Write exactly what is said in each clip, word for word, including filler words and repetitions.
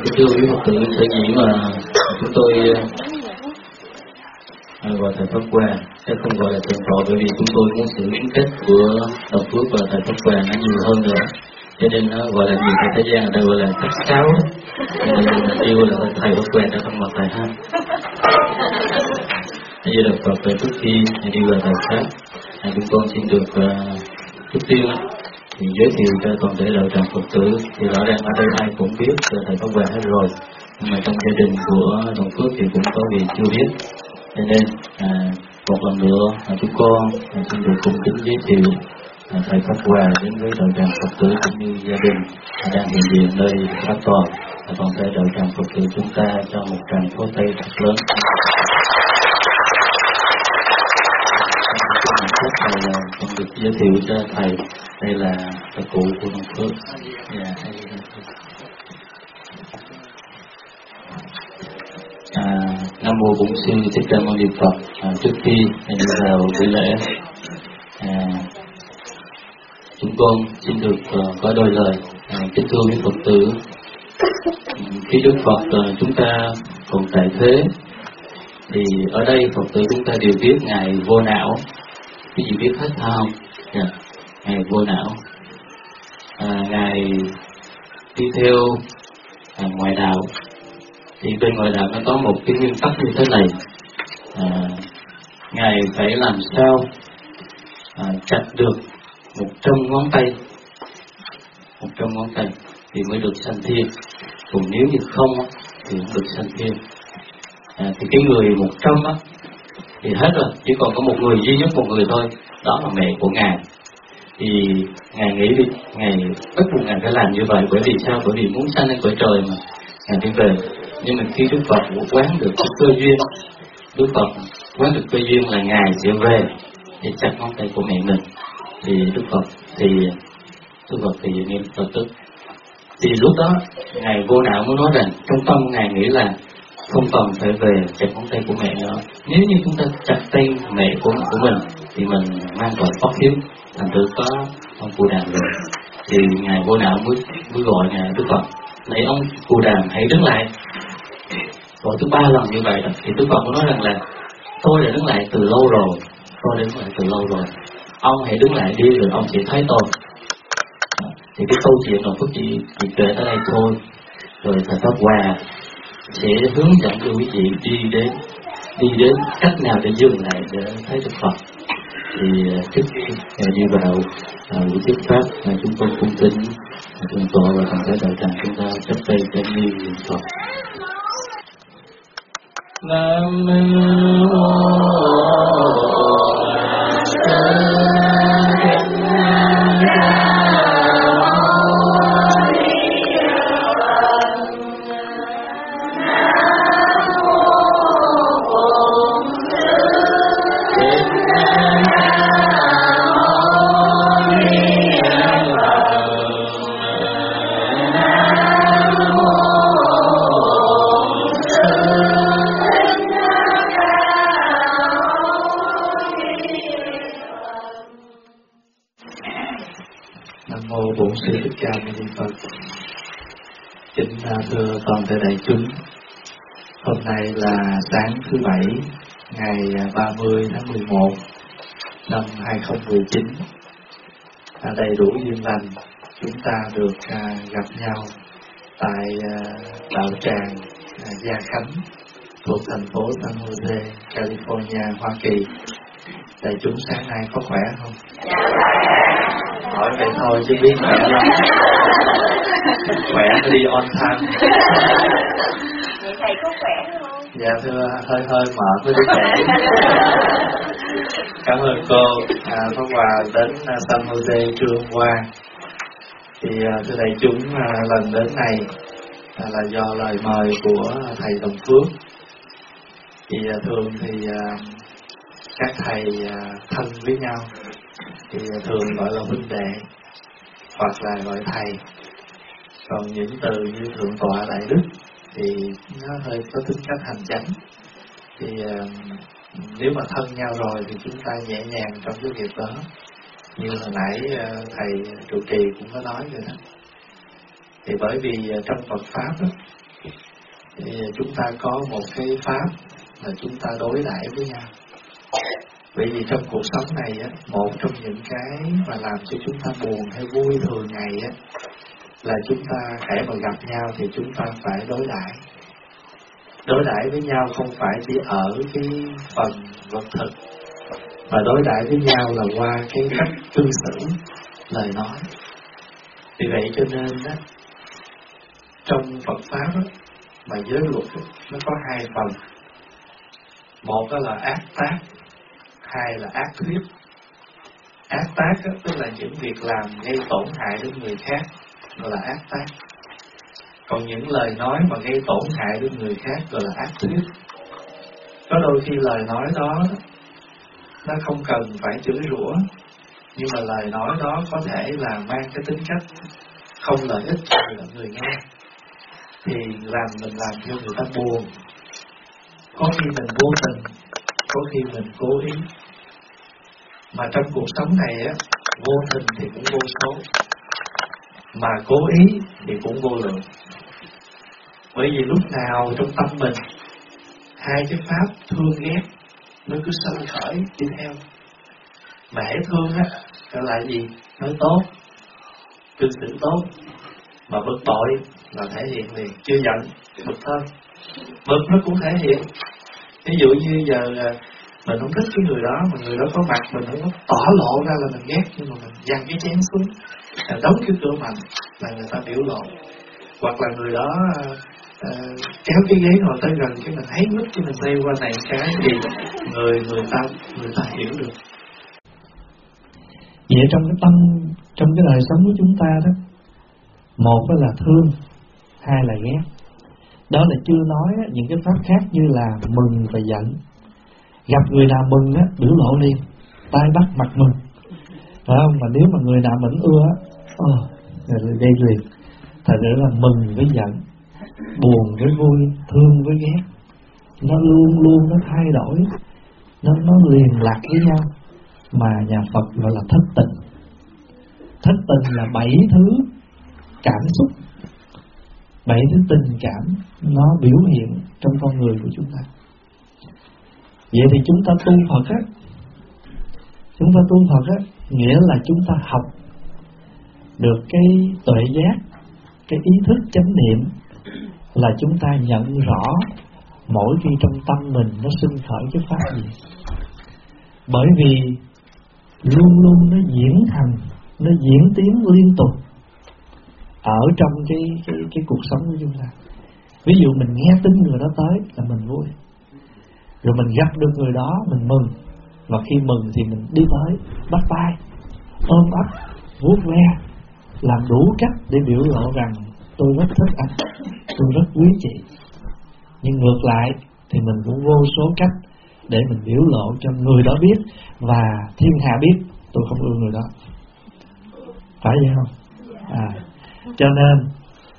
thưa quý Phật tử, sở dĩ mà chúng tôi à, gọi thầy Pháp Hòa, chứ không gọi là thượng tọa, bởi vì chúng tôi muốn sự liên kết của Đạo Phước và thầy Pháp Hòa nó nhiều hơn nữa, cho nên nó gọi là nhiều thầy thế gian ở đây gọi là cách sáu, mình yêu là thầy Pháp Hòa đã không mặt thầy ha. Bây giờ được Phật về trước khi đi vào thầy khác, à, chúng con xin được uh, trước tiên thì giới thiệu cho toàn thể đạo tràng Phật tử. Thì rõ ràng ở đây ai cũng biết thầy Pháp Hòa hết rồi, nhưng mà trong gia đình của Đồng Phước thì cũng có vị chưa biết, cho nên à, một lần nữa à, chúng con à, xin được cung kính giới thiệu à, thầy Pháp Hòa đến với đạo tràng Phật tử cũng như gia đình à, đang hiện diện nơi Pháp Toàn và toàn thể đạo tràng Phật tử chúng ta cho một tràng pháo tay thật lớn. Thầy là con được giới thiệu cho thầy, đây là thầy cụ của Đồng Phước. Dạ, à, Nam mô Bổn Sư Thích Ca Mâu Ni Phật. À, trước khi đi vào buổi lễ, à, chúng con xin được uh, có đôi lời à, kính thưa quý Phật tử. Khi Đức Phật uh, chúng ta còn tại thế, thì ở đây Phật tử chúng ta đều biết Ngài vô não. Cái gì biết hết không? Yeah. Ngài vô não. À, Ngài đi theo à, ngoại đạo. Thì bên ngoại đạo nó có một cái nguyên tắc như thế này. À, Ngài phải làm sao à, chặt được một trăm ngón tay, một trăm ngón tay thì mới được sanh thiên. Còn nếu như không thì không được sanh thiên. À, thì cái người một trăm á thì hết rồi, chỉ còn có một người, duy nhất một người thôi, đó là mẹ của Ngài. Thì Ngài nghĩ đi, Ngài bắt buộc Ngài phải làm như vậy, bởi vì sao? Bởi vì muốn sanh lên cõi trời mà Ngài đi về. Nhưng mà khi Đức Phật quán được cái cơ duyên, Đức Phật quán được cơ duyên là Ngài sẽ về để chặt ngón tay của mẹ mình, thì Đức Phật thì Đức Phật thì nghiêm Phật tức. Thì lúc đó Ngài vô não mới nói rằng trong tâm Ngài nghĩ là không cần phải về chặt ngón tay của mẹ nữa. Nếu như chúng ta chặt tay mẹ của, của mình thì mình mang tội pháp hiếu, thành thử có ông Cù Đàm rồi. Thì Ngài vô não mới, mới gọi Ngài Đức Phật, này ông Cù Đàm hãy đứng lại. Gọi thứ ba lần như vậy đó, thì Đức Phật mới nói rằng là tôi đã đứng lại từ lâu rồi, tôi đã đứng lại từ lâu rồi, ông hãy đứng lại đi rồi ông sẽ thấy tôi. Thì cái câu chuyện này Phước chỉ, chỉ kể tới đây thôi, rồi thầy Pháp Hòa sẽ hướng dẫn cho quý vị đi đến đi đến cách nào để dừng lại để thấy Đức Phật. Thì trước khi đi vào buổi thuyết pháp, chúng tôi cung kính thượng tọa và toàn thể đạo tràng chúng ta chắp tay cho niệm Phật. Nam mô thưa toàn thể đại chúng, hôm nay là sáng thứ Bảy, ngày ba mươi tháng mười một năm hai không một chín. À, đầy đủ duyên lành, chúng ta được à, gặp nhau tại à, đạo tràng à, Gia Khánh thuộc thành phố San Jose, California, Hoa Kỳ. Đại chúng sáng nay có khỏe không? Hỏi vậy thôi chứ biết khỏe lắm. Khỏe đi on time. Vậy thầy có khỏe không? Dạ thưa, hơi hơi mệt với đứa trẻ. Cảm ơn cô à, Pháp Hòa đến uh, San Jose trưa hôm qua. Thì uh, thưa đại chúng, uh, lần đến này uh, là do lời mời của thầy Đồng Phước. Thì uh, thường thì uh, các thầy uh, thân với nhau thì uh, thường gọi là huynh đệ hoặc là gọi thầy. Còn những từ như thượng tọa đại đức thì nó hơi có tính cách hành chánh. Thì uh, nếu mà thân nhau rồi thì chúng ta nhẹ nhàng trong cái việc đó. Như hồi nãy uh, thầy trụ trì cũng có nói rồi đó. Thì bởi vì uh, trong Phật pháp đó, thì chúng ta có một cái pháp là chúng ta đối đãi với nhau. Bởi vì trong cuộc sống này á, một trong những cái mà làm cho chúng ta buồn hay vui thường ngày á, là chúng ta hễ mà gặp nhau thì chúng ta phải đối đãi. Đối đãi với nhau không phải chỉ ở cái phần vật thực, mà đối đãi với nhau là qua cái cách cư xử, lời nói. Vì vậy cho nên đó, trong Phật pháp đó, mà giới luật đó, nó có hai phần. Một đó là ác tác, hai là ác thuyết. Ác tác đó, tức là những việc làm gây tổn hại đến người khác, gọi là ác tác. Còn những lời nói mà gây tổn hại đến người khác gọi là ác thuyết. Có đôi khi lời nói đó nó không cần phải chửi rủa, nhưng mà lời nói đó có thể là mang cái tính cách không lợi ích cho người nghe, thì làm mình làm cho người ta buồn. Có khi mình vô tình, có khi mình cố ý. Mà trong cuộc sống này á, vô tình thì cũng vô số, mà cố ý thì cũng vô lượng. Bởi vì lúc nào trong tâm mình hai cái pháp thương ghét nó cứ sanh khởi đi theo. Mà hễ thương á, gọi là gì? Nói tốt, cư xử tốt. Mà bực bội là thể hiện liền, chưa giận, bực thôi. Bực nó cũng thể hiện. Ví dụ như giờ mình không thích cái người đó, mà người đó có mặt mình không có tỏ lộ ra là mình ghét, nhưng mà mình giằng cái chén xuống, đóng cái cửa mạnh là người ta biểu lộ. Hoặc là người đó uh, kéo cái ghế ngồi tới gần cái mình thấy mất cái mình bay qua này cái thì người người ta người ta hiểu được. Vậy trong cái tâm, trong cái đời sống của chúng ta đó, một là thương, hai là ghét. Đó là chưa nói những cái pháp khác như là mừng và giận. Gặp người nào mừng á, biểu lộ liền, tay bắt mặt mừng, phải không? Mà nếu mà người nào mình ưa á, oh, gây liền. Thật ra là mừng với giận, buồn với vui, thương với ghét, nó luôn luôn nó thay đổi, nó nó liền lạc với nhau. Mà nhà Phật gọi là thất tình. Thất tình là bảy thứ cảm xúc, bảy thứ tình cảm nó biểu hiện trong con người của chúng ta. Vậy thì chúng ta tu Phật á, chúng ta tu Phật á, nghĩa là chúng ta học được cái tuệ giác, cái ý thức chánh niệm, là chúng ta nhận rõ mỗi khi trong tâm mình nó sinh khởi cái pháp gì. Bởi vì luôn luôn nó diễn thành, nó diễn tiến liên tục ở trong cái, cái, cái cuộc sống của chúng ta. Ví dụ mình nghe tin người đó tới là mình vui, rồi mình gặp được người đó mình mừng, và khi mừng thì mình đi tới bắt tay, ôm ấp, vuốt ve, làm đủ cách để biểu lộ rằng tôi rất thích anh, tôi rất quý chị. Nhưng ngược lại thì mình cũng vô số cách để mình biểu lộ cho người đó biết và thiên hạ biết tôi không ưa người đó. Phải vậy không? À, cho nên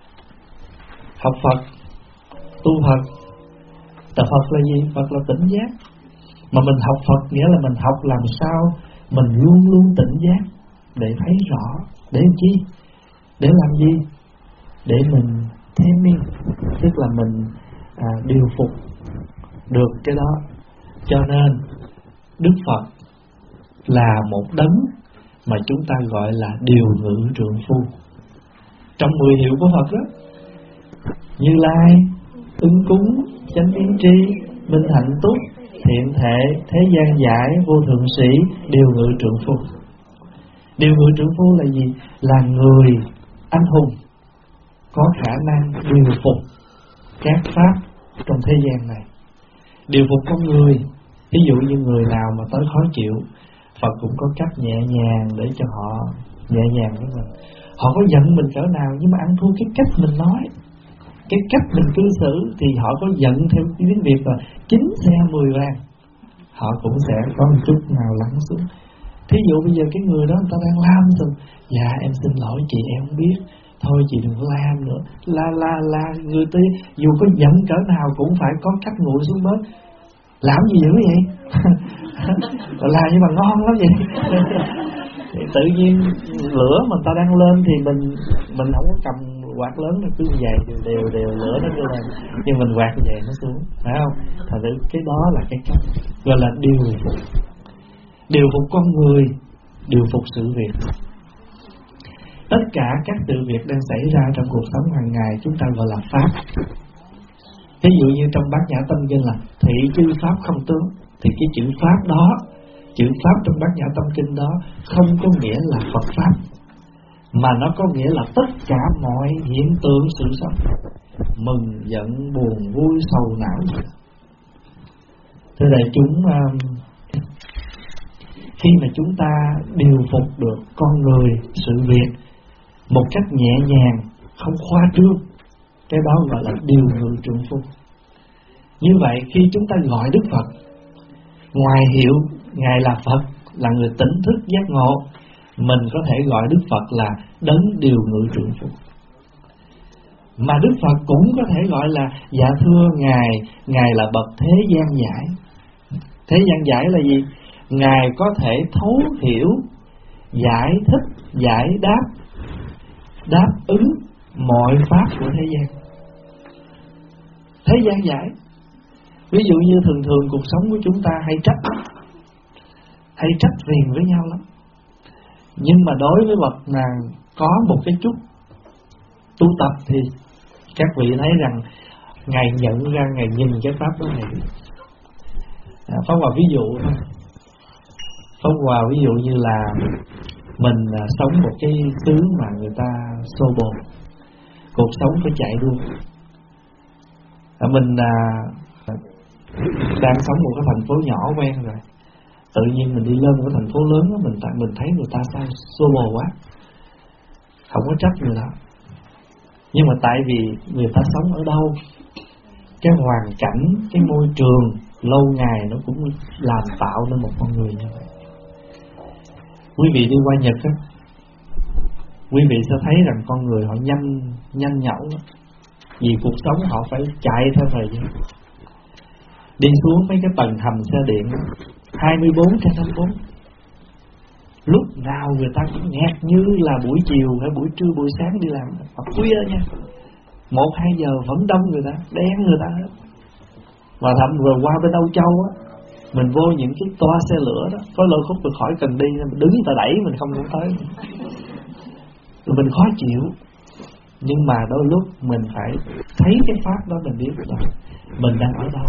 học Phật, tu Phật, tập Phật là gì? Phật là tỉnh giác. Mà mình học Phật nghĩa là mình học làm sao mình luôn luôn tỉnh giác, để thấy rõ, để làm chi? Để làm gì? Để mình thêm miên, tức là mình à, điều phục được cái đó. Cho nên Đức Phật là một đấng mà chúng ta gọi là điều ngự trượng phu. Trong mười hiệu của Phật đó, Như Lai, Ứng Cúng, Chánh Biến Tri, Minh Hạnh Túc, Thiện Thể, Thế Gian Giải, Vô Thượng Sĩ, điều ngự trượng phu. Điều ngự trượng phu là gì? Là người anh hùng có khả năng điều phục các pháp trong thế gian này. Điều phục con người. Ví dụ như người nào mà tới khó chịu, Phật cũng có cách nhẹ nhàng để cho họ nhẹ nhàng với mình. Họ có giận mình cỡ nào, nhưng mà ăn thua cái cách mình nói, cái cách mình cư xử, thì họ có giận theo tiếng Việt là chín xe mười vàng, họ cũng sẽ có một chút nào lắng xuống. Thí dụ bây giờ cái người đó người ta đang la rồi, dạ em xin lỗi chị, em không biết, thôi chị đừng có la em nữa. La la la người ta dù có giận cỡ nào cũng phải có cách nguội xuống bớt. Làm gì dữ vậy? La nhưng mà ngon lắm vậy. Thì tự nhiên lửa mà ta đang lên thì mình mình không có cầm quạt lớn nó cứ vậy đều đều đều lửa nó cứ lên, nhưng mình quạt vậy nó xuống, phải không? Thật sự cái đó là cái cách gọi là điều phục, điều phục con người, điều phục sự việc. Tất cả các sự việc đang xảy ra trong cuộc sống hàng ngày chúng ta gọi là pháp. Ví dụ như trong Bát Nhã Tâm Kinh là thị chư pháp không tướng, thì cái chữ pháp đó, chữ pháp trong Bát Nhã Tâm Kinh đó không có nghĩa là Phật pháp, mà nó có nghĩa là tất cả mọi hiện tượng sự sống, mừng, giận, buồn, vui, sầu, não. Thế đại chúng, khi mà chúng ta điều phục được con người, sự việc một cách nhẹ nhàng, không khoa trương, cái đó gọi là điều ngự trượng phu. Như vậy khi chúng ta gọi Đức Phật, ngoài hiệu Ngài là Phật, là người tỉnh thức giác ngộ, mình có thể gọi Đức Phật là đấng điều ngự trượng phu. Mà Đức Phật cũng có thể gọi là dạ thưa Ngài, Ngài là bậc thế gian giải. Thế gian giải là gì? Ngài có thể thấu hiểu, giải thích, giải đáp, đáp ứng mọi pháp của thế gian. Thế gian giải. Ví dụ như thường thường cuộc sống của chúng ta hay trách, hay trách riêng với nhau lắm. Nhưng mà đối với bậc nào có một cái chút tu tập thì các vị thấy rằng Ngài nhận ra, Ngài nhìn cái pháp đó này. À, Pháp Hòa ví dụ thôi. Pháp Hòa ví dụ như là mình à, sống một cái xứ mà người ta xô bồ, cuộc sống phải chạy đua. À, mình à, đang sống một cái thành phố nhỏ quen rồi, tự nhiên mình đi lên một cái thành phố lớn đó, mình mình thấy người ta sao xô bồ quá, không có trách người đó. Nhưng mà tại vì người ta sống ở đâu, cái hoàn cảnh, cái môi trường lâu ngày nó cũng làm tạo nên một con người như vậy. Quý vị đi qua Nhật á, quý vị sẽ thấy rằng con người họ nhanh nhanh nhẩu, vì cuộc sống họ phải chạy theo thời gian. Đi xuống mấy cái tầng hầm xe điện hai mươi bốn trên hai mươi bốn, lúc nào người ta cũng nghẹt như là buổi chiều hay buổi trưa buổi sáng đi làm, hoặc khuya nha, một hai giờ vẫn đông người ta, đen người ta hết. Và thậm vừa qua bên Âu Châu á, mình vô những cái toa xe lửa đó, có lôi khúc mình khỏi cần đi, mình đứng ta đẩy mình không muốn tới, mình khó chịu. Nhưng mà đôi lúc mình phải thấy cái pháp đó, mình biết là mình đang ở đâu.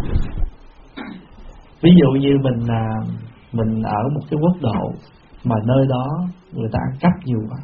Ví dụ như mình à, mình ở một cái quốc độ mà nơi đó người ta ăn cắp nhiều quá,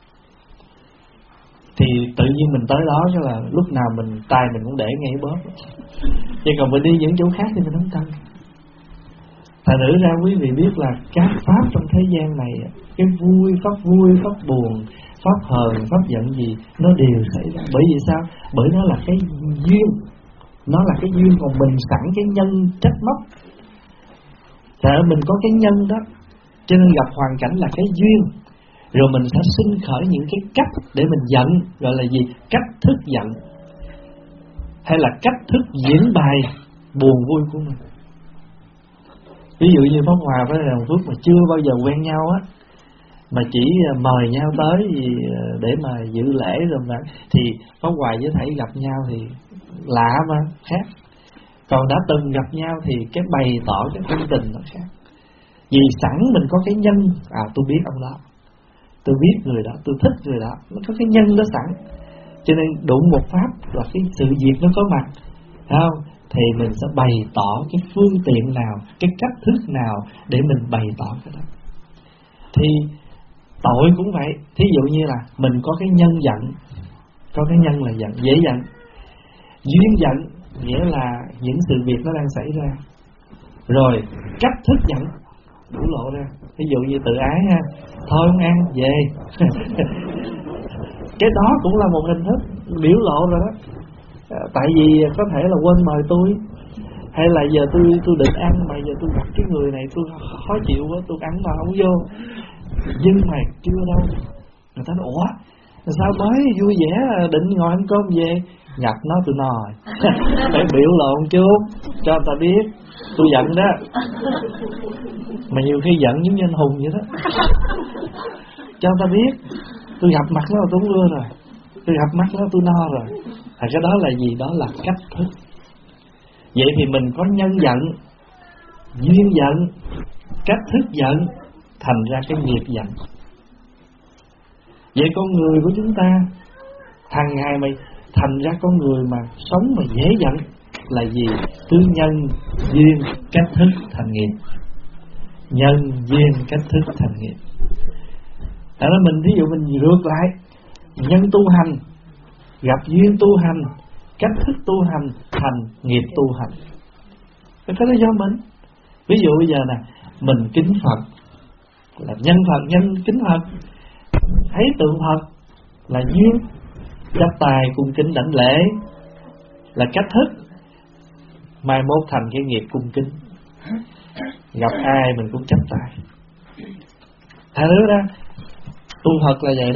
thì tự nhiên mình tới đó cho là lúc nào mình tay mình cũng để ngay bóp. Chứ còn mình đi những chỗ khác thì mình không cần. Thành thử ra quý vị biết là các pháp trong thế gian này, cái vui, pháp vui, pháp buồn, pháp hờn, pháp giận gì, nó đều xảy ra. Bởi vì sao? Bởi nó là cái duyên, nó là cái duyên, còn mình sẵn cái nhân trách móc. Tại mình có cái nhân đó, cho nên gặp hoàn cảnh là cái duyên, rồi mình sẽ sinh khởi những cái cách để mình giận, gọi là gì? Cách thức giận, hay là cách thức diễn bài buồn vui của mình. Ví dụ như Pháp Hòa với Đồng Phước mà chưa bao giờ quen nhau á, mà chỉ mời nhau tới để mà dự lễ rồi mà, thì Pháp Hòa với Thầy gặp nhau thì lạ mà khác. Còn đã từng gặp nhau thì cái bày tỏ cái tâm tình nó khác. Vì sẵn mình có cái nhân, à tôi biết ông đó, tôi biết người đó, tôi thích người đó, nó có cái nhân đó sẵn. Cho nên đụng một pháp là cái sự việc nó có mặt, thấy không? Thì mình sẽ bày tỏ cái phương tiện nào, cái cách thức nào để mình bày tỏ cái đó. Thì tội cũng vậy. Thí dụ như là mình có cái nhân giận, có cái nhân là giận, dễ giận. Duyên giận nghĩa là những sự việc nó đang xảy ra, rồi cách thức giận đủ lộ ra. Ví dụ như tự ái ha, thôi không ăn, về. Cái đó cũng là một hình thức biểu lộ rồi đó. Tại vì có thể là quên mời tôi, hay là giờ tôi tôi định ăn mà giờ tôi gặp cái người này tôi khó chịu quá, tôi ăn mà không vô. Nhưng mà chưa đâu, người ta nói ủa sao mới vui vẻ định ngồi ăn cơm về, nhập nó tôi nói phải biểu lộ một chút cho người ta biết tôi giận đó. Mà nhiều khi giận giống như anh Hùng vậy đó, cho người ta biết tôi gặp mặt nó là tôi vừa rồi. tôi gặp mắt nó tôi no rồi. À, cái đó là gì? Đó là cách thức. Vậy thì mình có nhân giận, duyên giận, cách thức giận, thành ra cái nghiệp giận. Vậy con người của chúng ta hàng ngày mày thành ra con người mà sống mà dễ giận là gì? Thứ nhân, duyên, cách thức thành nghiệp. Nhân, duyên, cách thức thành nghiệp. Đó là mình, ví dụ mình ngược lại, nhân tu hành gặp duyên tu hành, cách thức tu hành thành nghiệp tu hành. Cái đó do mình. Ví dụ bây giờ nè, mình kính Phật là nhân Phật, nhân kính Phật, thấy tượng Phật là duyên, chắp tay cung kính đảnh lễ là cách thức, mai mốt thành cái nghiệp cung kính. Gặp ai mình cũng chắp tay. Thật đó, tu Phật là vậy đó.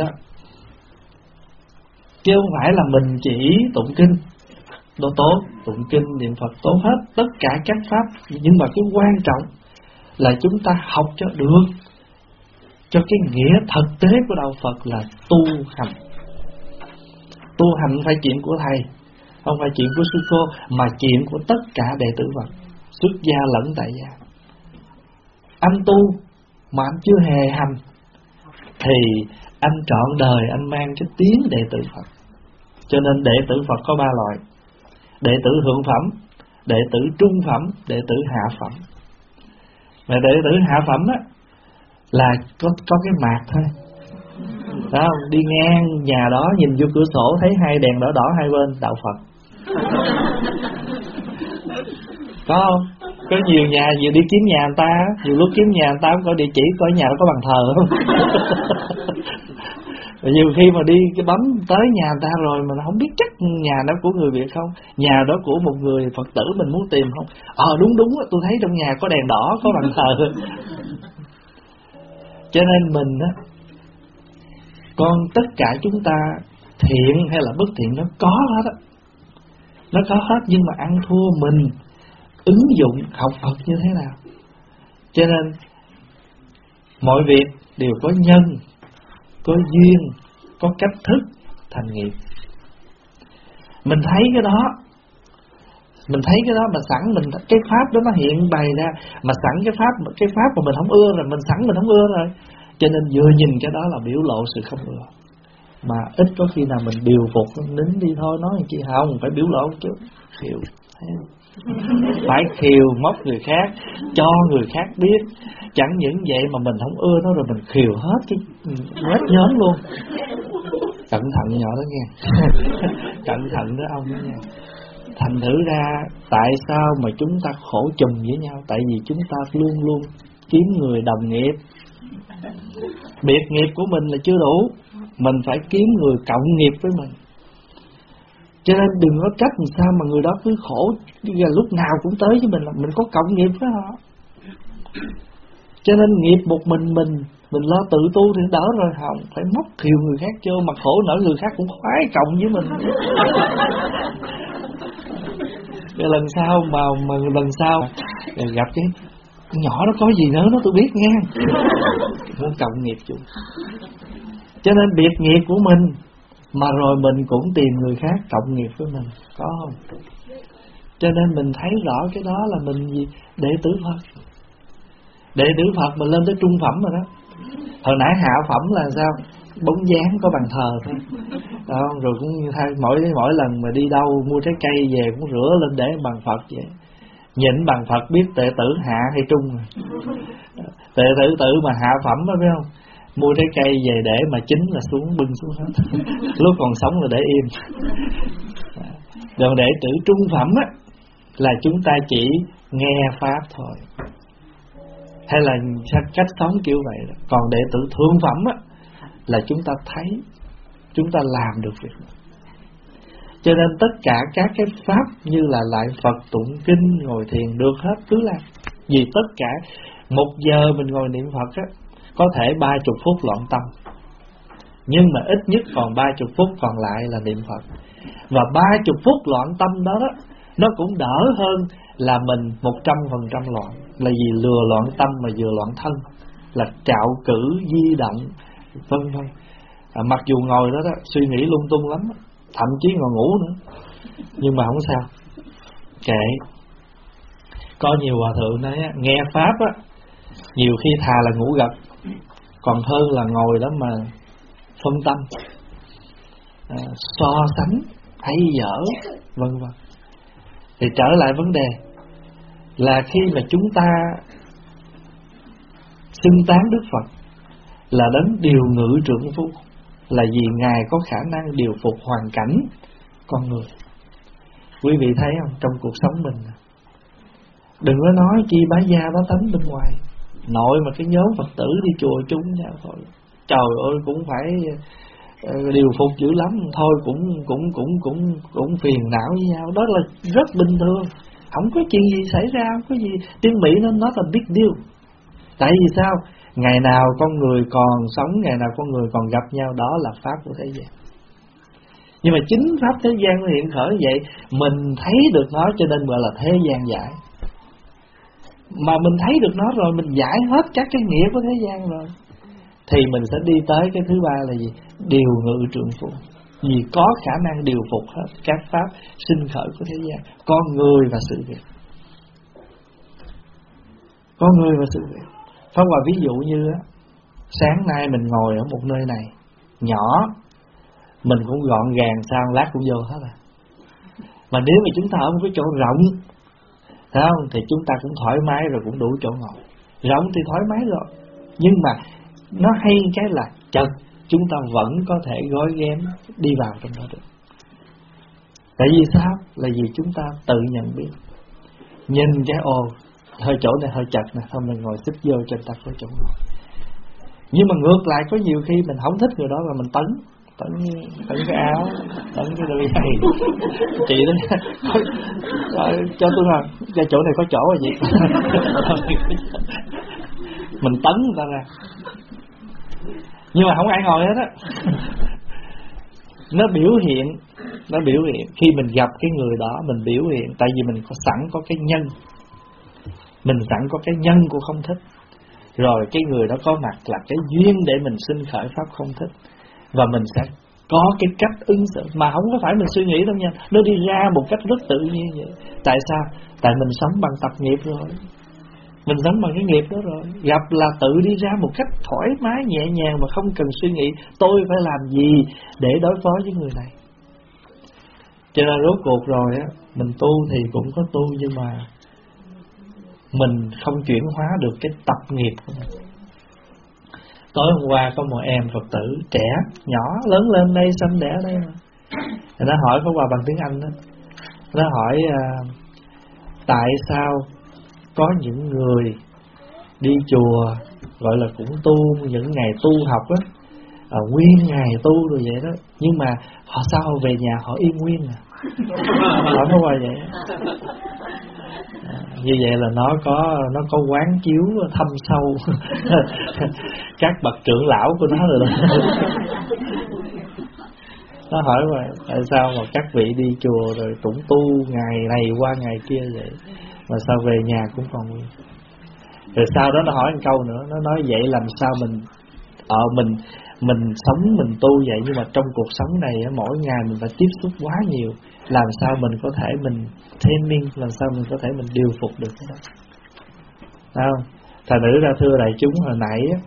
Chứ không phải là mình chỉ tụng kinh đó tốt, tụng kinh niệm Phật tốt hết, tất cả các pháp. Nhưng mà cái quan trọng là chúng ta học cho được, cho cái nghĩa thực tế của đạo Phật là tu hành. Tu hành phải chuyện của thầy, không phải chuyện của sư cô, mà chuyện của tất cả đệ tử Phật, xuất gia lẫn tại gia. Anh tu mà anh chưa hề hành thì anh trọn đời anh mang cái tiếng đệ tử Phật. Cho nên đệ tử Phật có ba loại: đệ tử thượng phẩm, đệ tử trung phẩm, đệ tử hạ phẩm. Mà đệ tử hạ phẩm á là có có cái mạc thôi. Đó không? Đi ngang nhà đó nhìn vô cửa sổ thấy hai đèn đỏ đỏ hai bên, đạo Phật. Có không? Có nhiều nhà vừa đi kiếm nhà người ta, nhiều lúc kiếm nhà người ta không có địa chỉ, coi nhà đó có bàn thờ không. Nhiều khi mà đi cái bấm tới nhà người ta rồi mà không biết chắc nhà đó của người Việt không, nhà đó của một người Phật tử mình muốn tìm không. Ờ đúng đúng, tôi thấy trong nhà có đèn đỏ, có bàn thờ. Cho nên mình á, con tất cả chúng ta thiện hay là bất thiện nó có hết á, nó có hết, nhưng mà ăn thua mình ứng dụng học Phật như thế nào. Cho nên mọi việc đều có nhân, có duyên, có cách thức thành nghiệp. Mình thấy cái đó, mình thấy cái đó mà sẵn mình cái pháp đó nó hiện bày ra, mà sẵn cái pháp cái pháp mà mình không ưa rồi, mình sẵn mình không ưa rồi. Cho nên vừa nhìn cái đó là biểu lộ sự không ưa. Mà ít có khi nào mình điều phục, nín đi thôi, nói chi không, phải biểu lộ chứ. Khiêu, phải khiêu móc người khác, cho người khác biết. Chẳng những vậy mà mình không ưa nó rồi mình khiêu hết cái hết nhóm luôn. Cẩn thận nhỏ đó nghe. Cẩn thận đó ông đó nghe. Thành thử ra tại sao mà chúng ta khổ chùm với nhau? Tại vì chúng ta luôn luôn kiếm người đồng nghiệp. Biệt nghiệp của mình là chưa đủ, mình phải kiếm người cộng nghiệp với mình. Cho nên đừng có trách làm sao mà người đó cứ khổ, lúc nào cũng tới với mình, là mình có cộng nghiệp với họ. Cho nên nghiệp một mình mình mình lo tự tu thì đỡ rồi, không phải móc khiêu người khác vô, mà khổ nổi người khác cũng khoái cộng với mình. Cái lần sau mà, mà lần sau gặp cái nhỏ đó có gì nữa nó tôi biết nghe, muốn cộng nghiệp chung. Cho nên biệt nghiệp của mình mà rồi mình cũng tìm người khác cộng nghiệp với mình, có không? Cho nên mình thấy rõ cái đó là mình gì? Đệ tử Phật. Đệ tử Phật mình lên tới trung phẩm rồi đó. Hồi nãy hạ phẩm là sao? Bóng dáng có bàn thờ thôi. Đó, rồi cũng thay mỗi mỗi lần mà đi đâu mua trái cây về cũng rửa lên để bàn Phật vậy. Nhìn bàn Phật biết đệ tử hạ hay trung. Đệ tử tử mà hạ phẩm đó biết không? Mua trái cây về để mà chín là xuống bưng xuống hết. Lúc còn sống là để im. Còn đệ tử trung phẩm á là chúng ta chỉ nghe pháp thôi, hay là cách sống kiểu vậy đó. Còn đệ tử thượng phẩm á là chúng ta thấy, chúng ta làm được việc. Cho nên tất cả các cái pháp như là lại Phật, tụng kinh, ngồi thiền được hết, cứ làm. Vì tất cả một giờ mình ngồi niệm Phật á, có thể ba chục phút loạn tâm, nhưng mà ít nhất còn ba chục phút còn lại là niệm Phật. Và ba chục phút loạn tâm đó, đó nó cũng đỡ hơn là mình một trăm phần trăm loạn. Là vì lừa loạn tâm mà vừa loạn thân, là trạo cử di động vân vân. à, mặc dù ngồi đó đó suy nghĩ lung tung lắm, thậm chí ngồi ngủ nữa, nhưng mà không sao, kệ. Có nhiều hòa thượng nói á, nghe pháp á, nhiều khi thà là ngủ gật còn hơn là ngồi đó mà phân tâm, à, so sánh hay dở vân vân. Thì trở lại vấn đề là khi mà chúng ta xưng tán Đức Phật là đấng điều ngự trượng phu, là vì Ngài có khả năng điều phục hoàn cảnh con người. Quý vị thấy không, trong cuộc sống mình đừng có nói chi bá gia bá tánh bên ngoài, nội mà cái nhóm Phật tử đi chùa chúng nhau thôi, trời ơi cũng phải điều phục dữ lắm, thôi cũng cũng cũng cũng cũng phiền não với nhau, đó là rất bình thường, không có chuyện gì xảy ra, không có gì. Tiếng Mỹ nó nói là big deal. Tại vì sao? Ngày nào con người còn sống, ngày nào con người còn gặp nhau, đó là pháp của thế gian. Nhưng mà chính pháp thế gian nó hiện khởi vậy, mình thấy được nó cho nên gọi là thế gian giải. Mà mình thấy được nó rồi, mình giải hết các cái nghĩa của thế gian rồi, thì mình sẽ đi tới cái thứ ba là gì? Điều ngự trượng phu. Vì có khả năng điều phục hết các pháp sinh khởi của thế gian, con người và sự việc. Con người và sự việc. Pháp Hòa ví dụ như á, sáng nay mình ngồi ở một nơi này nhỏ, mình cũng gọn gàng, sao lát cũng vô hết à. Mà nếu mà chúng ta ở một cái chỗ rộng, thấy không, thì chúng ta cũng thoải mái rồi, cũng đủ chỗ ngồi. Rộng thì thoải mái rồi, nhưng mà nó hay cái là chật chúng ta vẫn có thể gói ghém đi vào trong đó được. Tại vì sao? Là vì chúng ta tự nhận biết, nhìn cái ồ hơi chỗ này hơi chật nè, thôi mình ngồi xích vô cho ta có chỗ ngồi. Nhưng mà ngược lại có nhiều khi mình không thích người đó rồi mình tấn tấn tấn cái áo, tấn cái đôi giày. Chị đó cho tôi là cho chỗ này có chỗ rồi gì. Mình tấn người ta ra, nhưng mà không ai ngồi hết á. Nó biểu hiện, nó biểu hiện khi mình gặp cái người đó, mình biểu hiện tại vì mình có sẵn có cái nhân, mình sẵn có cái nhân của không thích, rồi cái người đó có mặt là cái duyên để mình sinh khởi pháp không thích, và mình sẽ có cái cách ứng xử mà không có phải mình suy nghĩ đâu nha, nó đi ra một cách rất tự nhiên vậy. Tại sao? Tại mình sống bằng tập nghiệp rồi, mình sống bằng cái nghiệp đó rồi, gặp là tự đi ra một cách thoải mái nhẹ nhàng mà không cần suy nghĩ tôi phải làm gì để đối phó với người này. Cho nên rốt cuộc rồi á, mình tu thì cũng có tu, nhưng mà mình không chuyển hóa được cái tập nghiệp của mình. Tối hôm qua có một em Phật tử trẻ, nhỏ, lớn lên đây, sanh đẻ đây mà. Nó hỏi Pháp Hòa bằng tiếng Anh đó. Nó hỏi à, tại sao có những người đi chùa gọi là cũng tu những ngày tu học á, à, nguyên ngày tu rồi vậy đó, nhưng mà họ sao họ về nhà họ yên nguyên à? Hỏi Pháp Hòa vậy. À, như vậy là nó có nó có quán chiếu thâm sâu các bậc trưởng lão của nó rồi đó. Nó hỏi mà tại sao mà các vị đi chùa rồi cũng tu ngày này qua ngày kia vậy mà sao về nhà cũng còn nguyên. Rồi sau đó nó hỏi một câu nữa, nó nói vậy làm sao mình ở ờ, mình mình sống mình tu vậy, nhưng mà trong cuộc sống này mỗi ngày mình phải tiếp xúc quá nhiều, làm sao mình có thể mình thêm minh, làm sao mình có thể mình điều phục được cái đó. Thấy không? Thành nữ ra thưa đại chúng hồi nãy á,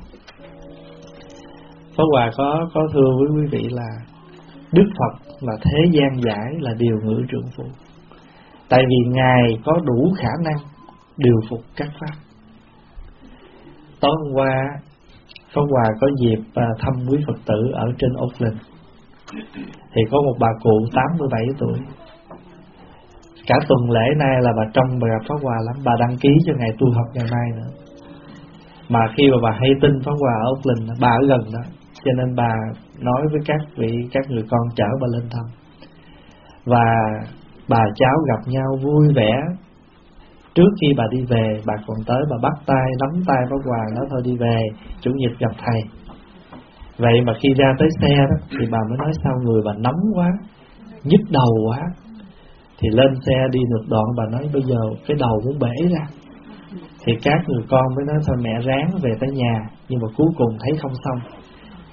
Pháp Hòa có có thưa với quý vị là Đức Phật là thế gian giải, là điều ngự trượng phu. Tại vì Ngài có đủ khả năng điều phục các pháp. Tối hôm qua Pháp Hòa có dịp thăm quý Phật tử ở trên Auckland. Thì có một bà cụ tám mươi bảy tuổi. Cả tuần lễ nay là bà trong bà gặp Pháp Hòa lắm, bà đăng ký cho ngày tu học ngày mai nữa. Mà khi mà bà hay tin Pháp Hòa ở Auckland, bà ở gần đó, cho nên bà nói với các vị, các người con chở bà lên thăm. Và bà cháu gặp nhau vui vẻ. Trước khi bà đi về, bà còn tới bà bắt tay, nắm tay Pháp Hòa, nói thôi đi về, chủ nhật gặp thầy. Vậy mà khi ra tới xe đó, thì bà mới nói sao người bà nóng quá, nhức đầu quá. Thì lên xe đi được đoạn bà nói bây giờ cái đầu muốn bể ra. Thì các người con mới nói thôi mẹ ráng về tới nhà, nhưng mà cuối cùng thấy không xong.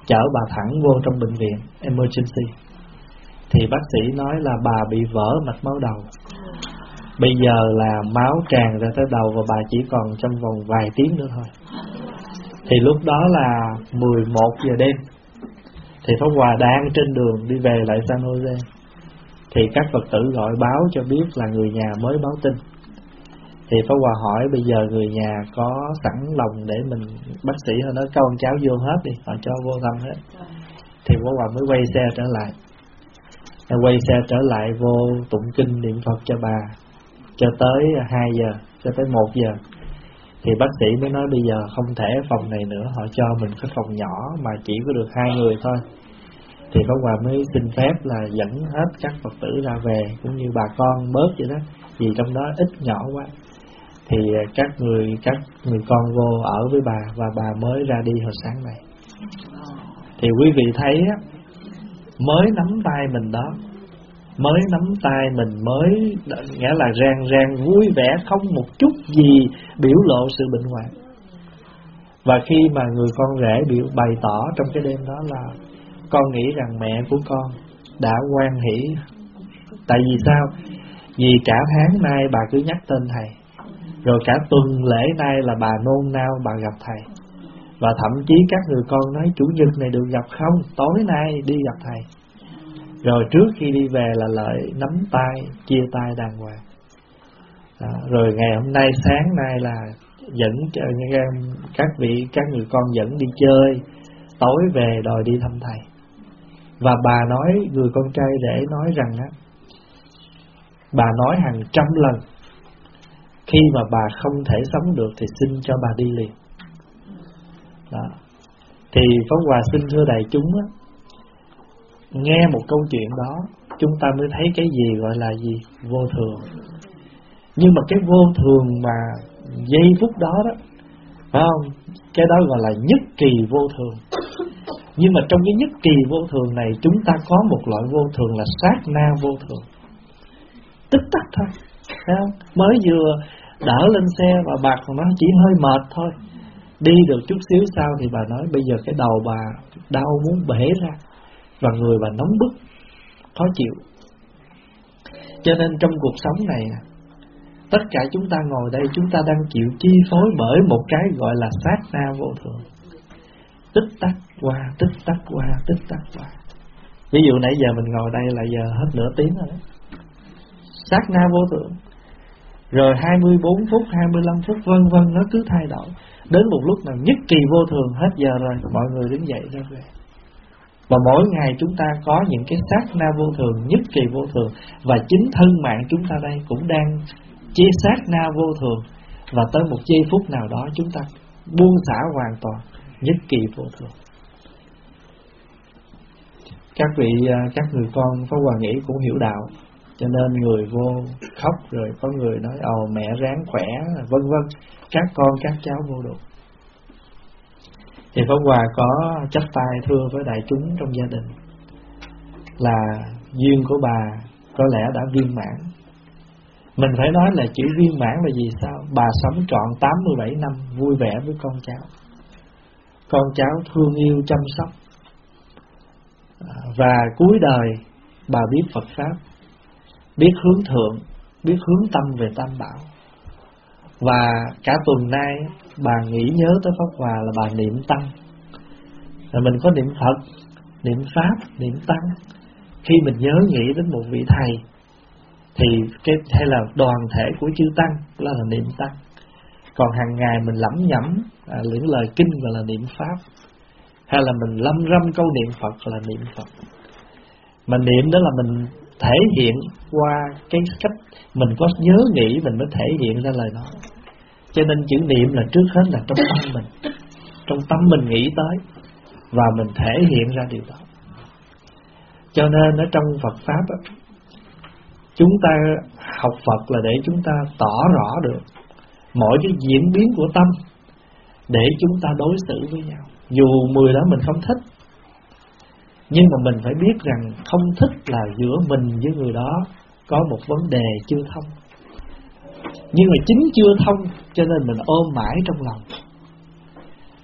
chở bà thẳng vô trong bệnh viện emergency. Thì bác sĩ nói là bà bị vỡ mạch máu đầu. Bây giờ là máu tràn ra tới đầu và bà chỉ còn trong vòng vài tiếng nữa thôi. Thì lúc đó là mười một giờ đêm. Thì Pháp Hòa đang trên đường đi về lại San Jose. Thì các Phật tử gọi báo cho biết là người nhà mới báo tin. Thì Pháp Hòa hỏi bây giờ người nhà có sẵn lòng để mình, bác sĩ họ nói con cháu vô hết đi, họ cho vô thăm hết. Thì Pháp Hòa mới quay xe trở lại. Quay xe trở lại vô tụng kinh niệm Phật cho bà cho tới hai giờ, cho tới một giờ. Thì bác sĩ mới nói bây giờ không thể phòng này nữa, họ cho mình cái phòng nhỏ mà chỉ có được hai người thôi. Thì Pháp Hòa mới xin phép là dẫn hết các Phật tử ra về, cũng như bà con bớt vậy đó, vì trong đó ít nhỏ quá. Thì các người các người con vô ở với bà và bà mới ra đi hồi sáng này. Thì quý vị thấy á, mới nắm tay mình đó, mới nắm tay mình mới nghĩa là rang rang vui vẻ, không một chút gì biểu lộ sự bệnh hoạn. Và khi mà người con rể biểu bày tỏ trong cái đêm đó là con nghĩ rằng mẹ của con đã hoan hỷ. Tại vì sao? Vì cả tháng nay bà cứ nhắc tên thầy, rồi cả tuần lễ nay là bà nôn nao bà gặp thầy. Và thậm chí các người con nói chủ nhật này được gặp không, tối nay đi gặp thầy. Rồi trước khi đi về là lại nắm tay, chia tay đàng hoàng. À, rồi ngày hôm nay, sáng nay là dẫn các vị, các người con dẫn đi chơi, tối về đòi đi thăm thầy. Và bà nói, người con trai rể nói rằng á, bà nói hàng trăm lần, khi mà bà không thể sống được thì xin cho bà đi liền. Đó. Thì Pháp Hòa xin thưa đại chúng á, nghe một câu chuyện đó chúng ta mới thấy cái gì gọi là gì? Vô thường. Nhưng mà cái vô thường mà giây phút đó đó, phải không? Cái đó gọi là nhất kỳ vô thường. Nhưng mà trong cái nhất kỳ vô thường này, chúng ta có một loại vô thường là sát na vô thường, tích tắc thôi, thấy không? Mới vừa đỡ lên xe và bà còn nói chỉ hơi mệt thôi, đi được chút xíu sau thì bà nói bây giờ cái đầu bà đau muốn bể ra, và người bà nóng bức, khó chịu. Cho nên trong cuộc sống này, tất cả chúng ta ngồi đây, chúng ta đang chịu chi phối bởi một cái gọi là sát na vô thường, tích tắc qua, tích tắc qua, tích tắc qua. Ví dụ nãy giờ mình ngồi đây là giờ hết nửa tiếng rồi đó, sát na vô thường. Rồi hai mươi bốn phút, hai mươi lăm phút, vân vân, nó cứ thay đổi. Đến một lúc nào nhất kỳ vô thường, hết giờ rồi, mọi người đứng dậy ra về. Và mỗi ngày chúng ta có những cái sát na vô thường, nhất kỳ vô thường. Và chính thân mạng chúng ta đây cũng đang chia sát na vô thường. Và tới một giây phút nào đó chúng ta buông xả hoàn toàn nhất kỳ vô thường. Các vị, các người con Pháp Hòa nghĩ cũng hiểu đạo, cho nên người vô khóc, rồi có người nói ồ mẹ ráng khỏe, vân vân. Các con các cháu vô độ. Thì Pháp Hòa có chắp tay thưa với đại chúng trong gia đình là duyên của bà có lẽ đã viên mãn. Mình phải nói là chữ viên mãn là gì sao? Bà sống trọn tám mươi bảy năm vui vẻ với con cháu, con cháu thương yêu chăm sóc, và cuối đời bà biết Phật Pháp, biết hướng thượng, biết hướng tâm về Tam Bảo. Và cả tuần nay bà nghĩ nhớ tới Pháp Hòa là bà niệm Tăng. Rồi mình có niệm Phật, niệm Pháp, niệm Tăng. Khi mình nhớ nghĩ đến một vị thầy thì cái hay là đoàn thể của chư Tăng là, là niệm Tăng. Còn hàng ngày mình lẩm nhẩm à, những lời kinh gọi là niệm Pháp, hay là mình lâm râm câu niệm Phật là niệm Phật. Mà niệm đó là mình thể hiện qua cái cách mình có nhớ nghĩ, mình mới thể hiện ra lời nói. Cho nên chữ niệm là trước hết là trong tâm mình, trong tâm mình nghĩ tới và mình thể hiện ra điều đó. Cho nên ở trong Phật Pháp đó, chúng ta học Phật là để chúng ta tỏ rõ được mọi cái diễn biến của tâm, để chúng ta đối xử với nhau. Dù người đó mình không thích, nhưng mà mình phải biết rằng không thích là giữa mình với người đó có một vấn đề chưa thông. Nhưng mà chính chưa thông cho nên mình ôm mãi trong lòng.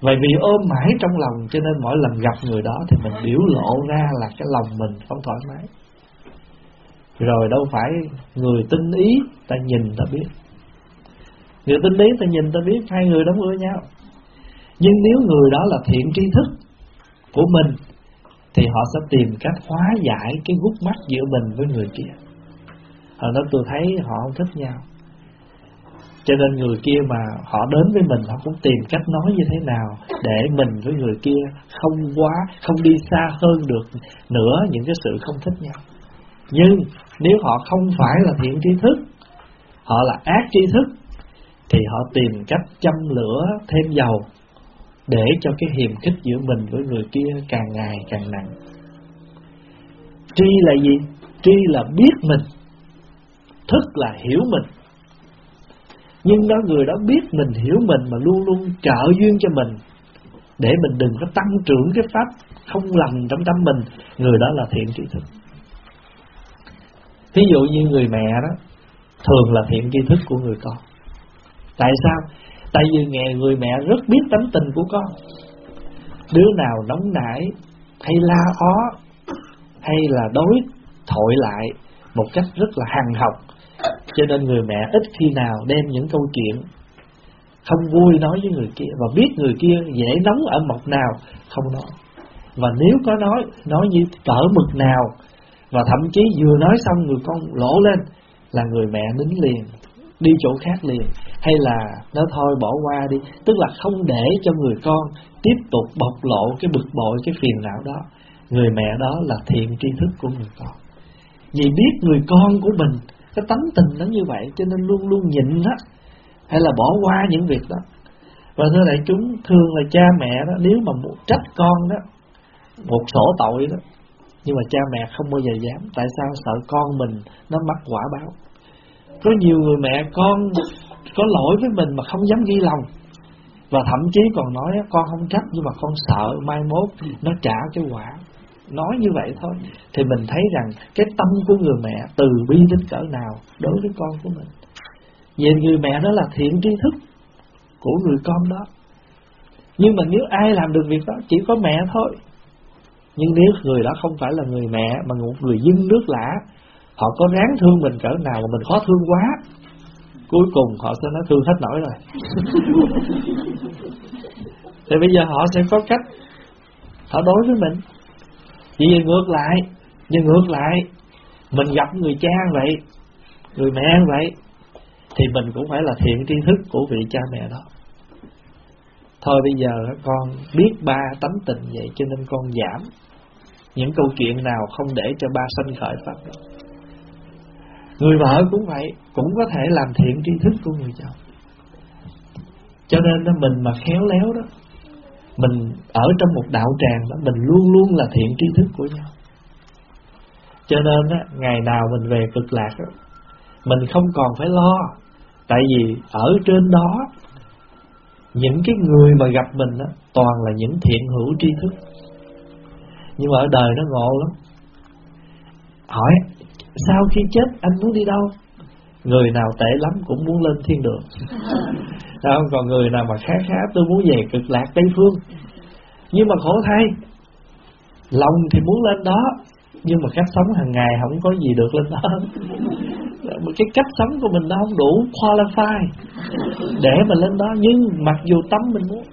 Vậy vì ôm mãi trong lòng cho nên mỗi lần gặp người đó thì mình biểu lộ ra là cái lòng mình không thoải mái. Rồi đâu phải người tinh ý ta nhìn ta biết. Người tinh ý ta nhìn ta biết hai người đó ưa nhau. Nhưng nếu người đó là thiện tri thức của mình thì họ sẽ tìm cách hóa giải cái gút mắt giữa mình với người kia. Họ nói tôi thấy họ không thích nhau, cho nên người kia mà họ đến với mình, họ cũng tìm cách nói như thế nào để mình với người kia không quá, không đi xa hơn được nữa những cái sự không thích nhau. Nhưng nếu họ không phải là thiện tri thức, họ là ác tri thức, thì họ tìm cách châm lửa thêm dầu để cho cái hiềm khích giữa mình với người kia càng ngày càng nặng. Tri là gì? Tri là biết mình, thức là hiểu mình. Nhưng đó người đó biết mình, hiểu mình mà luôn luôn trợ duyên cho mình để mình đừng có tăng trưởng cái pháp không lành trong tâm mình, người đó là thiện tri thức. Ví dụ như người mẹ đó thường là thiện tri thức của người con. Tại sao? Tại vì nghe người mẹ rất biết tánh tình của con. Đứa nào nóng nảy hay la ó hay là đối thoại lại một cách rất là hằn học, cho nên người mẹ ít khi nào đem những câu chuyện không vui nói với người kia, và biết người kia dễ nóng ở mộc nào không nói. Và nếu có nói, nói như cỡ mực nào, và thậm chí vừa nói xong người con lỗ lên là người mẹ nín liền, đi chỗ khác liền, hay là nói thôi bỏ qua đi. Tức là không để cho người con tiếp tục bộc lộ cái bực bội, cái phiền não đó. Người mẹ đó là thiện tri thức của người con. Vì biết người con của mình cái tánh tình nó như vậy, cho nên luôn luôn nhịn đó, hay là bỏ qua những việc đó. Và thưa đại chúng, thường là cha mẹ đó, nếu mà trách con đó một sổ tội đó, nhưng mà cha mẹ không bao giờ dám. Tại sao? Sợ con mình nó mắc quả báo. Có nhiều người mẹ con có lỗi với mình mà không dám ghi lòng, và thậm chí còn nói con không trách, nhưng mà con sợ mai mốt nó trả cái quả. Nói như vậy thôi thì mình thấy rằng cái tâm của người mẹ từ bi đến cỡ nào đối với con của mình. Vì người mẹ đó là thiện tri thức của người con đó. Nhưng mà nếu ai làm được việc đó chỉ có mẹ thôi. Nhưng nếu người đó không phải là người mẹ mà một người dân nước lã, họ có ráng thương mình cỡ nào mà mình khó thương quá, cuối cùng họ sẽ nói thương hết nổi rồi. Thì bây giờ họ sẽ có cách họ đối với mình. Chỉ vì ngược lại, nhưng ngược lại mình gặp người cha vậy, người mẹ vậy, thì mình cũng phải là thiện tri thức của vị cha mẹ đó. Thôi bây giờ con biết ba tánh tình vậy, cho nên con giảm những câu chuyện nào không để cho ba sanh khởi pháp đó. Người vợ cũng vậy, cũng có thể làm thiện tri thức của người chồng. Cho nên đó, mình mà khéo léo đó, mình ở trong một đạo tràng đó, mình luôn luôn là thiện tri thức của nhau. Cho nên đó, ngày nào mình về cực lạc đó, mình không còn phải lo. Tại vì ở trên đó, những cái người mà gặp mình đó, toàn là những thiện hữu tri thức. Nhưng mà ở đời nó ngộ lắm. Hỏi sau khi chết anh muốn đi đâu? Người nào tệ lắm cũng muốn lên thiên đường. Sao? Còn người nào mà khá khá tôi muốn về cực lạc Tây Phương. Nhưng mà khổ thay, lòng thì muốn lên đó, nhưng mà cách sống hàng ngày không có gì được lên đó. Cái cách sống của mình nó không đủ qualify để mà lên đó, nhưng mặc dù tâm mình muốn.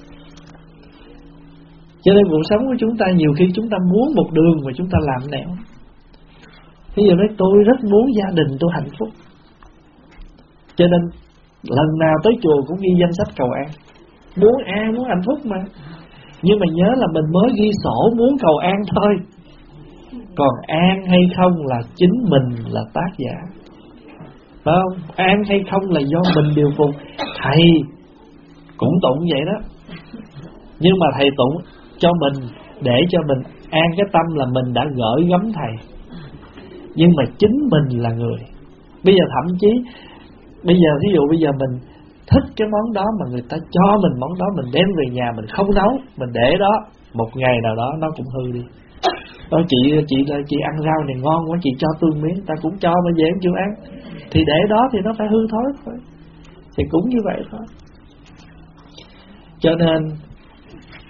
Cho nên cuộc sống của chúng ta nhiều khi chúng ta muốn một đường mà chúng ta làm nẻo. Ví dụ nói tôi rất muốn gia đình tôi hạnh phúc, cho nên lần nào tới chùa cũng ghi danh sách cầu an. Muốn an, muốn hạnh phúc mà. Nhưng mà nhớ là mình mới ghi sổ muốn cầu an thôi. Còn an hay không là chính mình là tác giả, phải không? An hay không là do mình điều phục. Thầy cũng tụng vậy đó, nhưng mà thầy tụng cho mình để cho mình an cái tâm là mình đã gửi gắm thầy. Nhưng mà chính mình là người. Bây giờ thậm chí bây giờ ví dụ bây giờ mình thích cái món đó mà người ta cho mình món đó, mình đem về nhà mình không nấu, mình để đó, một ngày nào đó nó cũng hư đi. Đó, chị chị chị ăn rau này ngon quá, chị cho tôi miếng, ta cũng cho mà về em chưa ăn, thì để đó thì nó phải hư thối thôi. Thì cũng như vậy thôi. Cho nên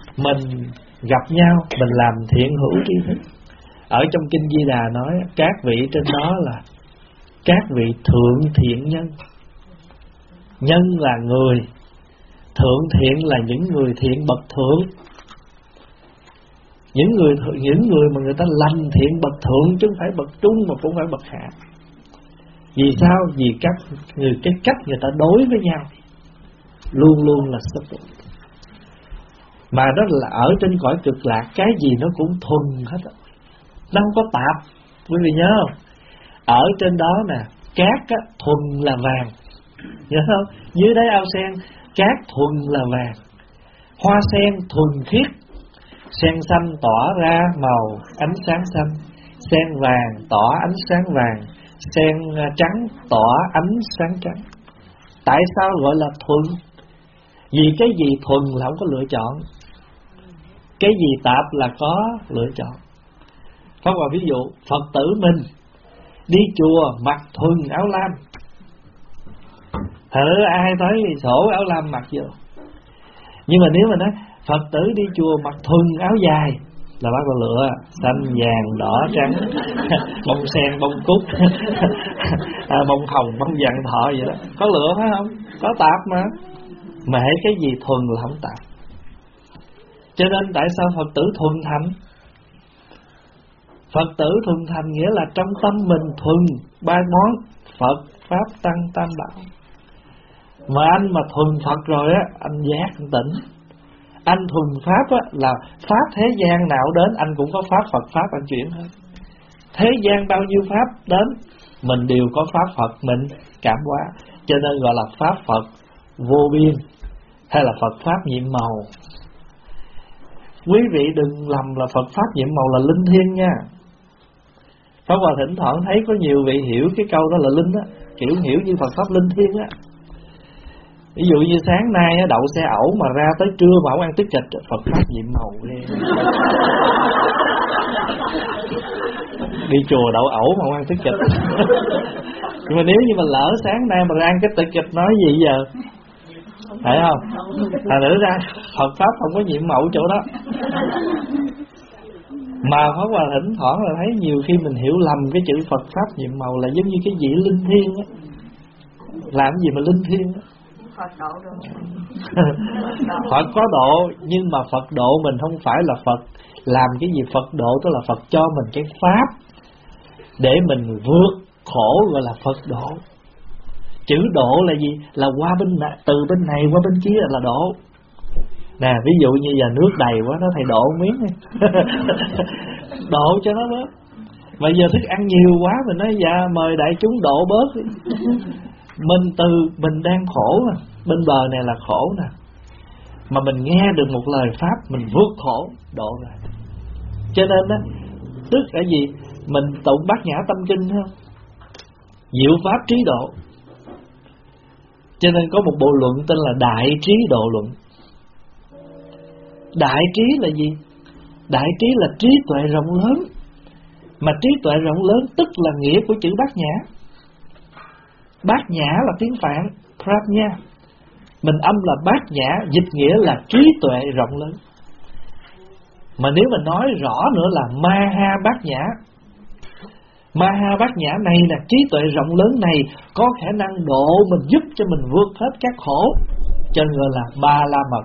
mình gặp nhau, mình làm thiện hữu tri thức. Ở trong Kinh Di Đà nói các vị trên đó là các vị thượng thiện nhân. Nhân là người, thượng thiện là những người thiện bậc thượng. Những người những người mà người ta lành thiện bậc thượng, chứ không phải bậc trung mà cũng phải bậc hạ. Vì sao? Vì các người cái cách người ta đối với nhau luôn luôn là sắc tục. Mà đó là ở trên cõi cực lạc, cái gì nó cũng thuần hết, nó không có tạp. Quý vị nhớ không? Ở trên đó nè, cát á, thuần là vàng, nhớ không? Dưới đáy ao sen, cát thuần là vàng. Hoa sen thuần khiết, sen xanh tỏa ra màu ánh sáng xanh, sen vàng tỏa ánh sáng vàng, sen trắng tỏa ánh sáng trắng. Tại sao gọi là thuần? Vì cái gì thuần là không có lựa chọn, cái gì tạp là có lựa chọn. Pháp Hòa ví dụ Phật tử mình đi chùa mặc thuần áo lam, thử ai thấy sổ áo lam mặc vô. Nhưng mà nếu mà nói Phật tử đi chùa mặc thuần áo dài là bác có lựa xanh, vàng, đỏ, trắng, bông sen, bông cúc, à, bông hồng, bông vàng thọ vậy đó. Có lựa phải không? Có tạp mà. Mà hễ cái gì thuần là không tạp. Cho nên tại sao Phật tử thuần thành? Phật tử thuần thành nghĩa là trong tâm mình thuần ba món Phật, Pháp, Tăng, Tam Bảo. Mà anh mà thuần Phật rồi á, anh giác, anh tỉnh. Anh thuần Pháp á, là Pháp thế gian nào đến anh cũng có Pháp Phật Pháp anh chuyển hết. Thế gian bao nhiêu Pháp đến, mình đều có Pháp Phật mình cảm hóa. Cho nên gọi là Pháp Phật vô biên, hay là Phật Pháp nhiệm màu. Quý vị đừng lầm là Phật Pháp nhiệm màu là linh thiêng nha. Pháp Hòa thỉnh thoảng thấy có nhiều vị hiểu cái câu đó là linh á, kiểu hiểu như Phật Pháp linh thiêng á. Ví dụ như sáng nay đậu xe ẩu mà ra tới trưa mà không ăn tiết trịch, Phật Pháp nhiệm màu ghê. Đi chùa đậu ẩu mà không ăn tiết trịch. Nhưng mà nếu như mà lỡ sáng nay mà ra ăn cái tiết trịch nói gì giờ? Phải không? Thành thử ra Phật Pháp không có nhiệm màu chỗ đó. Mà Pháp Hòa thỉnh thoảng là thấy nhiều khi mình hiểu lầm cái chữ Phật Pháp nhiệm màu là giống như cái gì linh thiêng á. Làm gì mà linh thiêng á? Phật độ được. Phật có độ, nhưng mà Phật độ mình không phải là Phật làm cái gì Phật độ, tức là Phật cho mình cái pháp để mình vượt khổ, gọi là Phật độ. Chữ độ là gì? Là qua bên này, từ bên này qua bên kia là độ. Nè, ví dụ như giờ nước đầy quá, nó thầy độ miếng độ cho nó bớt. Mà giờ thức ăn nhiều quá, mình nói dạ mời đại chúng độ bớt. Mình từ mình đang khổ mà, bên bờ này là khổ nè, mà mình nghe được một lời pháp mình vượt khổ độ rồi. Cho nên đó, tức là gì? Mình tụng Bát Nhã Tâm Kinh không? Diệu pháp trí độ. Cho nên có một bộ luận tên là Đại Trí Độ Luận. Đại trí là gì? Đại trí là trí tuệ rộng lớn. Mà trí tuệ rộng lớn tức là nghĩa của chữ Bát Nhã. Bát Nhã là tiếng Phạn, Prajna. Mình âm là Bát Nhã, dịch nghĩa là trí tuệ rộng lớn. Mà nếu mình nói rõ nữa là Maha Bát Nhã. Maha Bát Nhã này là trí tuệ rộng lớn này có khả năng độ mình, giúp cho mình vượt hết các khổ, cho nên gọi là Ba La Mật.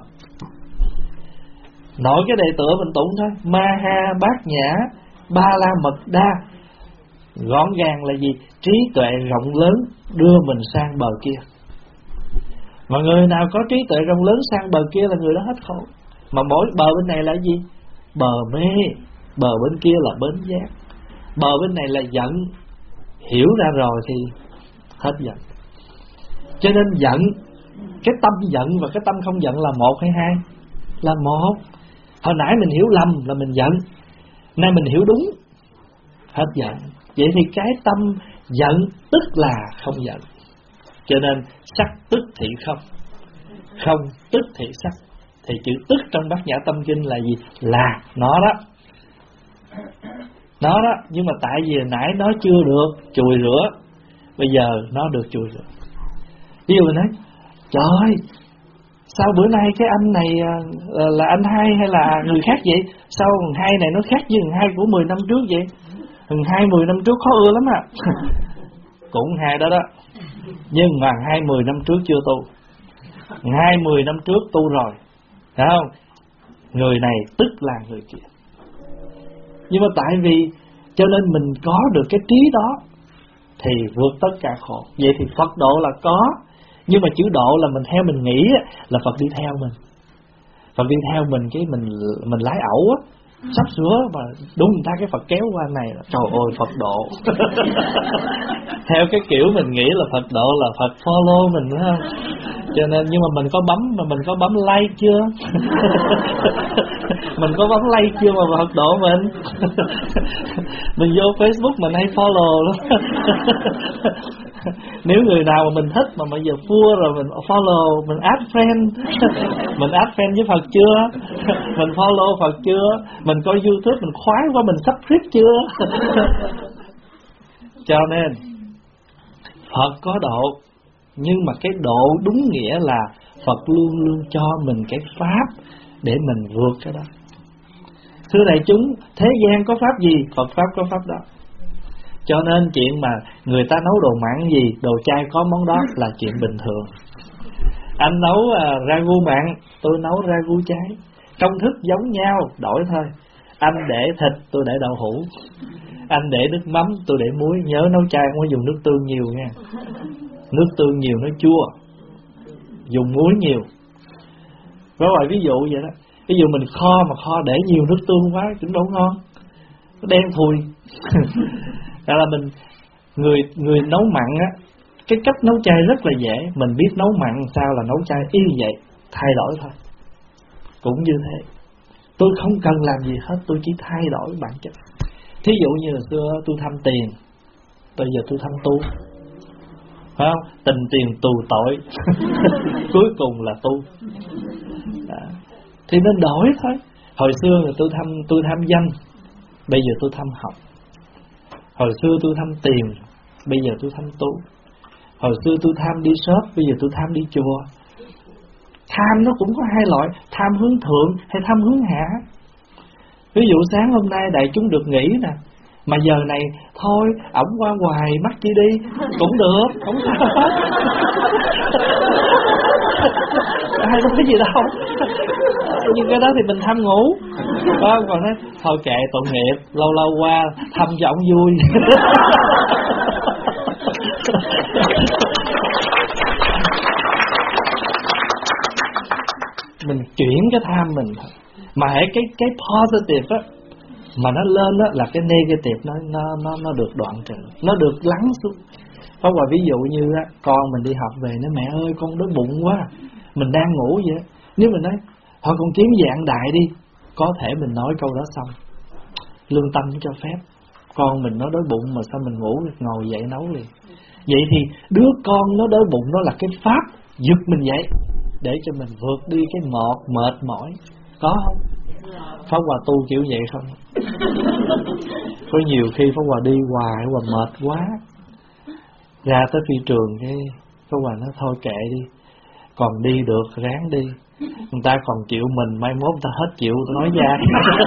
Nội cái đề tựa mình tụng thôi, Maha Bát Nhã Ba La Mật Đa. Gọn gàng là gì? Trí tuệ rộng lớn đưa mình sang bờ kia. Mà người nào có trí tuệ rộng lớn sang bờ kia là người đó hết khổ. Mà mỗi bờ bên này là gì? Bờ mê. Bờ bên kia là bến giác. Bờ bên này là giận. Hiểu ra rồi thì hết giận. Cho nên giận, cái tâm giận và cái tâm không giận là một hay hai? Là một. Hồi nãy mình hiểu lầm là mình giận, nay mình hiểu đúng, hết giận. Vậy thì cái tâm giận tức là không giận. Cho nên sắc tức thị không, không tức thị sắc. Thì chữ tức trong Bát Nhã Tâm Kinh là gì? Là nó đó. Nó đó, nhưng mà tại vì nãy nó chưa được chùi rửa, bây giờ nó được chùi rửa. Ví dụ mình nói, trời ơi, sao bữa nay cái anh này là anh hai hay là người khác vậy? Sao thằng hai này nó khác với thằng hai của mười năm trước vậy? Thằng hai mười năm trước khó ưa lắm à. Cũng hai đó đó. Nhưng mà thằng hai mười năm trước chưa tu. Thằng hai mười năm trước tu rồi. Thấy không? Người này tức là người kia. Nhưng mà tại vì cho nên mình có được cái trí đó thì vượt tất cả khổ. Vậy thì Phật độ là có. Nhưng mà chữ độ là mình theo mình nghĩ là Phật đi theo mình. Phật đi theo mình cái mình mình lái ẩu á, sắp sửa mà đúng người ta cái Phật kéo qua này, trời ơi Phật độ. Theo cái kiểu mình nghĩ là Phật độ là Phật follow mình, đúng không? Cho nên nhưng mà mình có bấm mà mình có bấm like chưa? Mình có bấm like chưa mà Phật độ mình? Mình vô Facebook mình hay follow lắm. Nếu người nào mà mình thích mà bây giờ vua rồi mình follow, mình add friend. Mình add friend với Phật chưa? Mình follow Phật chưa? Mình coi YouTube mình khoái quá mình subscribe chưa? Cho nên Phật có độ, nhưng mà cái độ đúng nghĩa là Phật luôn luôn cho mình cái pháp để mình vượt cái đó. Thưa đại chúng, thế gian có pháp gì? Phật pháp có pháp đó. Cho nên chuyện mà người ta nấu đồ mặn gì, đồ chay có món đó là chuyện bình thường. Anh nấu uh, ragu mặn, tôi nấu ragu chay. Công thức giống nhau, đổi thôi. Anh để thịt, tôi để đậu hũ. Anh để nước mắm, tôi để muối. Nhớ nấu chay không có dùng nước tương nhiều nha. Nước tương nhiều nó chua, dùng muối nhiều. Có vài ví dụ vậy đó. Ví dụ mình kho mà kho để nhiều nước tương quá cũng đâu ngon, nó đen thui. Đó là mình người người nấu mặn á, cái cách nấu chay rất là dễ. Mình biết nấu mặn sao là nấu chay y vậy, thay đổi thôi. Cũng như thế, tôi không cần làm gì hết, tôi chỉ thay đổi bản chất. Thí dụ như là xưa tôi tham tiền, bây giờ tôi tham tu, phải không? Tình tiền tù tội. Cuối cùng là tu. Đó. Thì nên đổi thôi. Hồi xưa là tôi tham tôi tham danh, bây giờ tôi tham học. Hồi xưa tôi tham tiền, bây giờ tôi tham tu. Hồi xưa tôi tham đi shop, bây giờ tôi tham đi chùa. Tham nó cũng có hai loại, tham hướng thượng hay tham hướng hạ. Ví dụ sáng hôm nay đại chúng được nghỉ nè, mà giờ này thôi ổng qua hoài mắc chi đi cũng được, không sao. Ai có cái gì đâu. Nhưng cái đó thì mình tham ngủ. Đó, còn nói thôi kệ tội nghiệp, lâu lâu qua thăm cho ổng vui. Mình chuyển cái tham mình thôi. Mà hãy cái cái positive á mà nó lên đó là cái negative nó nó nó nó được đoạn trừ, nó được lắng xuống. Có quả ví dụ như á, con mình đi học về nói mẹ ơi con đói bụng quá, mình đang ngủ vậy. Nếu mình nói thôi con kiếm dạng đại đi, có thể mình nói câu đó xong lương tâm cho phép. Con mình nó đói bụng mà sao mình ngủ ngồi dậy nấu liền. Vậy thì đứa con nó đói bụng nó là cái pháp giật mình dậy để cho mình vượt đi cái mệt mệt mỏi. Có không? Pháp Hòa tu kiểu vậy không? Có nhiều khi Pháp Hòa đi hoài Hòa mệt quá, ra tới phi trường cái Pháp Hòa nói thôi kệ đi, còn đi được ráng đi, người ta còn chịu mình, mai mốt người ta hết chịu nói ra.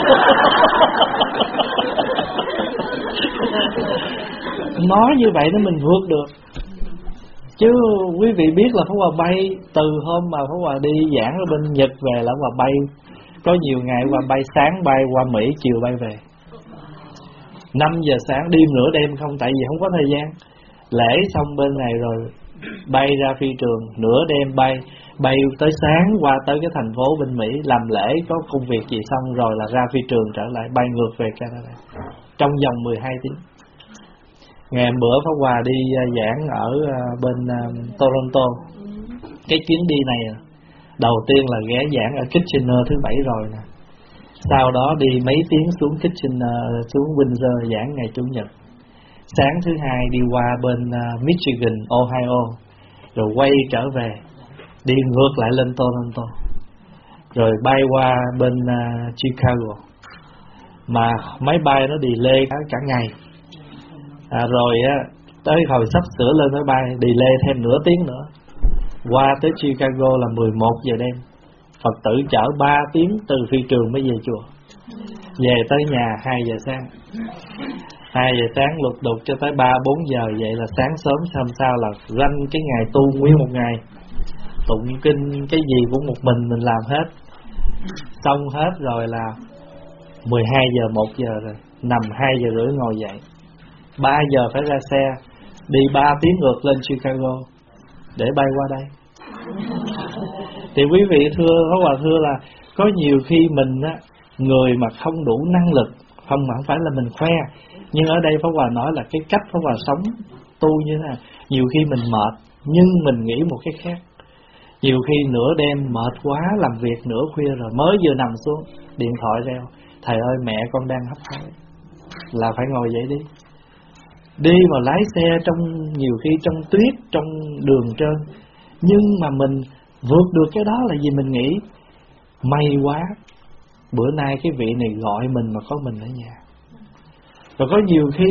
Nói như vậy nó mình vượt được. Chứ quý vị biết là Pháp Hòa bay từ hôm mà Pháp Hòa đi giảng ở bên Nhật về là Pháp Hòa bay. Có nhiều ngày qua bay sáng bay qua Mỹ, chiều bay về. Năm giờ sáng đêm nửa đêm không, tại vì không có thời gian. Lễ xong bên này rồi bay ra phi trường, nửa đêm bay, bay tới sáng qua tới cái thành phố bên Mỹ làm lễ, có công việc gì xong rồi là ra phi trường trở lại, bay ngược về Canada trong vòng mười hai tiếng. Ngày bữa Pháp Hòa đi giảng ở bên Toronto. Cái chuyến đi này đầu tiên là ghé giảng ở Kitchener thứ bảy rồi nè. Sau đó đi mấy tiếng xuống Kitchener, xuống Windsor giảng ngày Chủ nhật. Sáng thứ hai đi qua bên Michigan, Ohio, rồi quay trở về, đi ngược lại lên Toronto, rồi bay qua bên Chicago. Mà máy bay nó delay cả, cả ngày. À, rồi á tới hồi sắp sửa lên máy bay delay thêm nửa tiếng nữa. Qua tới Chicago là mười một giờ đêm. Phật tử chở ba tiếng từ phi trường mới về chùa. Về tới nhà hai giờ sáng. Hai giờ sáng lục đục cho tới ba bốn giờ. Vậy là sáng sớm hôm sau là ranh cái ngày tu nguyên một ngày. Tụng kinh cái gì cũng một mình mình làm hết. Xong hết rồi là mười hai giờ một giờ rồi, nằm hai giờ rưỡi ngồi dậy, ba giờ phải ra xe đi ba tiếng ngược lên Chicago để bay qua đây. Thì quý vị thưa Pháp Hòa thưa là có nhiều khi mình á, người mà không đủ năng lực, không mà không phải là mình khoe, nhưng ở đây Pháp Hòa nói là cái cách Pháp Hòa sống tu như thế nào. Nhiều khi mình mệt nhưng mình nghĩ một cái khác. Nhiều khi nửa đêm mệt quá, làm việc nửa khuya rồi mới vừa nằm xuống, điện thoại reo, thầy ơi mẹ con đang hấp hối, là phải ngồi dậy đi. Đi mà lái xe trong nhiều khi trong tuyết, trong đường trơn, nhưng mà mình vượt được cái đó là vì mình nghĩ may quá bữa nay cái vị này gọi mình mà có mình ở nhà. Rồi có nhiều khi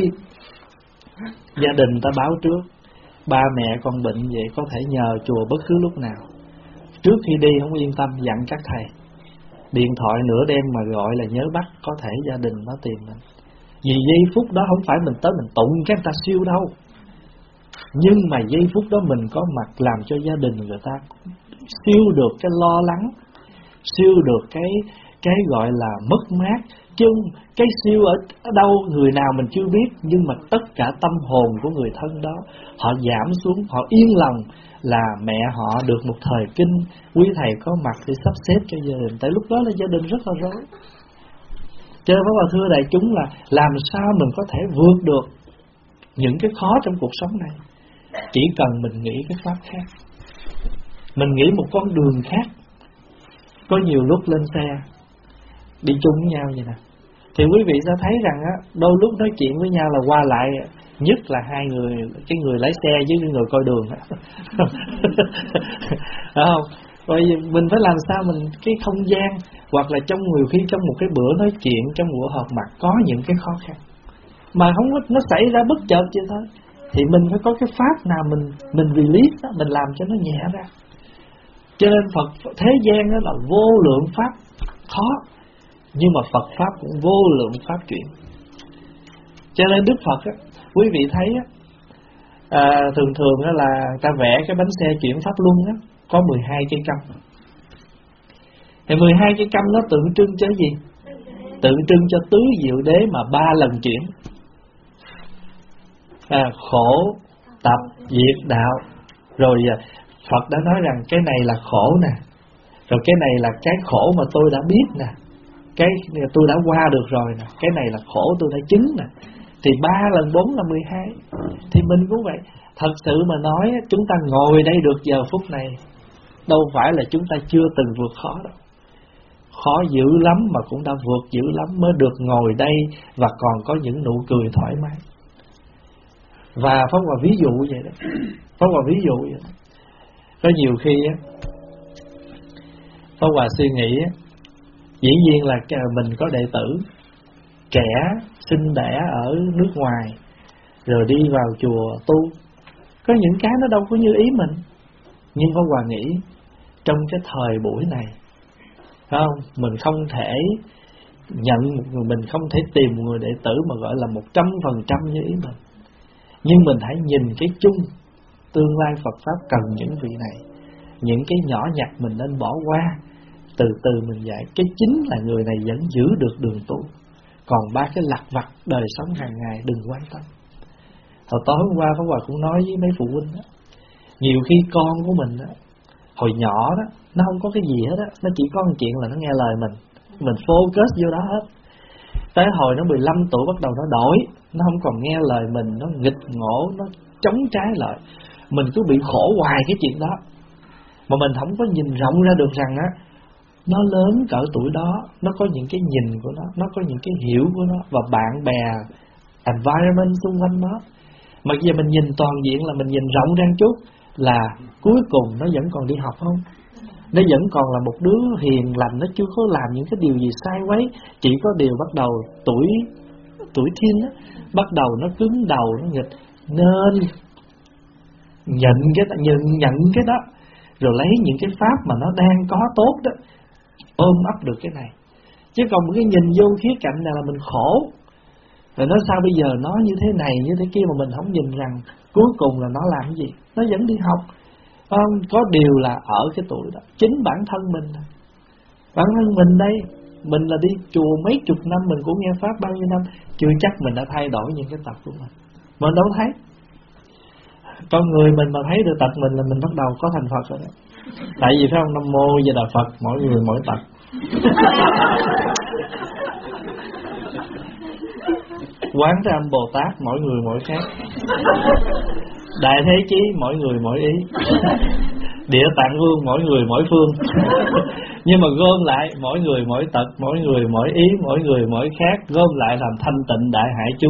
gia đình ta báo trước, ba mẹ con bệnh vậy có thể nhờ chùa bất cứ lúc nào. Trước khi đi không yên tâm dặn các thầy, điện thoại nửa đêm mà gọi là nhớ bắt, có thể gia đình nó tìm mình. Vì giây phút đó không phải mình tới mình tụng các ta siêu đâu, nhưng mà giây phút đó mình có mặt làm cho gia đình người ta siêu được cái lo lắng, siêu được cái cái gọi là mất mát. Chứ cái siêu ở, ở đâu người nào mình chưa biết, nhưng mà tất cả tâm hồn của người thân đó họ giảm xuống, họ yên lòng là mẹ họ được một thời kinh, quý thầy có mặt để sắp xếp cho gia đình. Tại lúc đó là gia đình rất là rối. Cho nên Pháp Hòa thưa đại chúng là làm sao mình có thể vượt được những cái khó trong cuộc sống này. Chỉ cần mình nghĩ cái pháp khác, mình nghĩ một con đường khác. Có nhiều lúc lên xe đi chung với nhau vậy nè, thì quý vị sẽ thấy rằng á, đôi lúc nói chuyện với nhau là qua lại, nhất là hai người, cái người lái xe với cái người coi đường á. Phải không? Bởi vì mình phải làm sao mình cái không gian, hoặc là trong nhiều khi trong một cái bữa nói chuyện, trong buổi họp mặt có những cái khó khăn mà không có, nó xảy ra bất chợt vậy thôi, thì mình phải có cái pháp nào mình mình release đó, mình làm cho nó nhẹ ra. Cho nên Phật thế gian đó là vô lượng pháp khó, nhưng mà Phật pháp cũng vô lượng pháp chuyển. Cho nên Đức Phật á, quý vị thấy á, à, thường thường á là ta vẽ cái bánh xe chuyển pháp luân á, có mười hai cây câm. Thì mười hai cây câm nó tượng trưng cho gì? Tượng trưng cho tứ diệu đế mà ba lần chuyển. À, khổ, tập, diệt, đạo. Rồi Phật đã nói rằng cái này là khổ nè, rồi cái này là cái khổ mà tôi đã biết nè, cái tôi đã qua được rồi nè, cái này là khổ tôi đã chứng nè. Thì ba lần bốn là mười hai. Thì mình cũng vậy. Thật sự mà nói, chúng ta ngồi đây được giờ phút này, đâu phải là chúng ta chưa từng vượt khó đâu. Khó dữ lắm mà cũng đã vượt dữ lắm mới được ngồi đây và còn có những nụ cười thoải mái. Và Pháp Hòa ví dụ vậy đó. Pháp Hòa ví dụ vậy đó. Có nhiều khi á, Pháp Hòa suy nghĩ á, dĩ nhiên là mình có đệ tử trẻ sinh đẻ ở nước ngoài rồi đi vào chùa tu, có những cái nó đâu có như ý mình. Nhưng Pháp Hòa nghĩ trong cái thời buổi này, phải không, mình không thể nhận một người, mình không thể tìm một người đệ tử mà gọi là một trăm phần trăm như ý mình. Nhưng mình hãy nhìn cái chung, tương lai Phật Pháp cần những vị này. Những cái nhỏ nhặt mình nên bỏ qua, từ từ mình dạy. Cái chính là người này vẫn giữ được đường tu, còn ba cái lặt vặt đời sống hàng ngày đừng quan tâm. Hồi tối hôm qua Pháp Hòa cũng nói với mấy phụ huynh đó, nhiều khi con của mình đó, hồi nhỏ đó, nó không có cái gì hết á, nó chỉ có một chuyện là nó nghe lời mình, mình focus vô đó hết. Tới hồi nó mười lăm tuổi bắt đầu nó đổi, nó không còn nghe lời mình, nó nghịch ngộ, nó chống trái lại. Mình cứ bị khổ hoài cái chuyện đó, mà mình không có nhìn rộng ra được rằng á, nó lớn cỡ tuổi đó, nó có những cái nhìn của nó, nó có những cái hiểu của nó, và bạn bè, environment xung quanh nó. Mà giờ mình nhìn toàn diện là mình nhìn rộng ra chút, là cuối cùng nó vẫn còn đi học không? Nó vẫn còn là một đứa hiền lành, nó chưa có làm những cái điều gì sai quấy. Chỉ có điều bắt đầu tuổi tuổi teen á, bắt đầu nó cứng đầu, nó nghịch. Nên nhận cái nhận, nhận cái đó, rồi lấy những cái pháp mà nó đang có tốt đó ôm ấp được cái này. Chứ còn một cái nhìn vô khía cạnh này là mình khổ. Rồi nói sao bây giờ nó như thế này như thế kia mà mình không nhìn rằng cuối cùng là nó làm cái gì? Nó vẫn đi học. Không, có điều là ở cái tuổi đó chính bản thân mình, bản thân mình đây, mình là đi chùa mấy chục năm, mình cũng nghe pháp bao nhiêu năm, chưa chắc mình đã thay đổi những cái tật của mình. Mình đâu thấy. Con người mình mà thấy được tật mình là mình bắt đầu có thành Phật rồi đó. Tại vì phải không, Nam Mô Di Đà Phật, mỗi người mỗi tật. Quán Thế Âm Bồ Tát, mỗi người mỗi khác. Đại Thế Chí, mỗi người mỗi ý. Địa Tạng Vương, mỗi người mỗi phương. Nhưng mà gom lại, mỗi người mỗi tật, mỗi người mỗi ý, mỗi người mỗi khác, gom lại làm thanh tịnh đại hải chúng.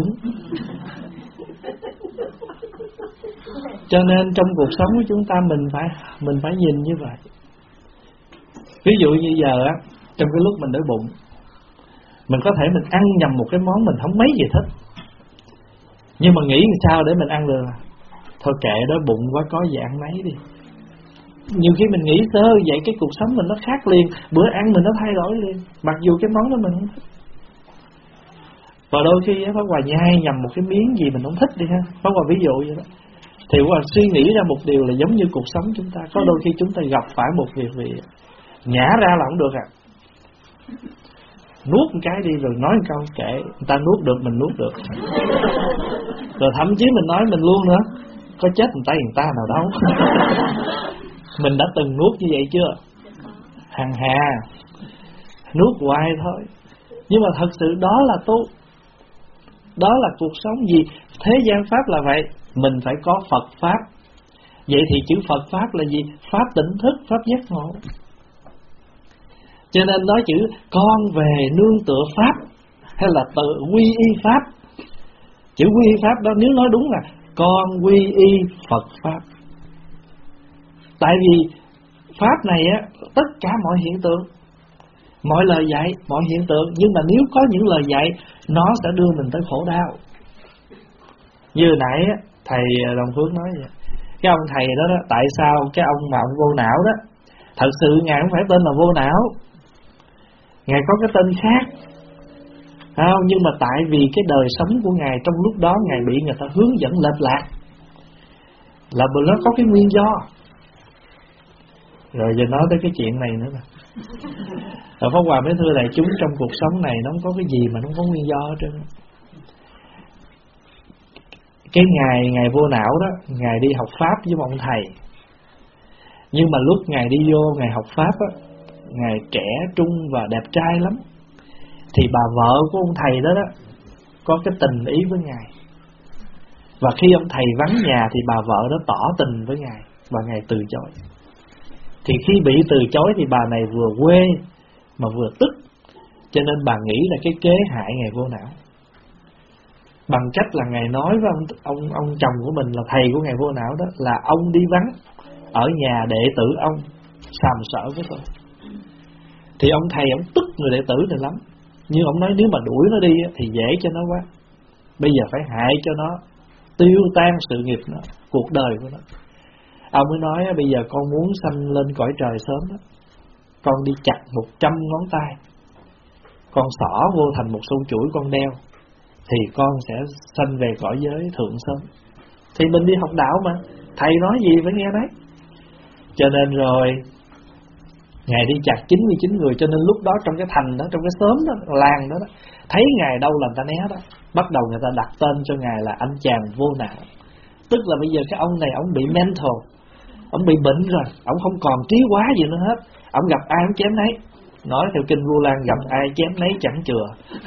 Cho nên trong cuộc sống của chúng ta mình phải mình phải nhìn như vậy. Ví dụ như giờ á, trong cái lúc mình đói bụng, mình có thể mình ăn nhầm một cái món mình không mấy gì thích, nhưng mà nghĩ sao để mình ăn được? Thôi kệ đói bụng quá, có gì ăn nấy đi. Nhiều khi mình nghĩ sơ vậy cái cuộc sống mình nó khác liền, bữa ăn mình nó thay đổi liền, mặc dù cái món đó mình không thích. Và đôi khi Pháp Hòa nhai nhầm một cái miếng gì mình không thích đi ha, Pháp Hòa ví dụ vậy đó. Thì Pháp Hòa suy nghĩ ra một điều là giống như cuộc sống chúng ta, có đôi khi chúng ta gặp phải một việc gì nhả ra là không được à, nuốt một cái đi rồi nói một câu kệ, người ta nuốt được mình nuốt được. Rồi thậm chí mình nói mình luôn nữa, có chết người ta người ta nào đâu. Mình đã từng nuốt như vậy chưa? Hằng hà nuốt hoài thôi. Nhưng mà thật sự đó là tu, đó là cuộc sống. Gì thế gian pháp là vậy, mình phải có Phật pháp. Vậy thì chữ Phật pháp là gì? Pháp tỉnh thức, pháp giác ngộ. Cho nên nói chữ con về nương tựa pháp hay là tự quy y pháp. Chữ quy y pháp đó nếu nói đúng là con quy y Phật pháp. Tại vì pháp này á, tất cả mọi hiện tượng, mọi lời dạy, mọi hiện tượng, nhưng mà nếu có những lời dạy nó sẽ đưa mình tới khổ đau. Như nãy á, thầy Đồng Phước nói vậy, cái ông thầy đó, đó tại sao cái ông mà ông vô não đó, thật sự ngài không phải tên là vô não, ngài có cái tên khác, không? Nhưng mà tại vì cái đời sống của ngài trong lúc đó ngài bị người ta hướng dẫn lệch lạc, là bởi nó có cái nguyên do. Rồi giờ nói tới cái chuyện này nữa nè. Rồi Pháp Hòa mới thưa đại chúng, trong cuộc sống này nó không có cái gì mà nó không có nguyên do hết trơn. Cái ngày ngài vô não đó, ngài đi học pháp với một ông thầy. Nhưng mà lúc ngài đi vô ngài học pháp á, ngài trẻ trung và đẹp trai lắm. Thì bà vợ của ông thầy đó đó có cái tình ý với ngài. Và khi ông thầy vắng nhà thì bà vợ đó tỏ tình với ngài và ngài từ chối. Thì khi bị từ chối thì bà này vừa quê mà vừa tức, cho nên bà nghĩ là cái kế hại ngài vô não. Bằng cách là ngài nói với ông, ông, ông chồng của mình là thầy của ngài vô não đó, là ông đi vắng ở nhà đệ tử ông sàm sỡ với tôi. Thì ông thầy ông tức người đệ tử này lắm, nhưng ông nói nếu mà đuổi nó đi thì dễ cho nó quá, bây giờ phải hại cho nó, tiêu tan sự nghiệp nó, cuộc đời của nó. Ông mới nói bây giờ con muốn sanh lên cõi trời sớm đó, con đi chặt một trăm ngón tay, con xỏ vô thành một sâu chuỗi con đeo, thì con sẽ sanh về cõi giới thượng sớm. Thì mình đi học đạo mà, thầy nói gì phải nghe đấy. Cho nên rồi ngài đi chặt chín mươi chín người, cho nên lúc đó trong cái thành đó, trong cái xóm đó, làng đó, đó thấy ngài đâu là người ta né đó. Bắt đầu người ta đặt tên cho ngài là anh chàng vô não. Tức là bây giờ cái ông này ông bị mental, ông bị bệnh rồi, ông không còn trí hóa gì nữa hết. Ông gặp ai ông chém nấy. Nói theo kinh Vu Lan, gặp ai chém nấy chẳng chừa.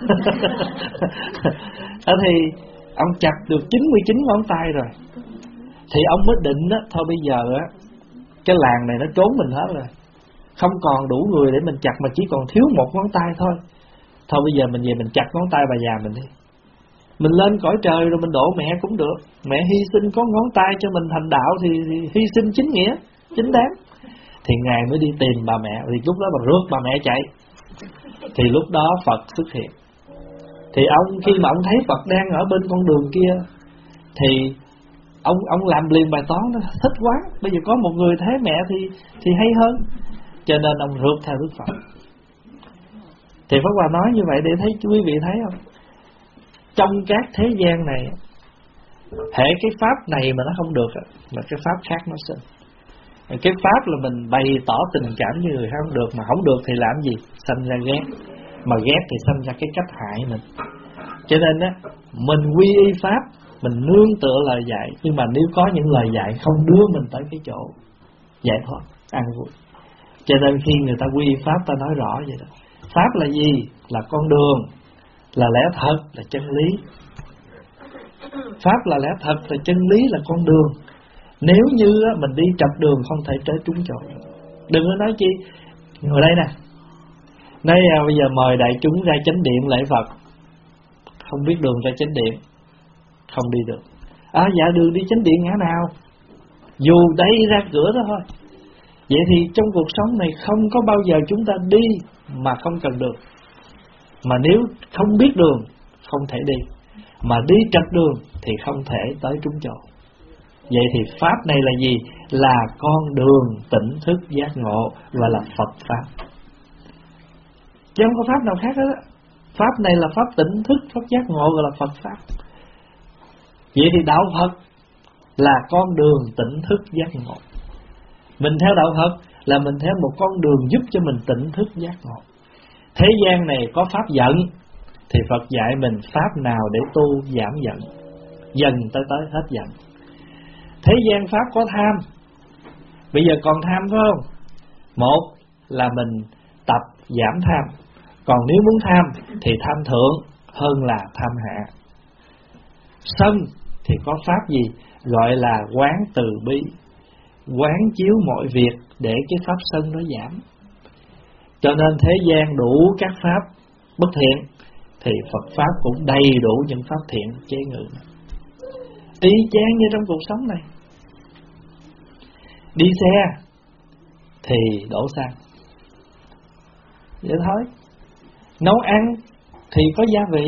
Đó thì ông chặt được chín mươi chín ngón tay rồi. Thì ông mới định đó, thôi bây giờ á, cái làng này nó trốn mình hết rồi, không còn đủ người để mình chặt, mà chỉ còn thiếu một ngón tay thôi. Thôi bây giờ mình về mình chặt ngón tay bà già mình đi, mình lên cõi trời rồi mình độ mẹ cũng được. Mẹ hy sinh có ngón tay cho mình thành đạo thì, thì hy sinh chính nghĩa, chính đáng. Thì ngài mới đi tìm bà mẹ. Thì lúc đó bà rước bà mẹ chạy. Thì lúc đó Phật xuất hiện. Thì ông khi mà ông thấy Phật đang ở bên con đường kia, thì ông ông làm liền bài toán nó thích quá, bây giờ có một người thế mẹ thì thì hay hơn, cho nên ông rượt theo Đức Phật. Thì Pháp Hòa nói như vậy để thấy quý vị thấy không, trong các thế gian này, hễ cái pháp này mà nó không được là cái pháp khác nó sinh. Cái pháp là mình bày tỏ tình cảm với người không được, mà không được thì làm gì? Sanh ra ghét, mà ghét thì sanh ra cái cách hại mình. Cho nên á, mình quy y pháp, mình nương tựa lời dạy, nhưng mà nếu có những lời dạy không đưa mình tới cái chỗ giải thoát, an vui. Cho nên khi người ta quy y pháp, ta nói rõ vậy đó. Pháp là gì? Là con đường, là lẽ thật, là chân lý. Pháp là lẽ thật, là chân lý, là con đường. Nếu như mình đi trật đường không thể tới trúng chỗ. Đừng có nói chi. Ngồi đây nè, nói à, bây giờ mời đại chúng ra chánh điện lễ Phật, không biết đường ra chánh điện, không đi được. À dạ đường đi chánh điện ngã nào? Dù đây ra cửa đó thôi. Vậy thì trong cuộc sống này không có bao giờ chúng ta đi mà không cần đường. Mà nếu không biết đường không thể đi, mà đi trật đường thì không thể tới trúng chỗ. Vậy thì pháp này là gì? Là con đường tỉnh thức giác ngộ, và là Phật pháp, chứ không có pháp nào khác hết. Pháp này là pháp tỉnh thức, pháp giác ngộ, gọi là Phật pháp. Vậy thì đạo Phật là con đường tỉnh thức giác ngộ. Mình theo đạo Phật là mình theo một con đường giúp cho mình tỉnh thức giác ngộ. Thế gian này có pháp giận, thì Phật dạy mình pháp nào để tu giảm giận, dần tới tới hết giận. Thế gian pháp có tham, bây giờ còn tham phải không? Một là mình tập giảm tham, còn nếu muốn tham thì tham thượng hơn là tham hạ. Sân thì có pháp gì? Gọi là quán từ bi, quán chiếu mọi việc để cái pháp sân nó giảm. Cho nên thế gian đủ các pháp bất thiện, thì Phật pháp cũng đầy đủ những pháp thiện chế ngự. Y chang như trong cuộc sống này, đi xe thì đổ xăng, vậy thôi. Nấu ăn thì có gia vị,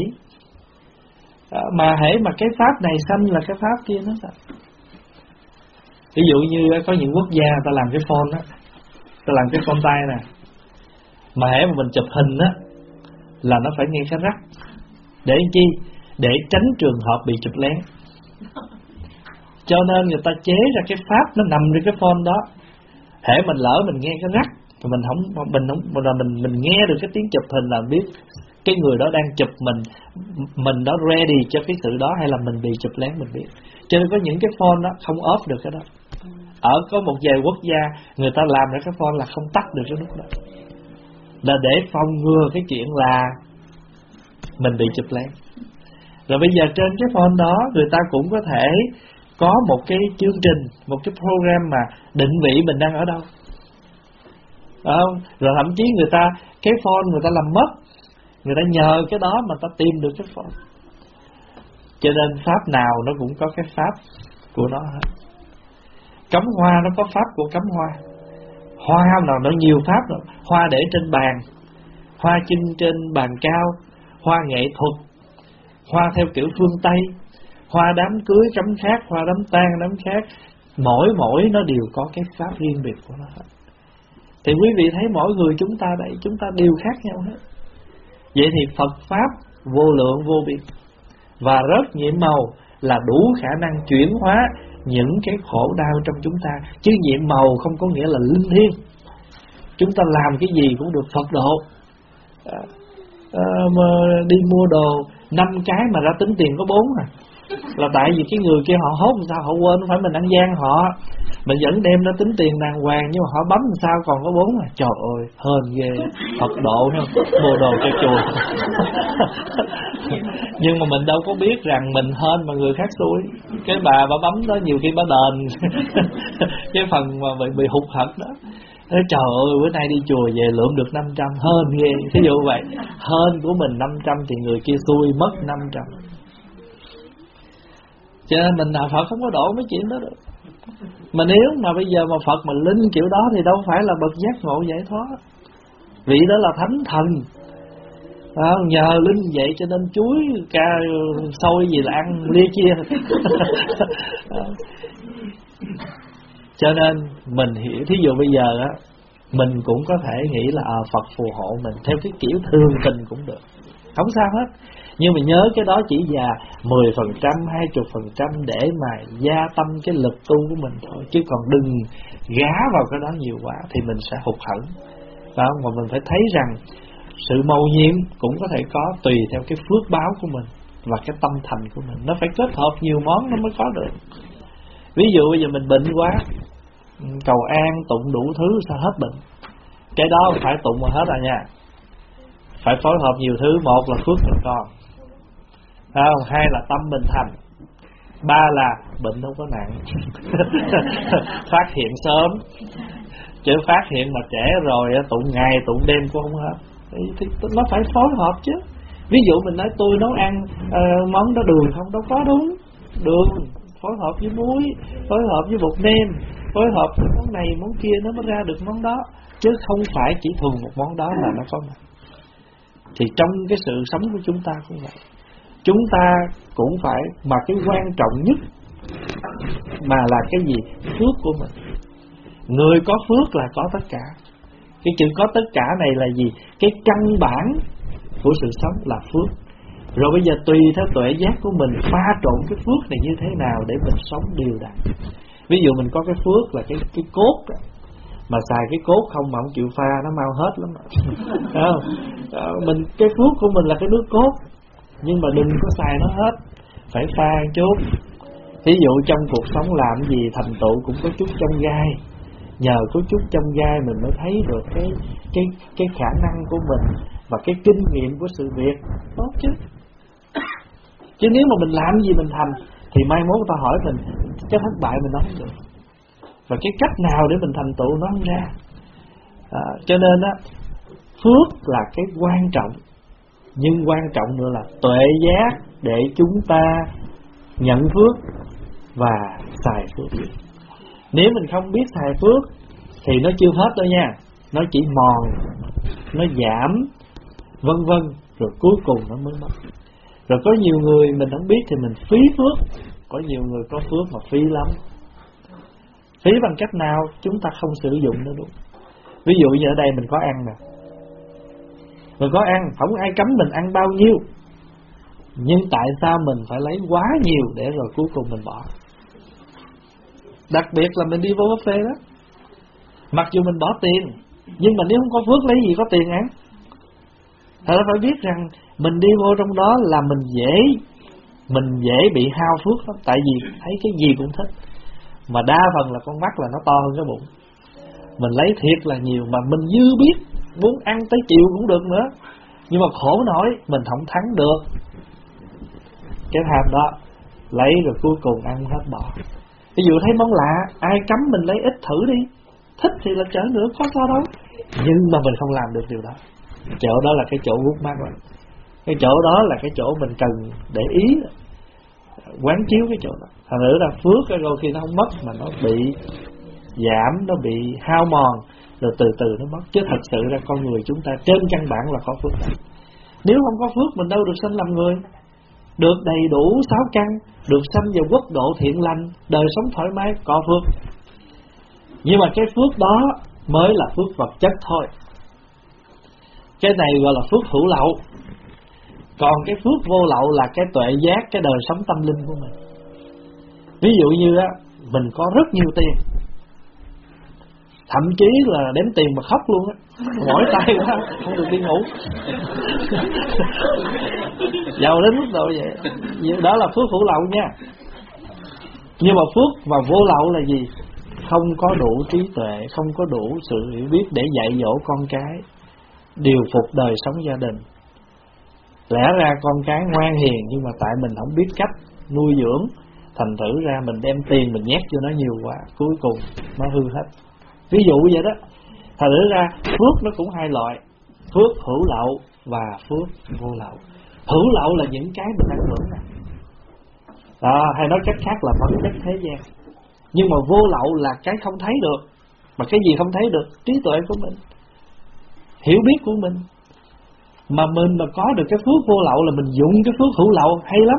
mà hễ mà cái pháp này sanh là cái pháp kia nó sanh. Ví dụ như có những quốc gia ta làm cái phone á, ta làm cái phone tay nè, mà hễ mà mình chụp hình á là nó phải nghe cái rắc. Để chi? Để tránh trường hợp bị chụp lén. Cho nên người ta chế ra cái pháp nó nằm trên cái phone đó. Hễ mình lỡ mình nghe cái rắc, thì mình không mình không là mình mình nghe được cái tiếng chụp hình là biết cái người đó đang chụp mình, mình đó ready cho cái sự đó, hay là mình bị chụp lén mình biết. Cho nên có những cái phone đó không off được cái đó. Ở có một vài quốc gia người ta làm ra cái phone là không tắt được cái nút đó, là để phòng ngừa cái chuyện là mình bị chụp lén. Rồi bây giờ trên cái phone đó người ta cũng có thể có một cái chương trình, một cái program mà định vị mình đang ở đâu. Không? Rồi thậm chí người ta cái phone người ta làm mất, người ta nhờ cái đó mà ta tìm được cái phone. Cho nên pháp nào nó cũng có cái pháp của nó hết. Cắm hoa nó có pháp của cắm hoa. Hoa nào nó nhiều pháp rồi. Hoa để trên bàn, hoa trưng trên bàn cao, hoa nghệ thuật, hoa theo kiểu phương Tây, hoa đám cưới cắm khác, hoa đám tang đám khác. Mỗi mỗi nó đều có cái pháp riêng biệt của nó hết. Thì quý vị thấy mỗi người chúng ta đây, chúng ta đều khác nhau hết. Vậy thì Phật pháp vô lượng vô biên và rất nhiệm màu, là đủ khả năng chuyển hóa những cái khổ đau trong chúng ta. Chứ nhiệm màu không có nghĩa là linh thiêng. Chúng ta làm cái gì cũng được Phật độ. à, à, mà đi mua đồ năm cái mà ra tính tiền có bốn à, là tại vì cái người kia họ hốt làm sao họ quên, không phải mình ăn gian họ, mình vẫn đem nó tính tiền đàng hoàng, nhưng mà họ bấm làm sao còn có bốn à. Trời ơi hên ghê, Phật độ không, mua đồ cho chùa. Nhưng mà mình đâu có biết rằng mình hên mà người khác xui. Cái bà bà bấm đó nhiều khi bà đền cái phần mà bị, bị hụt hẫng đó. Thế trời ơi bữa nay đi chùa về lượm được năm trăm, hên ghê. Thí dụ vậy, hên của mình năm trăm thì người kia xui mất năm trăm. Cho nên mình nào Phật không có độ mấy chuyện đó được. Mà nếu mà bây giờ mà Phật mà linh kiểu đó thì đâu phải là bậc giác ngộ giải thoát. Vị đó là thánh thần, À, nhờ linh vậy cho nên chuối ca xôi gì là ăn lia chia. Cho nên mình hiểu, thí dụ bây giờ á, mình cũng có thể nghĩ là à, Phật phù hộ mình theo cái kiểu thường tình cũng được, không sao hết. Nhưng mà nhớ cái đó chỉ là mười phần trăm, hai mươi phần trăm để mà gia tâm cái lực tu của mình thôi, chứ còn đừng gá vào cái đó nhiều quá thì mình sẽ hụt hẫng. Đó, mà mình phải thấy rằng sự mầu nhiệm cũng có thể có tùy theo cái phước báo của mình và cái tâm thành của mình, nó phải kết hợp nhiều món nó mới có được. Ví dụ bây giờ mình bệnh quá, cầu an tụng đủ thứ sao hết bệnh, cái đó không phải tụng mà hết rồi nha, phải phối hợp nhiều thứ. Một là phước mình còn, không? Hai là tâm mình thành, ba là bệnh không có nặng. Phát hiện sớm, chứ phát hiện mà trễ rồi tụng ngày tụng đêm cũng không hết. Thì nó phải phối hợp chứ. Ví dụ mình nói tôi nấu ăn uh, món đó đường không, đâu có đúng. Đường phối hợp với muối, phối hợp với bột nêm, phối hợp với món này món kia nó mới ra được món đó, chứ không phải chỉ thường một món đó là nó có mặt. Thì trong cái sự sống của chúng ta cũng vậy, chúng ta cũng phải, mà cái quan trọng nhất mà là cái gì? Phước của mình. Người có phước là có tất cả. Cái chữ có tất cả này là gì? Cái căn bản của sự sống là phước. Rồi bây giờ tùy theo tuệ giác của mình pha trộn cái phước này như thế nào để mình sống đều đặn. Ví dụ mình có cái phước là cái cái cốt đó, mà xài cái cốt không mà không chịu pha nó mau hết lắm. Không? Mình cái phước của mình là cái nước cốt, nhưng mà đừng có xài nó hết, phải pha chút. Ví dụ trong cuộc sống làm gì thành tựu cũng có chút trong gai, nhờ có chút trong gai mình mới thấy được cái cái cái khả năng của mình và cái kinh nghiệm của sự việc tốt chứ. Chứ nếu mà mình làm gì mình thành thì mai mốt người ta hỏi mình cái thất bại mình nói không được, và cái cách nào để mình thành tựu nó không ra. À, cho nên á, phước là cái quan trọng, nhưng quan trọng nữa là tuệ giác để chúng ta nhận phước và xài phước. Nếu mình không biết xài phước thì nó chưa hết đâu nha, nó chỉ mòn, nó giảm, vân vân, rồi cuối cùng nó mới mất. Rồi có nhiều người mình không biết thì mình phí phước, có nhiều người có phước mà phí lắm. Phí bằng cách nào? Chúng ta không sử dụng nó đúng. Ví dụ như ở đây mình có ăn nè, mình có ăn, không ai cấm mình ăn bao nhiêu, nhưng tại sao mình phải lấy quá nhiều để rồi cuối cùng mình bỏ? Đặc biệt là mình đi vô buffet đó, mặc dù mình bỏ tiền, nhưng mà nếu không có phước lấy gì có tiền ăn. Thật ra phải biết rằng mình đi vô trong đó là mình dễ Mình dễ bị hao phước lắm. Tại vì thấy cái gì cũng thích, mà đa phần là con mắt là nó to hơn cái bụng. Mình lấy thiệt là nhiều, mà mình dư biết muốn ăn tới chiều cũng được nữa, nhưng mà khổ nổi mình không thắng được cái tham đó, lấy rồi cuối cùng ăn hết bỏ. Ví dụ thấy món lạ, ai cấm mình lấy ít thử đi, thích thì là chở nữa, có sao đâu. Nhưng mà mình không làm được điều đó. Chỗ đó là cái chỗ hút mắt rồi. Cái chỗ đó là cái chỗ mình cần để ý, quán chiếu cái chỗ đó. Thành thử là phước đôi khi nó không mất mà nó bị giảm, nó bị hao mòn, rồi từ từ nó mất. Chứ thật sự ra con người chúng ta trên căn bản là có phước. Nếu không có phước mình đâu được sanh làm người. Được đầy đủ sáu căn, được sanh vào quốc độ thiện lành, đời sống thoải mái, có phước. Nhưng mà cái phước đó mới là phước vật chất thôi. Cái này gọi là phước hữu lậu. Còn cái phước vô lậu là cái tuệ giác, cái đời sống tâm linh của mình. Ví dụ như á, mình có rất nhiều tiền, thậm chí là đếm tiền mà khóc luôn á, mỏi tay quá không được đi ngủ. Giàu đến mức độ vậy. Đó là phước hữu lậu nha. Nhưng mà phước mà vô lậu là gì? Không có đủ trí tuệ, không có đủ sự hiểu biết để dạy dỗ con cái, điều phục đời sống gia đình. Lẽ ra con cái ngoan hiền, nhưng mà tại mình không biết cách nuôi dưỡng, thành thử ra mình đem tiền mình nhét cho nó nhiều quá, cuối cùng nó hư hết. Ví dụ vậy đó. Thành thử ra phước nó cũng hai loại, phước hữu lậu và phước vô lậu. Hữu lậu là những cái mình đang hưởng này đó, hay nói cách khác là vật chất thế gian. Nhưng mà vô lậu là cái không thấy được. Mà cái gì không thấy được? Trí tuệ của mình, hiểu biết của mình. Mà mình mà có được cái phước vô lậu là mình dụng cái phước hữu lậu hay lắm.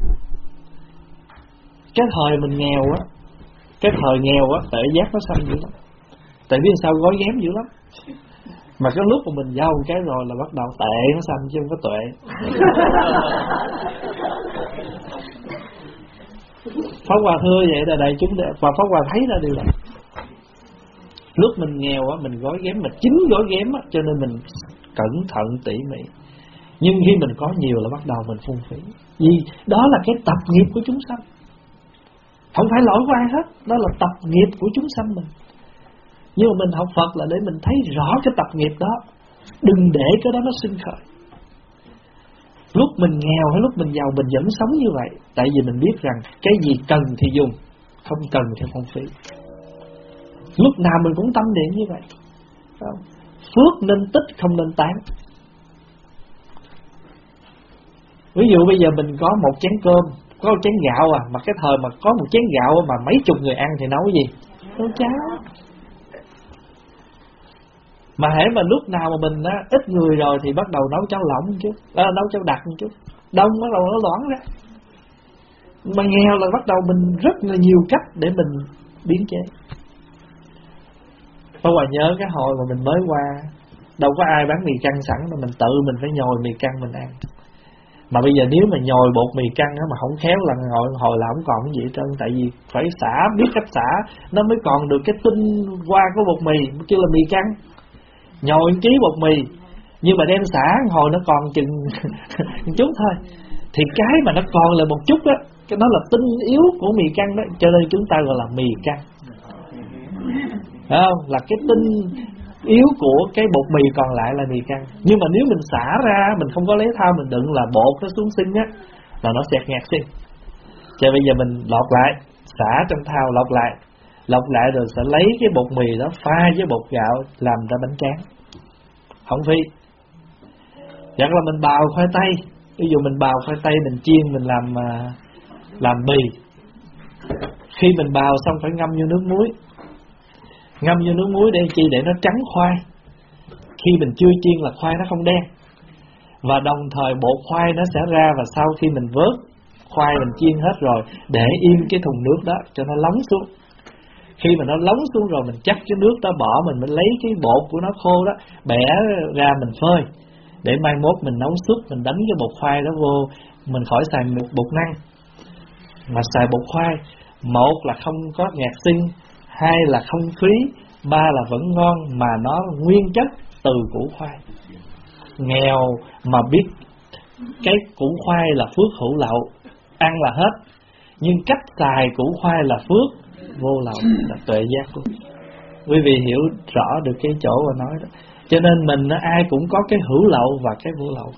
Cái thời mình nghèo á, cái thời nghèo á, tệ giác nó xâm dữ lắm. Tại biết sao gói ghém dữ lắm. Mà cái lúc mà mình giàu cái rồi là bắt đầu tệ nó xâm chứ không có tuệ. Pháp Hòa thưa vậy là đại chúng và Pháp Hòa thấy ra điều này. Lúc mình nghèo á, mình gói ghém, mà chính gói ghém á, cho nên mình cẩn thận tỉ mỉ. Nhưng khi mình có nhiều là bắt đầu mình phung phí. Vì đó là cái tập nghiệp của chúng sanh. Không phải lỗi của ai hết, đó là tập nghiệp của chúng sanh mình. Nhưng mà mình học Phật là để mình thấy rõ cái tập nghiệp đó, đừng để cái đó nó sinh khởi. Lúc mình nghèo hay lúc mình giàu mình vẫn sống như vậy. Tại vì mình biết rằng cái gì cần thì dùng, không cần thì phung phí. Lúc nào mình cũng tâm niệm như vậy. Phước nên tích không nên tán. Ví dụ bây giờ mình có một chén cơm, có một chén gạo à, mà cái thời mà có một chén gạo mà mấy chục người ăn thì nấu cái gì? Nấu cháo. Mà hễ mà lúc nào mà mình á, ít người rồi thì bắt đầu nấu cháo lỏng chứ, à, nấu cháo đặc chứ, đông bắt đầu nó loãng ra. Mà nghèo là bắt đầu mình rất là nhiều cách để mình biến chế. Tôi còn nhớ cái hồi mà mình mới qua, đâu có ai bán mì căn sẵn mà mình tự mình phải nhồi mì căn mình ăn. Mà bây giờ nếu mà nhồi bột mì căn á mà không khéo là hồi, hồi là không còn cái gì hết trơn. Tại vì phải xả, biết cách xả nó mới còn được cái tinh hoa của bột mì, kêu là mì căn. Nhồi ký bột mì nhưng mà đem xả hồi nó còn chừng một chút thôi. Thì cái mà nó còn là một chút á, cái đó là tinh yếu của mì căn đó, cho nên chúng ta gọi là mì căn. Phải không? Là cái tinh yếu của cái bột mì còn lại là mì căn. Nhưng mà nếu mình xả ra, mình không có lấy thao mình đựng là bột nó xuống sinh á, là nó xẹt nhạt sinh. Cho bây giờ mình lọc lại, xả trong thao lọc lại, lọc lại rồi sẽ lấy cái bột mì đó pha với bột gạo làm ra bánh tráng, không phi. Hoặc là mình bào khoai tây, ví dụ mình bào khoai tây mình chiên mình làm làm mì. Khi mình bào xong phải ngâm vô nước muối, ngâm vô nước muối để chi? Để nó trắng khoai. Khi mình chưa chiên là khoai nó không đen. Và đồng thời bột khoai nó sẽ ra, và sau khi mình vớt khoai mình chiên hết rồi, để yên cái thùng nước đó cho nó lắng xuống. Khi mà nó lắng xuống rồi mình chắc cái nước đó bỏ, mình mới lấy cái bột của nó khô đó, bẻ ra mình phơi. Để mai mốt mình nấu súp, mình đánh cái bột khoai đó vô, mình khỏi xài bột năng mà xài bột khoai. Một là không có nhạt sinh, hai là không phí, ba là vẫn ngon mà nó nguyên chất từ củ khoai. Nghèo mà biết cái củ khoai là phước hữu lậu, ăn là hết. Nhưng cách xài củ khoai là phước vô lậu, là tuệ giác của. Quý vị hiểu rõ được cái chỗ mà nói đó. Cho nên mình ai cũng có cái hữu lậu và cái vô lậu.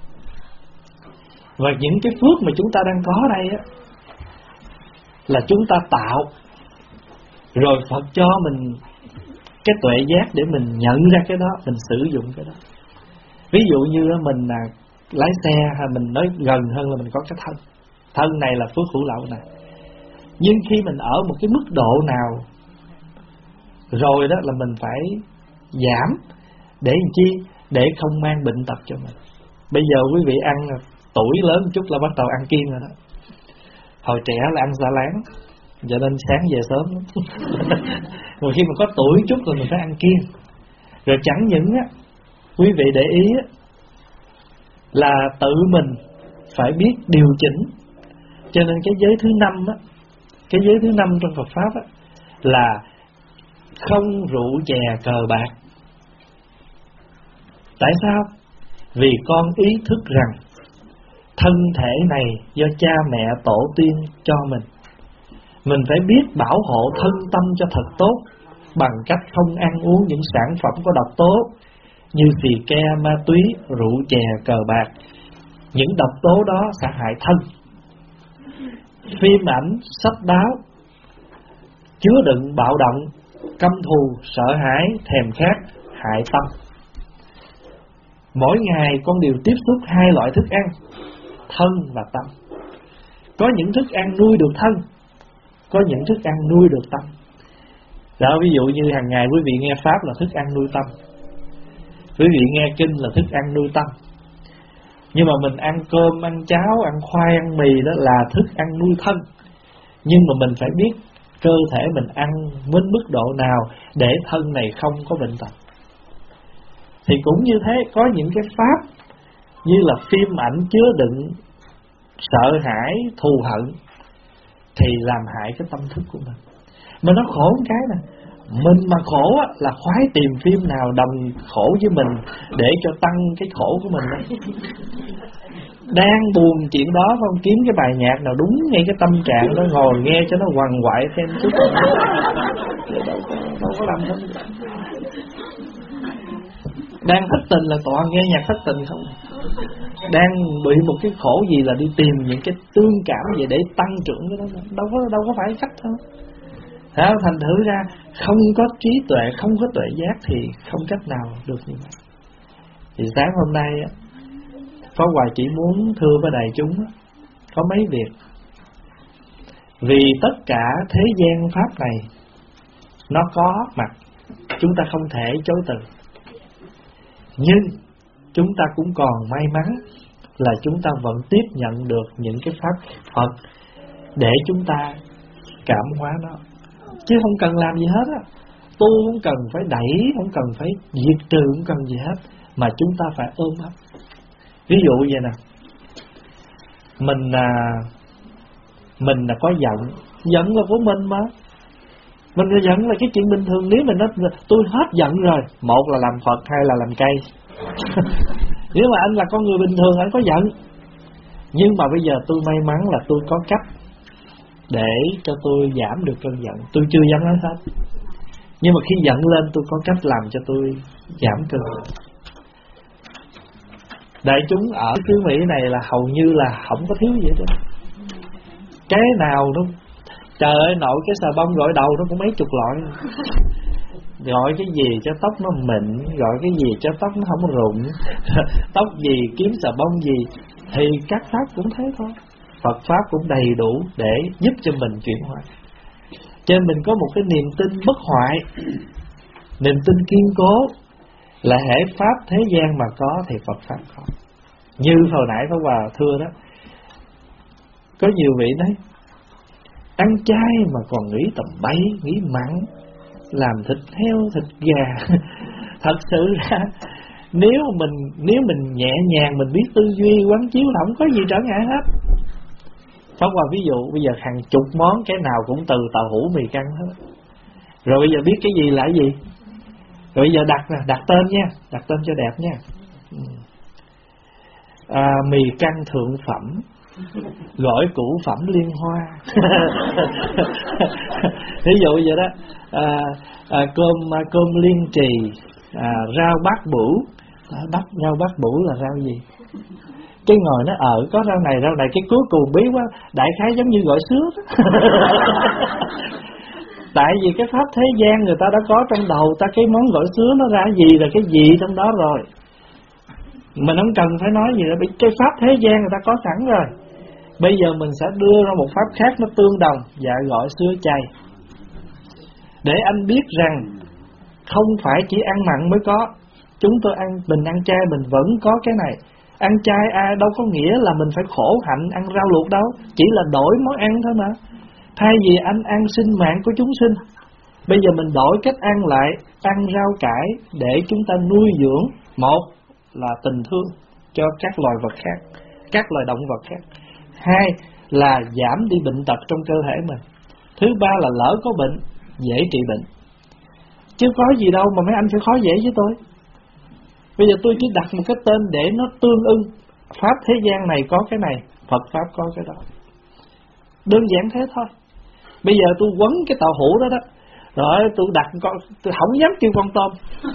Và những cái phước mà chúng ta đang có đây á, là chúng ta tạo, rồi Phật cho mình cái tuệ giác để mình nhận ra cái đó, mình sử dụng cái đó. Ví dụ như mình là lái xe, hay mình nói gần hơn là mình có cái thân. Thân này là phước hữu lậu này. Nhưng khi mình ở một cái mức độ nào rồi đó là mình phải giảm. Để làm chi? Để không mang bệnh tật cho mình. Bây giờ quý vị ăn tuổi lớn một chút là bắt đầu ăn kiêng rồi đó. Hồi trẻ là ăn xà láng, cho nên sáng về sớm. Rồi khi mà có tuổi chút rồi mình phải ăn kiêng. Rồi chẳng những á, quý vị để ý á, là tự mình phải biết điều chỉnh. Cho nên cái giới thứ năm á, cái giới thứ năm trong Phật Pháp á, là không rượu chè cờ bạc. Tại sao? Vì con ý thức rằng thân thể này do cha mẹ tổ tiên cho mình. Mình phải biết bảo hộ thân tâm cho thật tốt, bằng cách không ăn uống những sản phẩm có độc tố như xì ke, ma túy, rượu chè, cờ bạc. Những độc tố đó sẽ hại thân. Phim ảnh, sách báo chứa đựng bạo động, căm thù, sợ hãi, thèm khát, hại tâm. Mỗi ngày con đều tiếp xúc hai loại thức ăn, thân và tâm. Có những thức ăn nuôi được thân, có những thức ăn nuôi được tâm. Đó, ví dụ như hàng ngày quý vị nghe Pháp là thức ăn nuôi tâm, quý vị nghe Kinh là thức ăn nuôi tâm. Nhưng mà mình ăn cơm, ăn cháo, ăn khoai, ăn mì đó là thức ăn nuôi thân. Nhưng mà mình phải biết cơ thể mình ăn với mức độ nào để thân này không có bệnh tật. Thì cũng như thế, có những cái pháp như là phim ảnh chứa đựng sợ hãi, thù hận thì làm hại cái tâm thức của mình. Mà nó khổ một cái nè, mình mà khổ á, là khoái tìm phim nào đồng khổ với mình để cho tăng cái khổ của mình đó. Đang buồn chuyện đó không, kiếm cái bài nhạc nào đúng ngay cái tâm trạng đó, ngồi nghe cho nó quằn quại thêm chút. Đâu có, đâu có làm hết. Đang thất tình là toàn nghe nhạc thất tình không. Đang bị một cái khổ gì là đi tìm những cái tương cảm gì để tăng trưởng cái đó. Đâu có, đâu có phải cách đâu. Đó, thành thử ra không có trí tuệ, không có tuệ giác thì không cách nào được như vậy. Thì sáng hôm nay Pháp Hòa chỉ muốn thưa với đại chúng có mấy việc. Vì tất cả thế gian pháp này nó có mặt, chúng ta không thể chối từ. Nhưng chúng ta cũng còn may mắn là chúng ta vẫn tiếp nhận được những cái pháp Phật để chúng ta cảm hóa nó. Chứ không cần làm gì hết á. Tu không cần phải đẩy, không cần phải diệt trừ, không cần gì hết, mà chúng ta phải ôm ấp. Ví dụ vậy nè, Mình à, Mình là có giận. Giận là của mình mà. Mình là giận là cái chuyện bình thường. Nếu mình nói tôi hết giận rồi, một là làm Phật, hai là làm cây. Nếu mà anh là con người bình thường, anh có giận. Nhưng mà bây giờ tôi may mắn là tôi có cách để cho tôi giảm được cơn giận. Tôi chưa dám nói hết, nhưng mà khi giận lên tôi có cách làm cho tôi giảm cơn giận. Đại chúng ở xứ Mỹ này là hầu như là không có thiếu gì đó. Cái nào nó, trời ơi nội, cái xà bông gội đầu nó cũng mấy chục loại. Gọi cái gì cho tóc nó mịn, gọi cái gì cho tóc nó không rụng, tóc gì kiếm xà bông gì. Thì các pháp cũng thế thôi. Phật pháp cũng đầy đủ để giúp cho mình chuyển hóa. Cho nên mình có một cái niềm tin bất hoại, niềm tin kiên cố, là hễ pháp thế gian mà có thì Phật pháp có. Như hồi nãy Pháp Hòa thưa đó, có nhiều vị nói ăn chay mà còn nghĩ tầm bậy, nghĩ mặn, làm thịt heo, thịt gà. Thật sự ra nếu mình nếu mình nhẹ nhàng, mình biết tư duy quán chiếu là không có gì trở ngại hết. Pháp Hòa ví dụ bây giờ hàng chục món, cái nào cũng từ tàu hũ mì căn hết. Rồi bây giờ biết cái gì là cái gì. Rồi bây giờ đặt đặt tên nha, đặt tên cho đẹp nha. À, mì căn thượng phẩm, gỏi củ phẩm liên hoa. Ví dụ vậy đó. À, à, cơm à, cơm liên trì, à, rau bát bửu. À, bát rau bát bửu là rau gì? Cái ngồi nó ở có rau này rau này, cái cuối cùng bí quá, đại khái giống như gọi sứa đó. Tại vì cái pháp thế gian người ta đã có trong đầu ta, cái món gỏi sứa nó ra gì là cái gì trong đó rồi. Mình không cần phải nói gì nữa, vì cái pháp thế gian người ta có sẵn rồi. Bây giờ mình sẽ đưa ra một pháp khác nó tương đồng, dạ gọi sứa chay. Để anh biết rằng không phải chỉ ăn mặn mới có. Chúng tôi ăn, mình ăn chay mình vẫn có cái này. Ăn chay ai đâu có nghĩa là mình phải khổ hạnh ăn rau luộc đâu, chỉ là đổi món ăn thôi mà. Thay vì anh ăn sinh mạng của chúng sinh, bây giờ mình đổi cách ăn lại, ăn rau cải để chúng ta nuôi dưỡng. Một là tình thương cho các loài vật khác, các loài động vật khác. Hai là giảm đi bệnh tật trong cơ thể mình. Thứ ba là lỡ có bệnh, dễ trị bệnh. Chứ có gì đâu mà mấy anh phải khó dễ với tôi. Bây giờ tôi chỉ đặt một cái tên để nó tương ưng. Pháp thế gian này có cái này, Phật pháp có cái đó. Đơn giản thế thôi. Bây giờ tôi quấn cái tàu hũ đó đó, rồi tôi đặt con, tôi không dám kêu con tôm.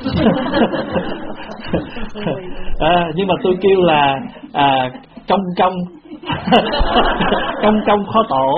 À, nhưng mà tôi kêu là à, công công công công kho tộ.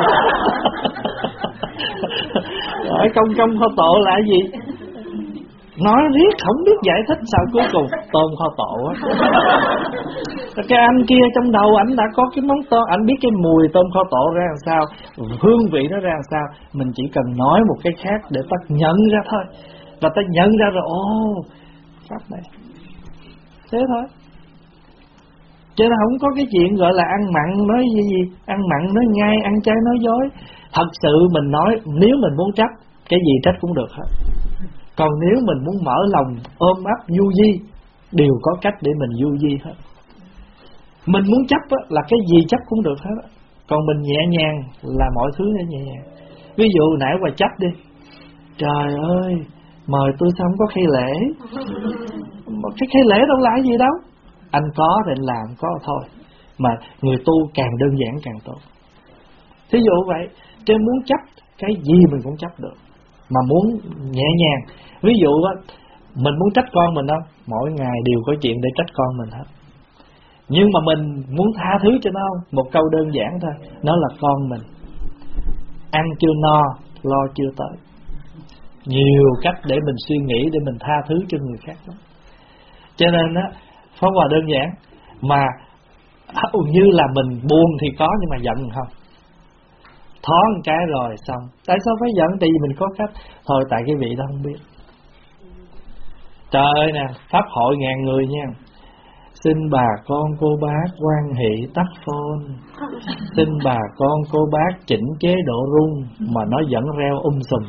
Rồi công công kho tộ là cái gì? Nói riết không biết giải thích sao cuối cùng tôm kho tộ á. Cái anh kia trong đầu ảnh đã có cái món tôm, ảnh biết cái mùi tôm kho tộ ra làm sao, hương vị nó ra làm sao. Mình chỉ cần nói một cái khác để ta nhận ra thôi. Và ta nhận ra rồi, ồ, pháp này thế thôi. Cho nên không có cái chuyện gọi là ăn mặn nói gì gì, ăn mặn nói ngay, ăn chay nói dối. Thật sự mình nói, nếu mình muốn trách, cái gì trách cũng được hết. Còn nếu mình muốn mở lòng ôm ấp du di, đều có cách để mình du di hết. Mình muốn chấp á, là cái gì chấp cũng được hết. Còn mình nhẹ nhàng là mọi thứ nó nhẹ nhàng. Ví dụ nãy qua chấp đi, trời ơi, mời tôi sao không có khay lễ. Cái khay lễ đâu là cái gì đâu. Anh có thì anh làm, có thôi. Mà người tu càng đơn giản càng tốt. Thí dụ vậy, trên muốn chấp, cái gì mình cũng chấp được. Mà muốn nhẹ nhàng, ví dụ á, mình muốn trách con mình không? Mỗi ngày đều có chuyện để trách con mình hết. Nhưng mà mình muốn tha thứ cho nó không? Một câu đơn giản thôi, nó là con mình. Ăn chưa no, lo chưa tới. Nhiều cách để mình suy nghĩ, để mình tha thứ cho người khác lắm. Cho nên á, Pháp Hòa đơn giản. Mà hầu như là mình buồn thì có, nhưng mà giận không. Thoáng một cái rồi xong. Tại sao phải giận? Tại vì mình có cách. Thôi tại cái vị đó không biết. Trời ơi nè, Pháp hội ngàn người nha. Xin bà con cô bác quan hệ tắt phone. Xin bà con cô bác chỉnh chế độ rung. Mà nó vẫn reo um sùm.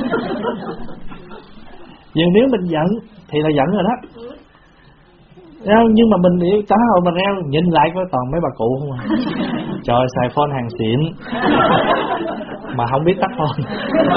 Nhưng nếu mình giận thì là giận rồi đó. Nhưng mà mình nghĩ cả hồi mà reo, nhìn lại có toàn mấy bà cụ không à. Trời, xài phone hàng xịn mà không biết tắt phone.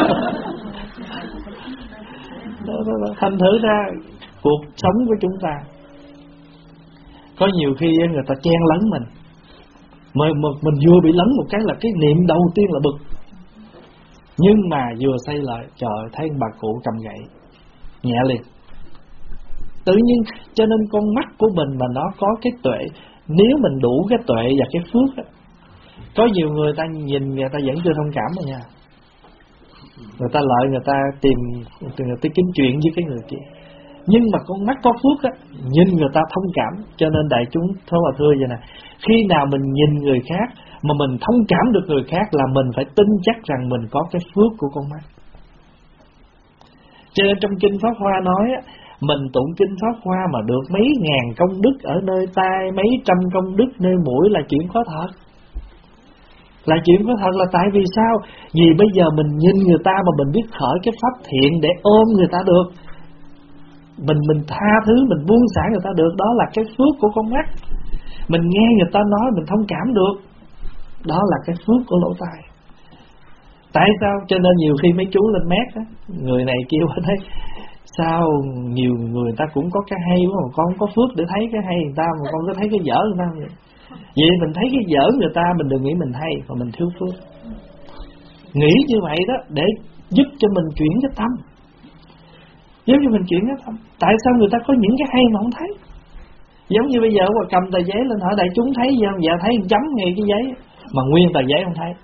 Thành thử ra cuộc sống của chúng ta có nhiều khi người ta chen lấn mình, mà mình vừa bị lấn một cái là cái niệm đầu tiên là bực. Nhưng mà vừa xây lại, trời, thấy bà cụ cầm gậy nhẹ liền. Tự nhiên, cho nên con mắt của mình mà nó có cái tuệ, nếu mình đủ cái tuệ và cái phước á, có nhiều người ta nhìn người ta vẫn chưa thông cảm rồi nha. Người ta lợi người ta tìm, người ta kiếm chuyện với cái người kia. Nhưng mà con mắt có phước á, nhìn người ta thông cảm. Cho nên đại chúng thưa và thưa vậy nè, khi nào mình nhìn người khác mà mình thông cảm được người khác là mình phải tin chắc rằng mình có cái phước của con mắt. Cho nên trong Kinh Pháp Hoa nói á, mình tụng Kinh Pháp Hoa mà được mấy ngàn công đức ở nơi tai, mấy trăm công đức nơi mũi là chuyện có thật. Là chuyện có thật là tại vì sao? Vì bây giờ mình nhìn người ta mà mình biết khởi cái pháp thiện để ôm người ta được. Mình mình tha thứ, mình buông xả người ta được, đó là cái phước của con mắt. Mình nghe người ta nói mình thông cảm được, đó là cái phước của lỗ tai. Tại sao? Cho nên nhiều khi mấy chú lên mét á, người này kêu ở đây sao nhiều người ta cũng có cái hay quá mà con không có phước để thấy cái hay người ta, mà con có thấy cái dở người ta vậy. Vậy mình thấy cái dở người ta mình đừng nghĩ mình hay, mà mình thiếu phước. Nghĩ như vậy đó để giúp cho mình chuyển cái tâm, giúp cho mình chuyển cái tâm. Tại sao người ta có những cái hay mà không thấy? Giống như bây giờ mà cầm tờ giấy lên hỏi đại chúng thấy gì không? Dạ thấy chấm ngay cái giấy mà nguyên tờ giấy không thấy,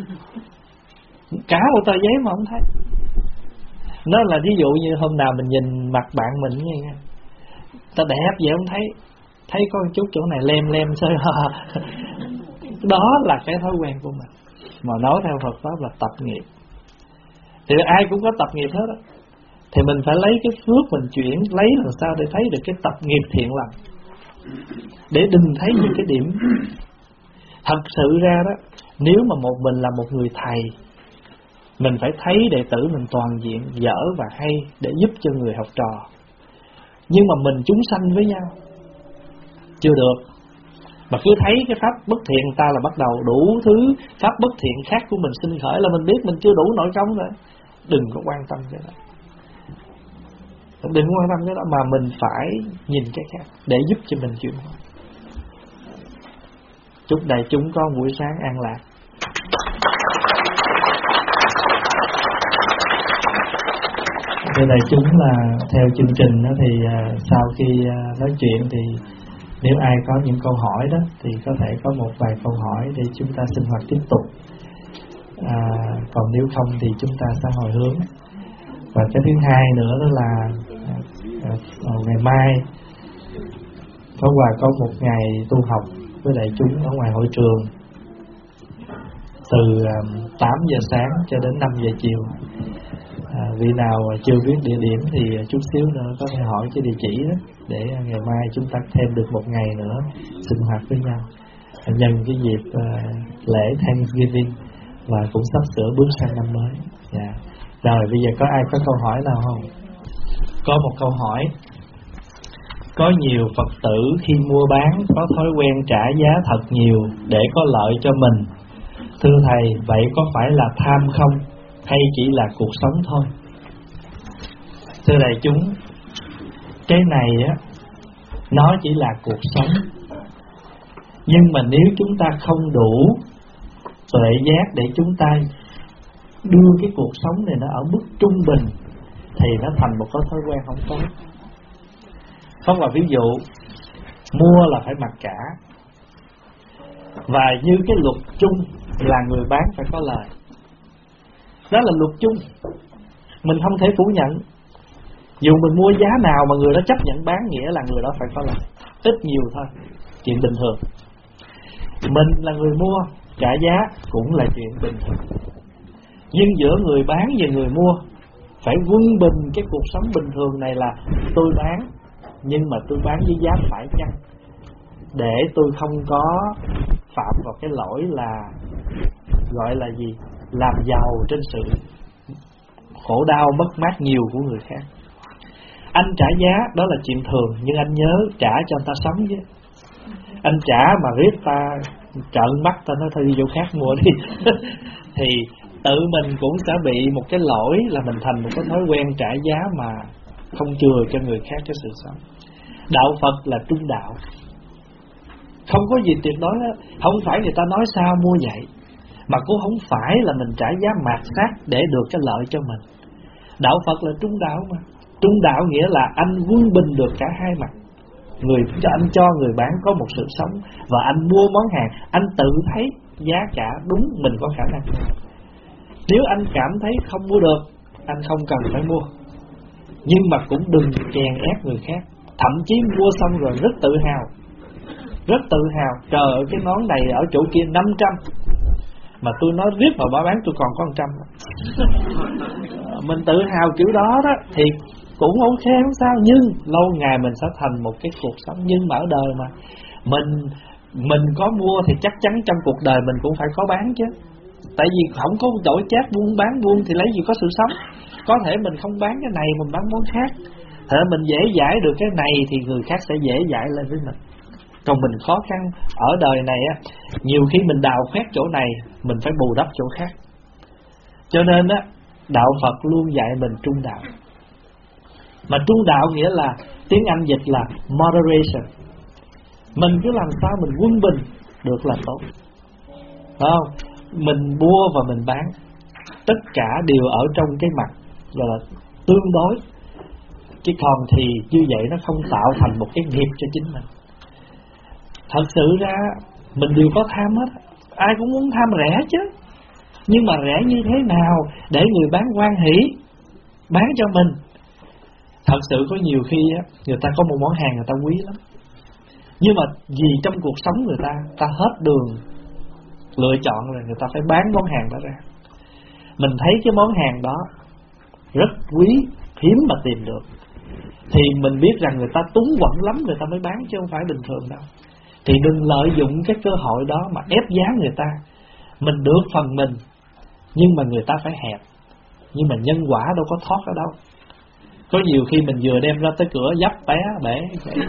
cả một tờ giấy mà không thấy. Nó là ví dụ như hôm nào mình nhìn mặt bạn mình như nghe, ta đẹp vậy không thấy, thấy có một chút chỗ này lem lem sơi. Đó là cái thói quen của mình. Mà nói theo Phật pháp là tập nghiệp. Thì ai cũng có tập nghiệp hết á. Thì mình phải lấy cái phước mình chuyển, lấy làm sao để thấy được cái tập nghiệp thiện lành, để đừng thấy những cái điểm. Thật sự ra đó, nếu mà một mình là một người thầy, mình phải thấy đệ tử mình toàn diện, dở và hay để giúp cho người học trò. Nhưng mà mình chúng sanh với nhau chưa được. Mà cứ thấy cái pháp bất thiện ta là bắt đầu đủ thứ pháp bất thiện khác của mình sinh khởi là mình biết mình chưa đủ nội công rồi. Đừng có quan tâm cái đó. Đừng quan tâm cái đó mà mình phải nhìn cái khác để giúp cho mình chuyển hóa. Chúc đại chúng có buổi sáng an lạc. Thưa đại chúng là theo chương trình đó thì sau khi nói chuyện thì nếu ai có những câu hỏi đó thì có thể có một vài câu hỏi để chúng ta sinh hoạt tiếp tục. À, còn nếu không thì chúng ta sẽ hồi hướng. Và cái thứ hai nữa đó là à, à, ngày mai Pháp Hòa có một ngày tu học với đại chúng ở ngoài hội trường từ à, tám giờ sáng cho đến năm giờ chiều. À, vị nào chưa biết địa điểm thì chút xíu nữa có thể hỏi cái địa chỉ đó, để ngày mai chúng ta thêm được một ngày nữa sinh hoạt với nhau, nhân cái dịp uh, lễ Thanksgiving và cũng sắp sửa bước sang năm mới. Yeah. Rồi bây giờ có ai có câu hỏi nào không? Có một câu hỏi. Có nhiều Phật tử khi mua bán có thói quen trả giá thật nhiều để có lợi cho mình. Thưa Thầy, vậy có phải là tham không? Hay chỉ là cuộc sống thôi? Thưa đại chúng, cái này á, nó chỉ là cuộc sống. Nhưng mà nếu chúng ta không đủ tuệ giác để chúng ta đưa cái cuộc sống này nó ở mức trung bình, thì nó thành một cái thói quen không tốt. Không, là ví dụ mua là phải mặc cả, và như cái luật chung là người bán phải có lời. Đó là luật chung, mình không thể phủ nhận. Dù mình mua giá nào mà người đó chấp nhận bán, nghĩa là người đó phải có lời, ít nhiều thôi, chuyện bình thường. Mình là người mua, trả giá cũng là chuyện bình thường. Nhưng giữa người bán và người mua phải quân bình cái cuộc sống bình thường này, là tôi bán nhưng mà tôi bán với giá phải chăng, để tôi không có phạm vào cái lỗi là gọi là gì, làm giàu trên sự khổ đau mất mát nhiều của người khác. Anh trả giá đó là chuyện thường, nhưng anh nhớ trả cho anh ta sống chứ. Anh trả mà riết ta trợn mắt ta nói thôi đi chỗ khác mua đi thì tự mình cũng sẽ bị một cái lỗi là mình thành một cái thói quen trả giá mà không chừa cho người khác cái sự sống. Đạo Phật là trung đạo, không có gì tuyệt đối đó. Không phải người ta nói sao mua vậy, mà cũng không phải là mình trả giá mạt sát để được cái lợi cho mình. Đạo Phật là trung đạo mà. Trung đạo nghĩa là anh quân bình được cả hai mặt. Người anh cho người bán có một sự sống, và anh mua món hàng anh tự thấy giá cả đúng mình có khả năng. Nếu anh cảm thấy không mua được, anh không cần phải mua. Nhưng mà cũng đừng chèn ép người khác. Thậm chí mua xong rồi rất tự hào, rất tự hào, trời ơi cái nón này ở chỗ kia năm trăm, mà tôi nói riết mà bà bán tôi còn có một trăm. Mình tự hào kiểu đó đó thì cũng ok, không sao. Nhưng lâu ngày mình sẽ thành một cái cuộc sống. Nhưng mà ở đời mà Mình mình có mua thì chắc chắn trong cuộc đời mình cũng phải có bán chứ. Tại vì không có đổi chác buôn bán buôn thì lấy gì có sự sống. Có thể mình không bán cái này, mình bán món khác. Thế mình dễ dãi được cái này thì người khác sẽ dễ dãi lên với mình. Còn mình khó khăn ở đời này á, nhiều khi mình đào khoét chỗ này, mình phải bù đắp chỗ khác. Cho nên á, đạo Phật luôn dạy mình trung đạo. Mà trung đạo nghĩa là tiếng Anh dịch là moderation. Mình cứ làm sao mình quân bình được là tốt, phải không? Mình mua và mình bán, tất cả đều ở trong cái mặt gọi là tương đối. Chứ còn thì như vậy nó không tạo thành một cái nghiệp cho chính mình. Thật sự ra mình đều có tham hết, ai cũng muốn tham rẻ chứ. Nhưng mà rẻ như thế nào để người bán hoan hỷ bán cho mình? Thật sự có nhiều khi á, người ta có một món hàng người ta quý lắm, nhưng mà vì trong cuộc sống người ta ta hết đường lựa chọn rồi, người ta phải bán món hàng đó ra. Mình thấy cái món hàng đó rất quý, hiếm mà tìm được, thì mình biết rằng người ta túng quẫn lắm người ta mới bán, chứ không phải bình thường đâu. Thì đừng lợi dụng cái cơ hội đó mà ép giá người ta. Mình được phần mình, nhưng mà người ta phải hẹp. Nhưng mà nhân quả đâu có thoát ở đâu. Có nhiều khi mình vừa đem ra tới cửa dấp té bể.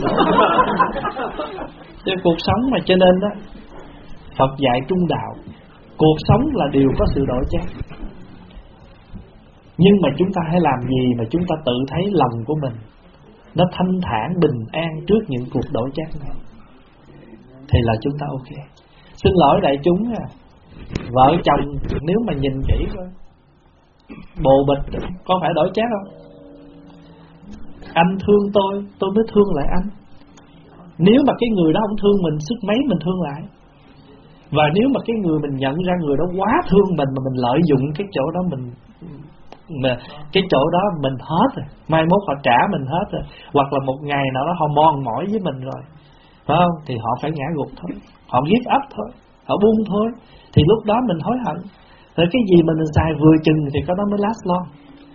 Cái cuộc sống mà, cho nên đó Phật dạy trung đạo. Cuộc sống là điều có sự đổi chác, nhưng mà chúng ta hãy làm gì mà chúng ta tự thấy lòng của mình nó thanh thản bình an trước những cuộc đổi chác này, thì là chúng ta ok. Xin lỗi đại chúng à, vợ chồng nếu mà nhìn kỹ coi, bồ bịch có phải đổi chác không? Anh thương tôi, tôi mới thương lại anh. Nếu mà cái người đó không thương mình, sức mấy mình thương lại. Và nếu mà cái người mình nhận ra người đó quá thương mình, mà mình lợi dụng cái chỗ đó, mình mà cái chỗ đó mình hết rồi, mai mốt họ trả mình hết rồi, hoặc là một ngày nào đó họ mòn mỏi với mình rồi, phải không? Thì họ phải ngã gục thôi, họ give up thôi, họ buông thôi. Thì lúc đó mình hối hận. Rồi cái gì mà mình xài vừa chừng thì có đó mới last long,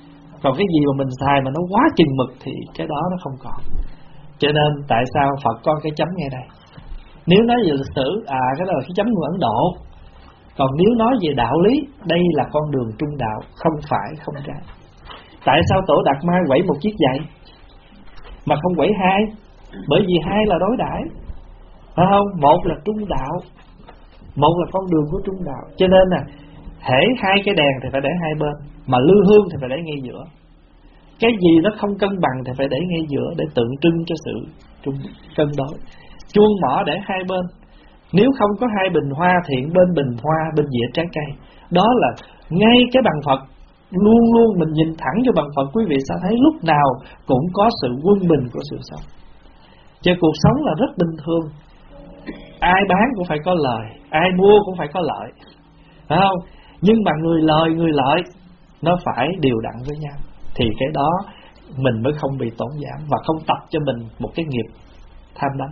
Còn cái gì mà mình xài mà nó quá chừng mực thì cái đó nó không còn. Cho nên tại sao Phật có cái chấm ngay đây. Nếu nói về lịch sử, à cái đó là cái chấm người Ấn Độ. Còn nếu nói về đạo lý, đây là con đường trung đạo, không phải không trái. Tại sao Tổ Đạt Ma quẩy một chiếc giày mà không quẩy hai? Bởi vì hai là đối đãi, phải không? Một là trung đạo, một là con đường của trung đạo. Cho nên là hễ hai cái đèn thì phải để hai bên, mà lư hương thì phải để ngay giữa. Cái gì nó không cân bằng thì phải để ngay giữa, để tượng trưng cho sự trung cân đối. Chuông mỏ để hai bên, nếu không có hai bình hoa thiện, bên bình hoa, bên dĩa trái cây. Đó là ngay cái bằng Phật. Luôn luôn mình nhìn thẳng cho bằng Phật, quý vị sẽ thấy lúc nào cũng có sự quân bình của sự sống. Chứ cuộc sống là rất bình thường. Ai bán cũng phải có lời, ai mua cũng phải có lợi, phải không? Nhưng mà người lời người lợi nó phải đều đặn với nhau, thì cái đó mình mới không bị tổn giảm và không tập cho mình một cái nghiệp tham đắm.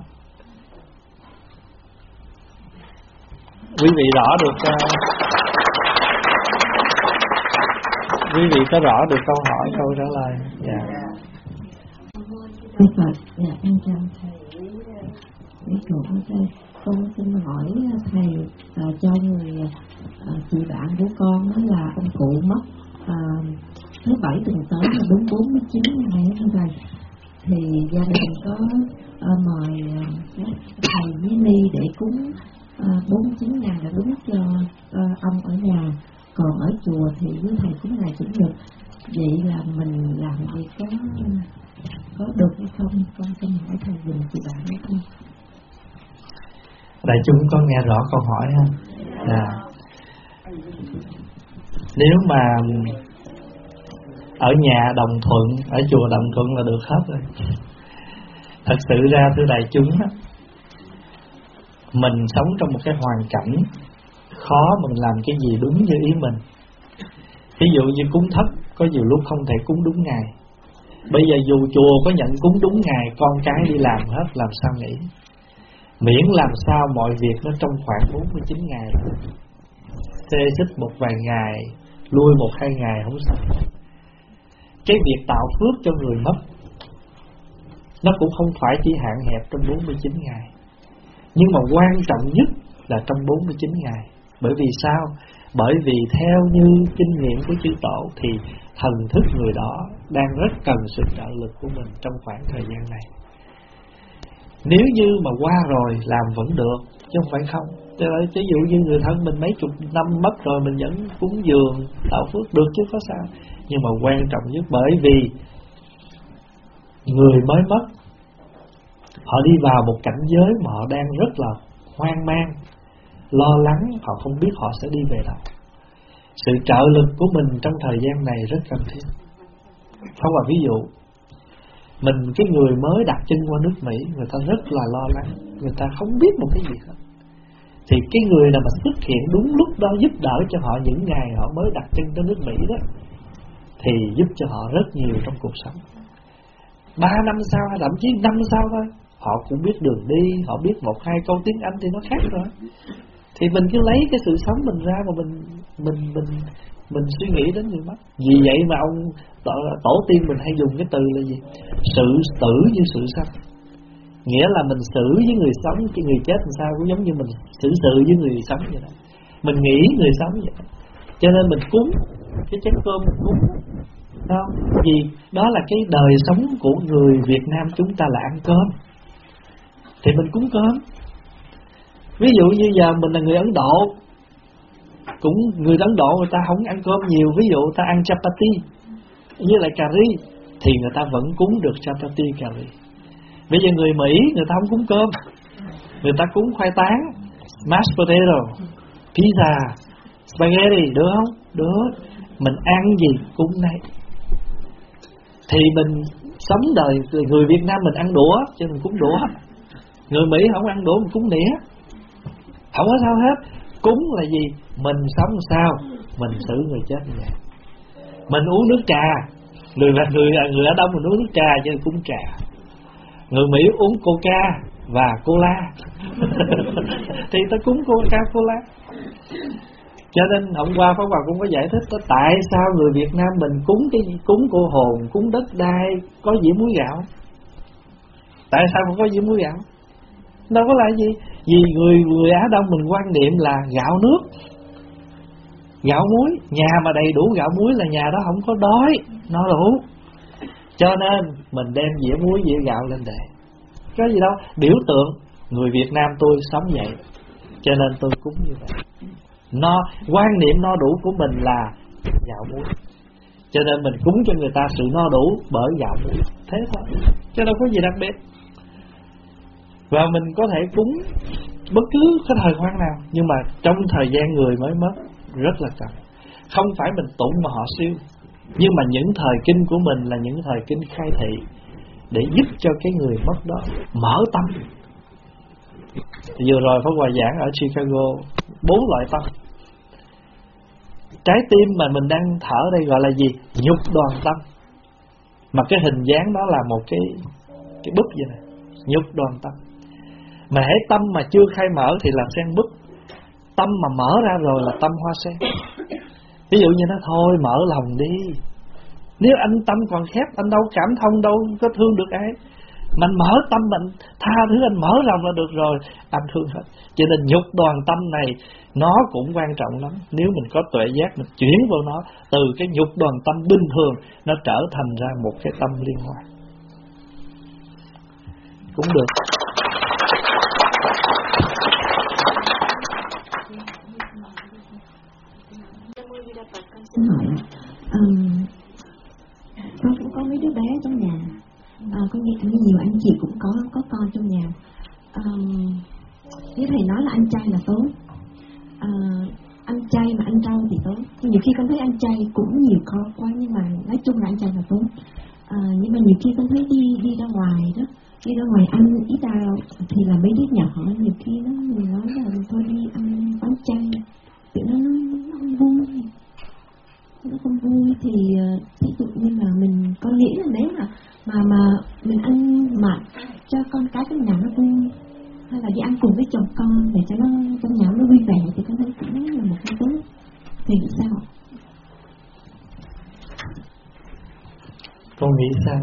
Quý vị rõ được uh, quý vị có rõ được câu hỏi, câu trả lời? Dạ. Thưa Phật, dạ em chào thầy với cậu thầy. Con xin hỏi thầy, à, cho người à, chị bạn của con đó là ông cụ mất à, thứ bảy tuần tới là đúng bốn mươi chín ngày thưa thầy. Thì gia đình có à, mời các thầy với ni để cúng à, bốn mươi chín ngày là đúng cho à, ông ở nhà. Còn ở chùa thì với thầy cúng ngày chủ nhật. Vậy là mình làm gì có có được hay không? Con xin hỏi thầy dùm chị bạn hay không? Đại chúng có nghe rõ câu hỏi không? Dạ. Nếu mà ở nhà đồng thuận, ở chùa đồng thuận là được hết rồi. Thật sự ra thưa đại chúng, mình sống trong một cái hoàn cảnh khó mà mình làm cái gì đúng như ý mình. Ví dụ như cúng thất, có nhiều lúc không thể cúng đúng ngày. Bây giờ dù chùa có nhận cúng đúng ngày, con cái đi làm hết, làm sao nghĩ. Miễn làm sao mọi việc nó trong khoảng bốn mươi chín ngày rồi. Xê xích một vài ngày, lui một hai ngày không sao. Cái việc tạo phước cho người mất nó cũng không phải chỉ hạn hẹp trong bốn mươi chín ngày, nhưng mà quan trọng nhất là trong bốn mươi chín ngày. Bởi vì sao? Bởi vì theo như kinh nghiệm của chư tổ thì thần thức người đó đang rất cần sự trợ lực của mình trong khoảng thời gian này. Nếu như mà qua rồi làm vẫn được, chứ không phải không. Cho nên ví dụ như người thân mình mấy chục năm mất rồi, mình vẫn cúng dường tạo phước được chứ có sao. Nhưng mà quan trọng nhất, bởi vì người mới mất, họ đi vào một cảnh giới mà họ đang rất là hoang mang, lo lắng, họ không biết họ sẽ đi về đâu. Sự trợ lực của mình trong thời gian này rất cần thiết. Không là ví dụ, mình cái người mới đặt chân qua nước Mỹ, người ta rất là lo lắng, người ta không biết một cái gì hết. Thì cái người nào mà xuất hiện đúng lúc đó giúp đỡ cho họ những ngày họ mới đặt chân tới nước Mỹ đó, thì giúp cho họ rất nhiều trong cuộc sống. Ba năm sau hay thậm chí năm sau thôi, họ cũng biết đường đi, họ biết một hai câu tiếng Anh thì nó khác rồi. Thì mình cứ lấy cái sự sống mình ra mà mình mình mình mình suy nghĩ đến người mất. Vì vậy mà ông tổ, tổ tiên mình hay dùng cái từ là gì? Sự tử như sự sống. Nghĩa là mình xử với người sống, chứ người chết làm sao cũng giống như mình xử sự với người sống vậy đó. Mình nghĩ người sống vậy đó. Cho nên mình cúng cái chén cơm mình cúng đó. Vì đó là cái đời sống của người Việt Nam chúng ta là ăn cơm, thì mình cúng cơm. Ví dụ như giờ mình là người Ấn Độ, cũng người Ấn Độ người ta không ăn cơm nhiều, ví dụ ta ăn chapati với lại cà ri thì người ta vẫn cúng được chapati cà ri. Bây giờ người Mỹ người ta không cúng cơm, người ta cúng khoai tán, mashed potato, pizza, spaghetti, được không? Được. Mình ăn gì cúng đấy. Thì mình sống đời người Việt Nam mình ăn đũa, cho mình cúng đũa. Người Mỹ không ăn đũa, mình cúng đĩa. Không có sao hết. Cúng là gì? Mình sống sao mình xử người chết như vậy. Mình uống nước trà, người người người ở Đông mình uống nước trà chứ cúng trà. Người Mỹ uống coca và cola thì ta cúng coca cola. Cho nên hôm qua Pháp Hòa cũng có giải thích đó, tại sao người Việt Nam mình cúng cái cúng cô hồn, cúng đất đai có dĩa muối gạo. Tại sao không có dĩa muối gạo? Đâu có là gì? Vì người người Á Đông mình quan niệm là gạo nước, gạo muối, nhà mà đầy đủ gạo muối là nhà đó không có đói, no đủ. Cho nên mình đem dĩa muối dĩa gạo lên để. Có gì đâu, biểu tượng người Việt Nam tôi sống vậy, cho nên tôi cúng như vậy. No, quan niệm no đủ của mình là gạo muối, cho nên mình cúng cho người ta sự no đủ bởi gạo muối. Thế thôi, chứ đâu có gì đặc biệt. Và mình có thể cúng bất cứ cái thời khoan nào, nhưng mà trong thời gian người mới mất rất là cần. Không phải mình tụng mà họ siêu, nhưng mà những thời kinh của mình là những thời kinh khai thị để giúp cho cái người mất đó mở tâm. Vừa rồi Pháp Hòa giảng ở Chicago bốn loại tâm. Trái tim mà mình đang thở đây gọi là gì? Nhục đoàn tâm. Mà cái hình dáng đó là một cái cái búp vậy này, nhục đoàn tâm. Mà hễ tâm mà chưa khai mở thì là sen búp. Tâm mà mở ra rồi là tâm hoa sen. Ví dụ như nó thôi mở lòng đi. Nếu anh tâm còn khép, anh đâu cảm thông, đâu có thương được ai. Mình mở tâm, mình tha thứ, anh mở lòng là được rồi, anh thương hết. Cho nên nhục đoàn tâm này nó cũng quan trọng lắm. Nếu mình có tuệ giác, mình chuyển vào nó, từ cái nhục đoàn tâm bình thường nó trở thành ra một cái tâm liên hoa cũng được. Xin hỏi um, con cũng có mấy đứa bé trong nhà, à, con nghe nhiều anh chị cũng có có con trong nhà. Um, nếu thầy nói là ăn chay là tốt, à, ăn chay mà ăn rau thì tốt. Nhiều khi con thấy ăn chay cũng nhiều con quá, nhưng mà nói chung là ăn chay là tốt. À, nhưng mà nhiều khi con thấy đi đi ra ngoài đó, đi ra ngoài ăn ít rau thì là mấy đứa nhỏ nhiều khi nó mình nói là thôi đi ăn quán chay, thì nó nó không vui. Nó không vui thì ví dụ như là mình con nghĩ là nếu mà mà mà mình ăn mặn cho con cái trong nhà nó vui, hay là đi ăn cùng với chồng con để cho nó trong nhà nó vui vẻ, thì con thấy cũng là một cái tốt. Thì sao? Con nghĩ sao?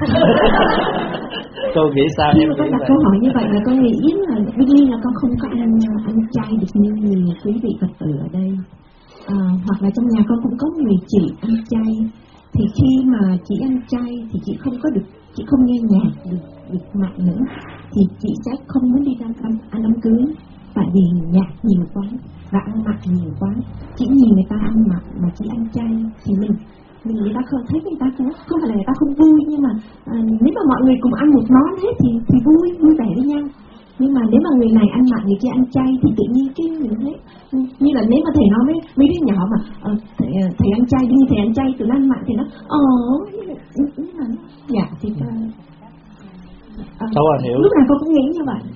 Con nghĩ sao? Khi mà con đặt câu hỏi như vậy là con nghĩ là đương nhiên là con không có ăn ăn chay được như nhiều quý vị Phật tử ở đây. À, hoặc là trong nhà con cũng có người chị ăn chay, thì khi mà chị ăn chay thì chị không có được, chị không nghe nhạc được được mặn nữa, thì chị sẽ không muốn đi ra ăn ăn đám cưới, tại vì nhạc nhiều quá và ăn mặn nhiều quá. Chị nhìn người ta ăn mặn mà chị ăn chay thì mình mình người ta không thấy, người ta cũng không phải là người ta không vui, nhưng mà à, nếu mà mọi người cùng ăn một món hết thì thì vui vui vẻ với nhau. Nhưng mà nếu mà người này ăn mặn, người kia ăn chay thì tự nhiên cái mình thấy như là nếu mà thầy nói mấy mấy đứa nhỏ mà ờ, thầy, thầy ăn chay, nhưng thầy ăn chay tự nó ăn mặn thì nó ờ nhưng mà dạ thì uh, uh, hiểu. Lúc nào con cũng nghĩ như vậy.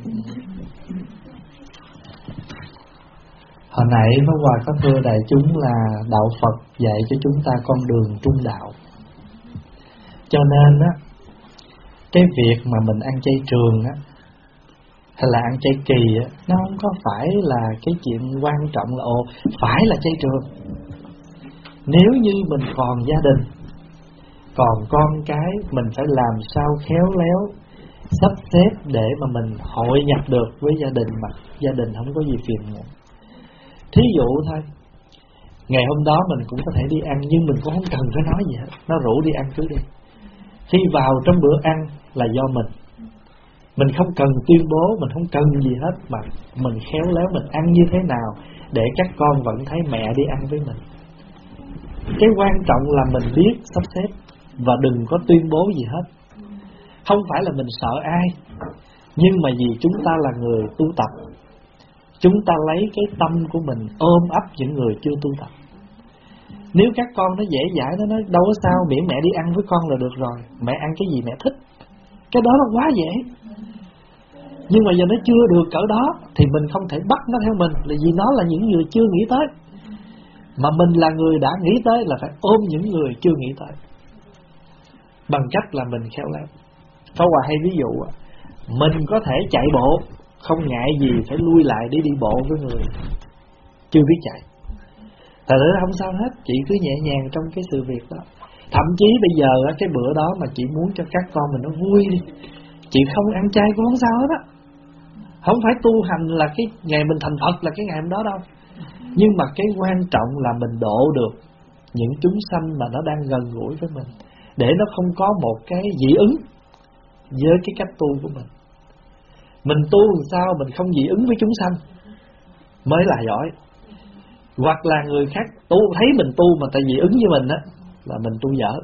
Hồi nãy Pháp Hòa có thưa đại chúng là đạo Phật dạy cho chúng ta con đường trung đạo. Cho nên á, cái việc mà mình ăn chay trường á hay là ăn chay kỳ á, nó không có phải là cái chuyện quan trọng là ồ phải là chay trường. Nếu như mình còn gia đình, còn con cái, mình phải làm sao khéo léo sắp xếp để mà mình hội nhập được với gia đình mà gia đình không có gì phiền muộn. Thí dụ thôi, ngày hôm đó mình cũng có thể đi ăn, nhưng mình cũng không cần phải nói gì hết, nó rủ đi ăn cứ đi. Khi vào trong bữa ăn là do mình, mình không cần tuyên bố, mình không cần gì hết, mà mình khéo léo mình ăn như thế nào để các con vẫn thấy mẹ đi ăn với mình. Cái quan trọng là mình biết sắp xếp và đừng có tuyên bố gì hết. Không phải là mình sợ ai, nhưng mà vì chúng ta là người tu tập, chúng ta lấy cái tâm của mình ôm ấp những người chưa tu tập. Nếu các con nó dễ dãi, nó nói đâu có sao, miễn mẹ đi ăn với con là được rồi, mẹ ăn cái gì mẹ thích, cái đó là quá dễ. Nhưng mà giờ nó chưa được cỡ đó thì mình không thể bắt nó theo mình, là vì nó là những người chưa nghĩ tới. Mà mình là người đã nghĩ tới là phải ôm những người chưa nghĩ tới, bằng cách là mình khéo léo. Pháp Hòa hay ví dụ, mình có thể chạy bộ, không ngại gì phải lui lại để đi bộ với người chưa biết chạy. Thật ra không sao hết, chị cứ nhẹ nhàng trong cái sự việc đó. Thậm chí bây giờ cái bữa đó mà chị muốn cho các con mình nó vui đi, chị không ăn chay cũng không sao hết á. Không phải tu hành là cái ngày mình thành Phật là cái ngày hôm đó đâu. Nhưng mà cái quan trọng là mình độ được những chúng sanh mà nó đang gần gũi với mình, để nó không có một cái dị ứng với cái cách tu của mình. Mình tu làm sao mình không dị ứng với chúng sanh mới là giỏi. Hoặc là người khác tu thấy mình tu mà ta dị ứng với mình á, là mình tu dở.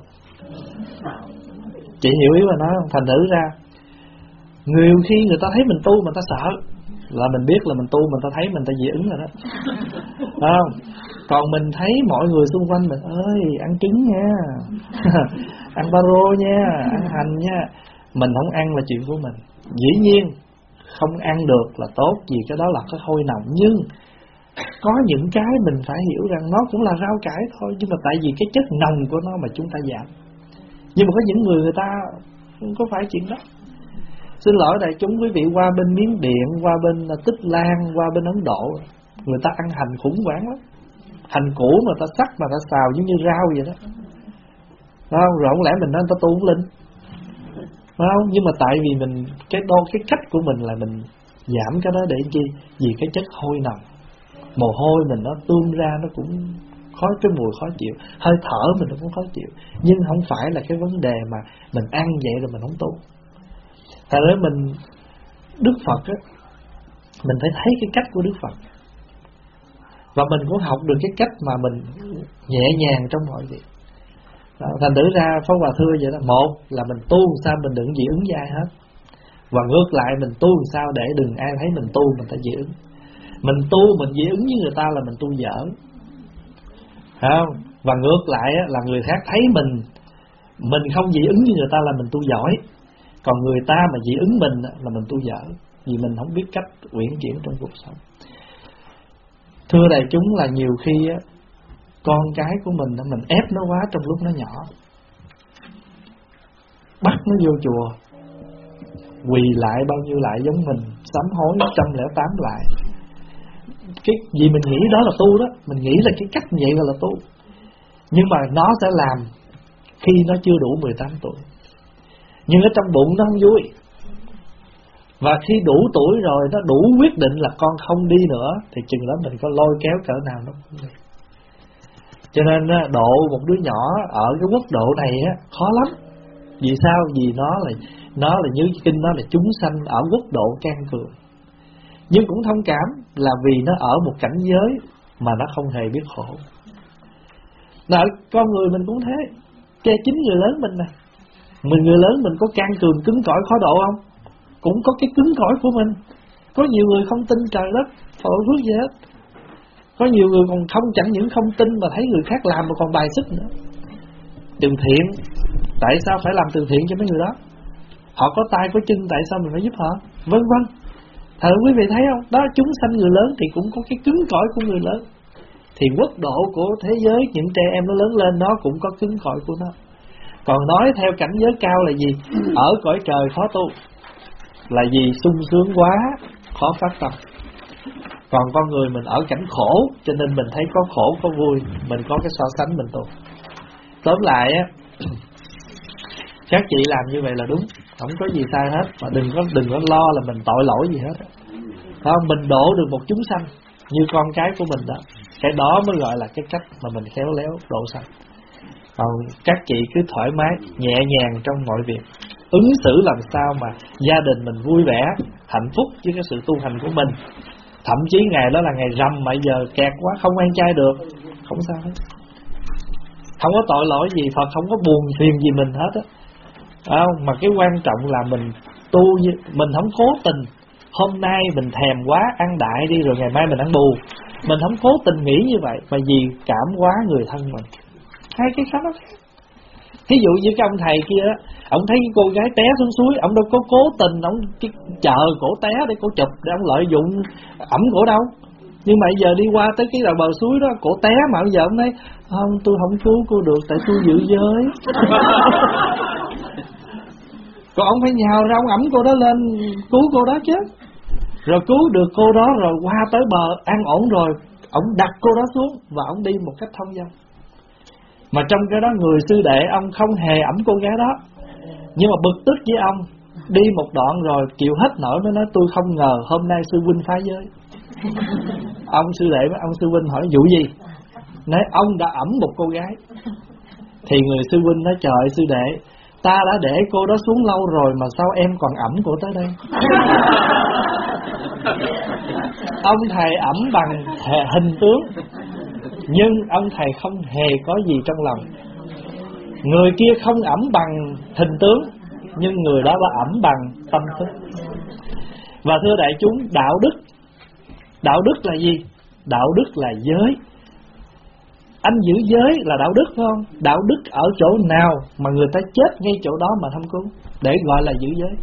Chị hiểu ý mà nói không? Thành thử ra nhiều khi người ta thấy mình tu mà ta sợ, là mình biết là mình tu mà ta thấy mình ta dị ứng rồi đó. Phải không? Còn mình thấy mọi người xung quanh mình, ơi ăn trứng nha, ăn baro nha, ăn hành nha, mình không ăn là chuyện của mình. Dĩ nhiên không ăn được là tốt, vì cái đó là cái hôi nồng. Nhưng có những cái mình phải hiểu rằng nó cũng là rau cải thôi, nhưng mà tại vì cái chất nồng của nó mà chúng ta giảm. Nhưng mà có những người người ta không có phải chuyện đó. Xin lỗi đại chúng, quý vị qua bên Miến Điện, qua bên Tích Lan, qua bên Ấn Độ, người ta ăn hành khủng hoảng lắm. Hành củ mà ta sắc mà ta xào giống như rau vậy đó. Phải không? Rồi không lẽ mình nói người ta tu không linh? Phải không? Nhưng mà tại vì mình cái đo cái cách của mình là mình giảm cái đó để chi? Vì cái chất hôi nồng, mồ hôi mình nó tuôn ra nó cũng khó, cái mùi khó chịu, hơi thở mình nó cũng khó chịu. Nhưng không phải là cái vấn đề mà mình ăn vậy rồi mình không tu. Thật ra mình Đức Phật á, mình phải thấy cái cách của Đức Phật, và mình cũng học được cái cách mà mình nhẹ nhàng trong mọi việc. Đó, thành thử ra Pháp Hòa thưa vậy đó. Một là mình tu sao mình đừng dị ứng với ai hết, và ngược lại mình tu sao để đừng ai thấy mình tu mình ta dị ứng. Mình tu mình dị ứng với người ta là mình tu dở, không? Và ngược lại á, là người khác thấy mình mình không dị ứng với người ta là mình tu giỏi. Còn người ta mà dị ứng mình là mình tu dở, vì mình không biết cách uyển chuyển trong cuộc sống. Thưa đại chúng, là nhiều khi á, con cái của mình mình ép nó quá trong lúc nó nhỏ, bắt nó vô chùa quỳ lại bao nhiêu lại giống mình, sám hối một trăm lẻ tám lại. Cái vì mình nghĩ đó là tu đó, mình nghĩ là cái cách như vậy là tu. Nhưng mà nó sẽ làm khi nó chưa đủ mười tám tuổi. Nhưng ở trong bụng nó không vui. Và khi đủ tuổi rồi, nó đủ quyết định là con không đi nữa, thì chừng đó mình có lôi kéo cỡ nào nó cũng đi. Cho nên độ một đứa nhỏ ở cái quốc độ này á, khó lắm. Vì sao? Vì nó là Nó là như kinh nó là chúng sanh ở quốc độ can cường. Nhưng cũng thông cảm là vì nó ở một cảnh giới mà nó không hề biết khổ. Là con người mình cũng thế. Che chính người lớn mình nè, mình người lớn mình có can cường cứng cỏi khó độ không? Cũng có cái cứng cỏi của mình. Có nhiều người không tin trời đất phổ phước gì hết. Có nhiều người còn không chẳng những không tin mà thấy người khác làm mà còn bài xích nữa. Từ thiện, tại sao phải làm từ thiện cho mấy người đó? Họ có tay có chân, tại sao mình phải giúp họ? Vân vân. Thật quý vị thấy không? Đó, chúng sanh người lớn thì cũng có cái cứng cỏi của người lớn. Thì quốc độ của thế giới, những trẻ em nó lớn lên nó cũng có cứng cỏi của nó. Còn nói theo cảnh giới cao là gì? Ở cõi trời khó tu, là vì sung sướng quá khó phát tâm. Còn con người mình ở cảnh khổ, cho nên mình thấy có khổ có vui, mình có cái so sánh mình tu. Tóm lại á, các chị làm như vậy là đúng, không có gì sai hết. Mà đừng có đừng có lo là mình tội lỗi gì hết. Không, mình độ được một chúng sanh như con cái của mình đó, cái đó mới gọi là cái cách mà mình khéo léo độ sanh. Còn các chị cứ thoải mái, nhẹ nhàng trong mọi việc, ứng xử làm sao mà gia đình mình vui vẻ, hạnh phúc với cái sự tu hành của mình. Thậm chí ngày đó là ngày rằm mà giờ kẹt quá không ăn chay được, không sao hết, không có tội lỗi gì, Phật không có buồn phiền gì mình hết á. À, mà cái quan trọng là mình tu, mình không cố tình hôm nay mình thèm quá ăn đại đi rồi ngày mai mình ăn bù. Mình không cố tình nghĩ như vậy, mà vì cảm hóa người thân mình. Hai cái khác đó. Thí dụ như cái ông thầy kia đó, ông thấy cái cô gái té xuống suối, ông đâu có cố tình ông chờ cổ té để cổ chụp, để ông lợi dụng ẩm cổ đâu. Nhưng mà bây giờ đi qua tới cái đầu bờ suối đó, cổ té mà bây giờ ông nói không, tôi không cứu cô được tại tôi giữ giới. Còn ông phải nhào ra, ông ẩm cô đó lên cứu cô đó chứ. Rồi cứu được cô đó rồi qua tới bờ an ổn rồi, Ông đặt cô đó xuống và ông đi một cách thông dong. Mà trong cái đó người sư đệ ông không hề ẵm cô gái đó, nhưng mà bực tức với ông. Đi một đoạn rồi chịu hết nổi mới nói tôi không ngờ hôm nay sư huynh phá giới. Ông sư đệ với ông sư huynh hỏi vụ gì? Nói ông đã ẵm một cô gái. Thì người sư huynh nói trời sư đệ, ta đã để cô đó xuống lâu rồi mà sao em còn ẵm cô tới đây? Ông thầy ẵm bằng hình tướng, nhưng ông thầy không hề có gì trong lòng. Người kia không ẵm bằng hình tướng, nhưng người đó đã ẵm bằng tâm thức. Và thưa đại chúng, đạo đức, đạo đức là gì? Đạo đức là giới. Anh giữ giới là đạo đức phải không? Đạo đức ở chỗ nào mà người ta chết ngay chỗ đó mà thăm cứu, để gọi là giữ giới.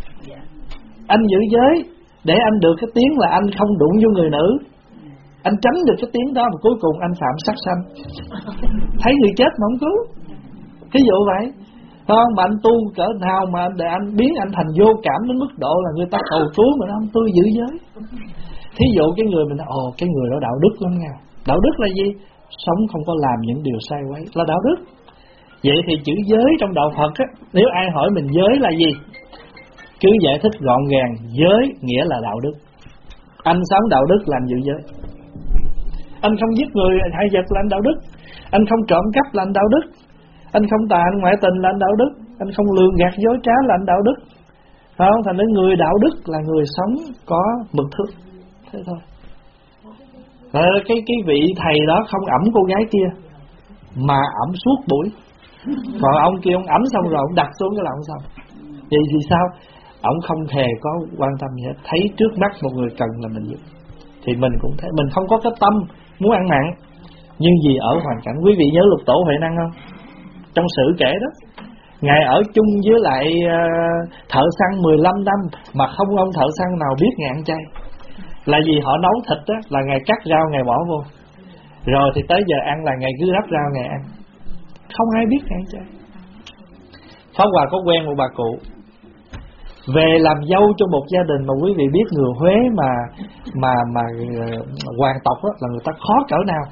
Anh giữ giới để anh được cái tiếng là anh không đụng vô người nữ, anh tránh được cái tiếng đó, mà cuối cùng anh phạm sát sanh. Thấy người chết mà không cứu. Thí dụ vậy, không, mà anh tu cỡ nào mà để anh biến anh thành vô cảm đến mức độ là người ta cầu cứu mà nó không, tôi giữ giới. Thí dụ cái người mình nói, ồ cái người đó đạo đức lắm nha. Đạo đức là gì? Sống không có làm những điều sai quấy là đạo đức. Vậy thì chữ giới trong đạo Phật á, nếu ai hỏi mình giới là gì, cứ giải thích gọn gàng, giới nghĩa là đạo đức. Anh sống đạo đức là anh giữ giới. Anh không giết người hại vật là anh đạo đức. Anh không trộm cắp là anh đạo đức. Anh không tà anh ngoại tình là anh đạo đức. Anh không lường gạt dối trá là anh đạo đức. Không, thành ra người đạo đức là người sống có mực thước. Thế thôi. Rồi cái cái vị thầy đó không ẵm cô gái kia, mà ẵm suốt buổi. Còn ông kia ông ẵm xong rồi ông đặt xuống cái là ông xong. Vậy thì sao? Ông không hề có quan tâm gì hết. Thấy trước mắt một người cần là mình giúp. Thì mình cũng thấy, mình không có cái tâm muốn ăn mặn. Nhưng vì ở hoàn cảnh, quý vị nhớ Lục Tổ Huệ Năng không? Trong sử kể đó, Ngài ở chung với lại uh, thợ săn mười lăm năm mà không ông thợ săn nào biết Ngài ăn chay. Là vì họ nấu thịt đó, là Ngài cắt rau Ngài bỏ vô. Rồi thì tới giờ ăn là Ngài cứ rắc rau Ngài ăn. Không ai biết Ngài ăn chay. Pháp Hòa có quen một bà cụ về làm dâu cho một gia đình mà quý vị biết người Huế mà mà mà uh, hoàng tộc đó, là người ta khó cỡ nào.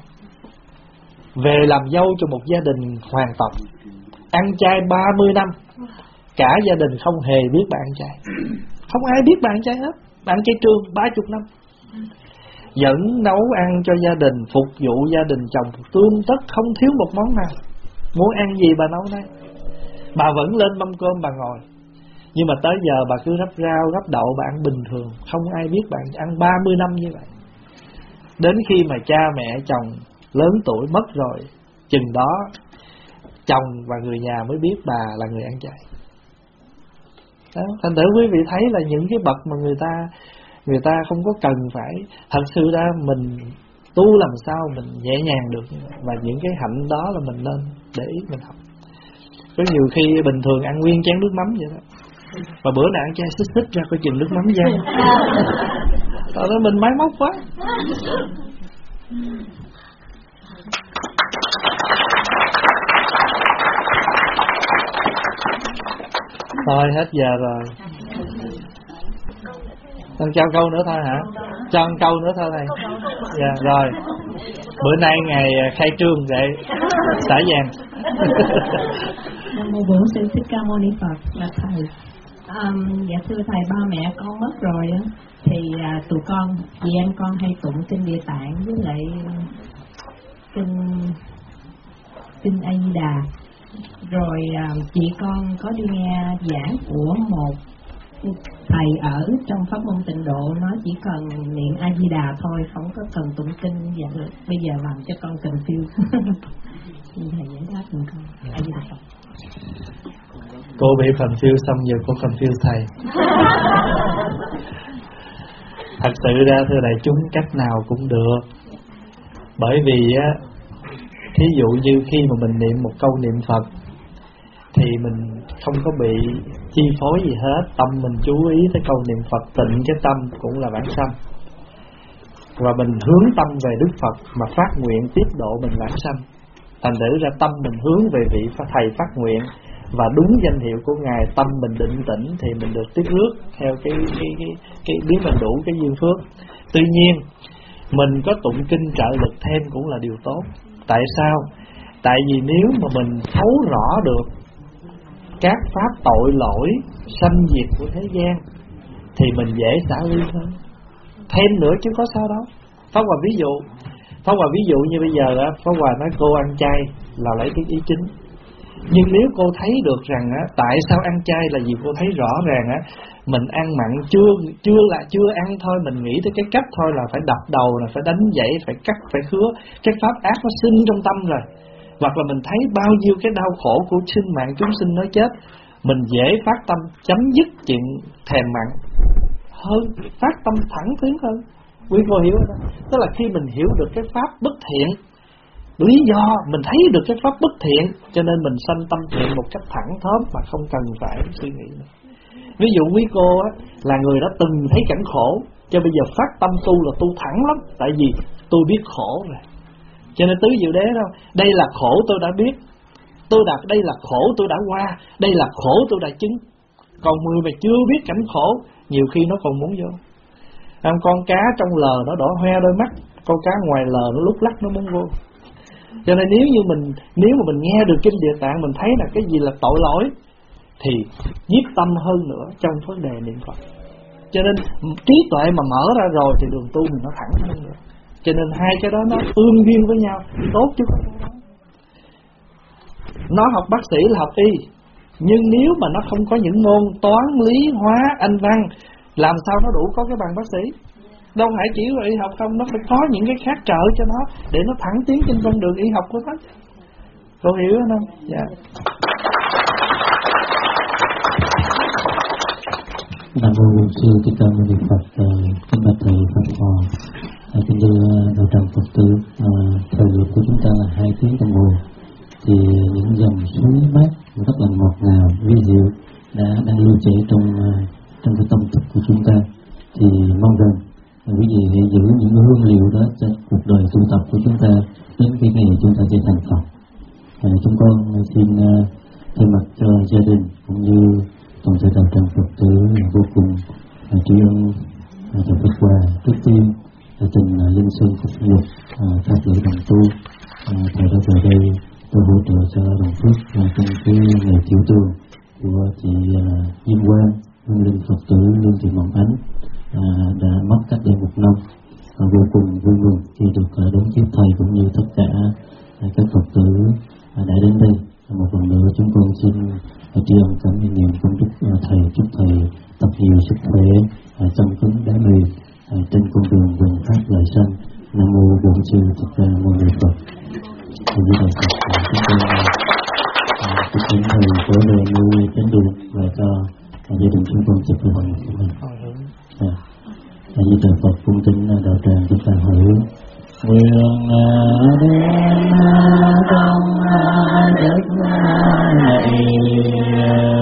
Về làm dâu cho một gia đình hoàng tộc, ăn chay ba mươi năm, cả gia đình không hề biết bà ăn chay. Không ai biết bà ăn chay hết. Bà ăn chay trường ba mươi năm, vẫn nấu ăn cho gia đình, phục vụ gia đình chồng tươm tất, không thiếu một món nào. Muốn ăn gì bà nấu đấy. Bà vẫn lên mâm cơm bà ngồi. Nhưng mà tới giờ bà cứ gắp rau, gắp đậu, bà ăn bình thường. Không ai biết bà ăn ba mươi năm như vậy. Đến khi mà cha mẹ chồng lớn tuổi mất rồi, chừng đó chồng và người nhà mới biết bà là người ăn chay. Đó, thành thử quý vị thấy là những cái bậc mà người ta người ta không có cần phải, thật sự ra mình tu làm sao mình nhẹ nhàng được, và những cái hạnh đó là mình nên để ý mình học. Có nhiều khi bình thường ăn nguyên chén nước mắm vậy đó, mà bữa nào ăn chay xích xích ra coi chừng nước mắm ra. Đó là mình máy móc quá. Thôi hết giờ rồi. Con cho câu nữa thôi hả? Cho một câu nữa thôi thầy. Dạ rồi. Bữa nay ngày khai trương vậy xả vàng. Nam mô Bổn Sư Thích Ca Mâu Ni Phật. Là thầy. Um, dạ thưa thầy, ba mẹ con mất rồi á, thì uh, tụi con, chị em con hay tụng kinh Địa Tạng với lại kinh kinh A Di Đà. Rồi uh, chị con có đi nghe giảng của một thầy ở trong pháp môn Tịnh Độ, nói chỉ cần niệm A Di Đà thôi, không có cần tụng kinh. Vậy bây giờ làm cho con confuse. Thầy giải đáp giùm con. A Di Đà Phật. Cô bị confuse xong giờ cô confuse thầy. Thật sự ra thưa đại chúng, cách nào cũng được. Bởi vì á, thí dụ như khi mà mình niệm một câu niệm Phật thì mình không có bị chi phối gì hết, tâm mình chú ý tới câu niệm Phật, tịnh cái tâm cũng là vãng sanh. Và mình hướng tâm về Đức Phật mà phát nguyện tiếp độ mình vãng sanh. Thành thử ra tâm mình hướng về vị thầy phát nguyện và đúng danh hiệu của Ngài, tâm mình định tĩnh thì mình được tiếp rước theo cái cái cái, cái biết mình đủ cái duyên phước. Tuy nhiên mình có tụng kinh trợ lực thêm cũng là điều tốt. Tại sao? Tại vì nếu mà mình thấu rõ được các pháp tội lỗi sanh diệt của thế gian thì mình dễ xả ly hơn. Thêm nữa chứ có sao đâu. Pháp Hòa ví dụ, Pháp Hòa ví dụ như bây giờ á, Pháp Hòa nói cô ăn chay là lấy cái ý chính. Nhưng nếu cô thấy được rằng á, tại sao ăn chay là vì cô thấy rõ ràng á, mình ăn mặn chưa chưa là chưa ăn thôi, mình nghĩ tới cái cách thôi là phải đập đầu, là phải đánh dãy, phải cắt, phải khứa, cái pháp ác nó sinh trong tâm rồi. Hoặc là mình thấy bao nhiêu cái đau khổ của sinh mạng chúng sinh nó chết, mình dễ phát tâm chấm dứt chuyện thèm mặn hơn, phát tâm thẳng thắn hơn. Quý cô hiểu không? Tức là khi mình hiểu được cái pháp bất thiện, lý do mình thấy được cái pháp bất thiện, cho nên mình sanh tâm thiện một cách thẳng thớm mà không cần phải suy nghĩ nữa. Ví dụ quý cô á, là người đã từng thấy cảnh khổ, cho bây giờ phát tâm tu là tu thẳng lắm. Tại vì tôi biết khổ rồi, cho nên tứ diệu đế đâu, đây là khổ tôi đã biết, tôi đã đây là khổ tôi đã qua, đây là khổ tôi đã chứng. Còn người mà chưa biết cảnh khổ, nhiều khi nó còn muốn vô. À, con cá trong lờ nó đỏ hoe đôi mắt, con cá ngoài lờ nó lúc lắc nó muốn vô. Cho nên nếu như mình nếu mà mình nghe được kinh Địa Tạng, mình thấy là cái gì là tội lỗi thì nhiếp tâm hơn nữa trong vấn đề niệm Phật. Cho nên trí tuệ mà mở ra rồi thì đường tu mình nó thẳng hơn nữa. Cho nên hai cái đó nó tương duyên với nhau, tốt chứ không có đó. Nó học bác sĩ là học y, nhưng nếu mà nó không có những môn toán, lý, hóa, anh văn, làm sao nó đủ có cái bằng bác sĩ? Đâu phải chỉ là y học không, nó phải có những cái khác trợ cho nó để nó thẳng tiến trên con đường y học của nó. Cô hiểu không? Dạ. Nam mô Bổn Sư Thích Ca Mâu Ni Phật. Kính bạch thầy Pháp Hòa, kính thưa đạo tràng Phật tử, thời lượng của chúng ta là hai tiếng đồng hồ, thì những dòng suối mát rất là ngọt ngào, vi diệu đã đang lưu chảy trong trong cái tâm thức của chúng ta. Thì mong rằng quý vị hãy giữ những hương liệu đó cho cuộc đời tu tập của chúng ta đến khi ngày chúng ta trở thành Phật. À, chúng con xin uh, thay mặt cho gia đình cũng như toàn thể đạo tràng Phật tử vô cùng uh, tri ân uh, thầy Pháp Hòa. Trước tiên là tình uh, Linh Sơn Phật Nhật các lễ đồng tu, uh, thầy đã về đây tôi hỗ trợ cho đồng phước uh, trong cái ngày tiểu tường của chị uh, Diêm Quang, hương linh Phật tử Lương Thị Mộng Ánh À, đã mất cách đây một năm, à, vô cùng vui mừng khi được à, đón tiếp thầy cũng như tất cả à, các Phật tử à, đã đến đây. À, một lần nữa chúng con xin à, tri ân cảm ơn niệm công đức à, thầy, chúc thầy tập nhiều sức khỏe, à, tâm cứng đá mềm à, trên con đường vườn pháp lợi sanh. Nam mô Bổn Sư Thích Ca Mâu Ni Phật. Thì như vậy Phật à, chúng con à, chúc thầy có lời nuôi chánh đường và cho à, gia đình chúng con chụp cái hồng của mình. À, Di Đà Phật cung kính đạo tràng chúng ta hồi hướng. Nguyện đem công đức này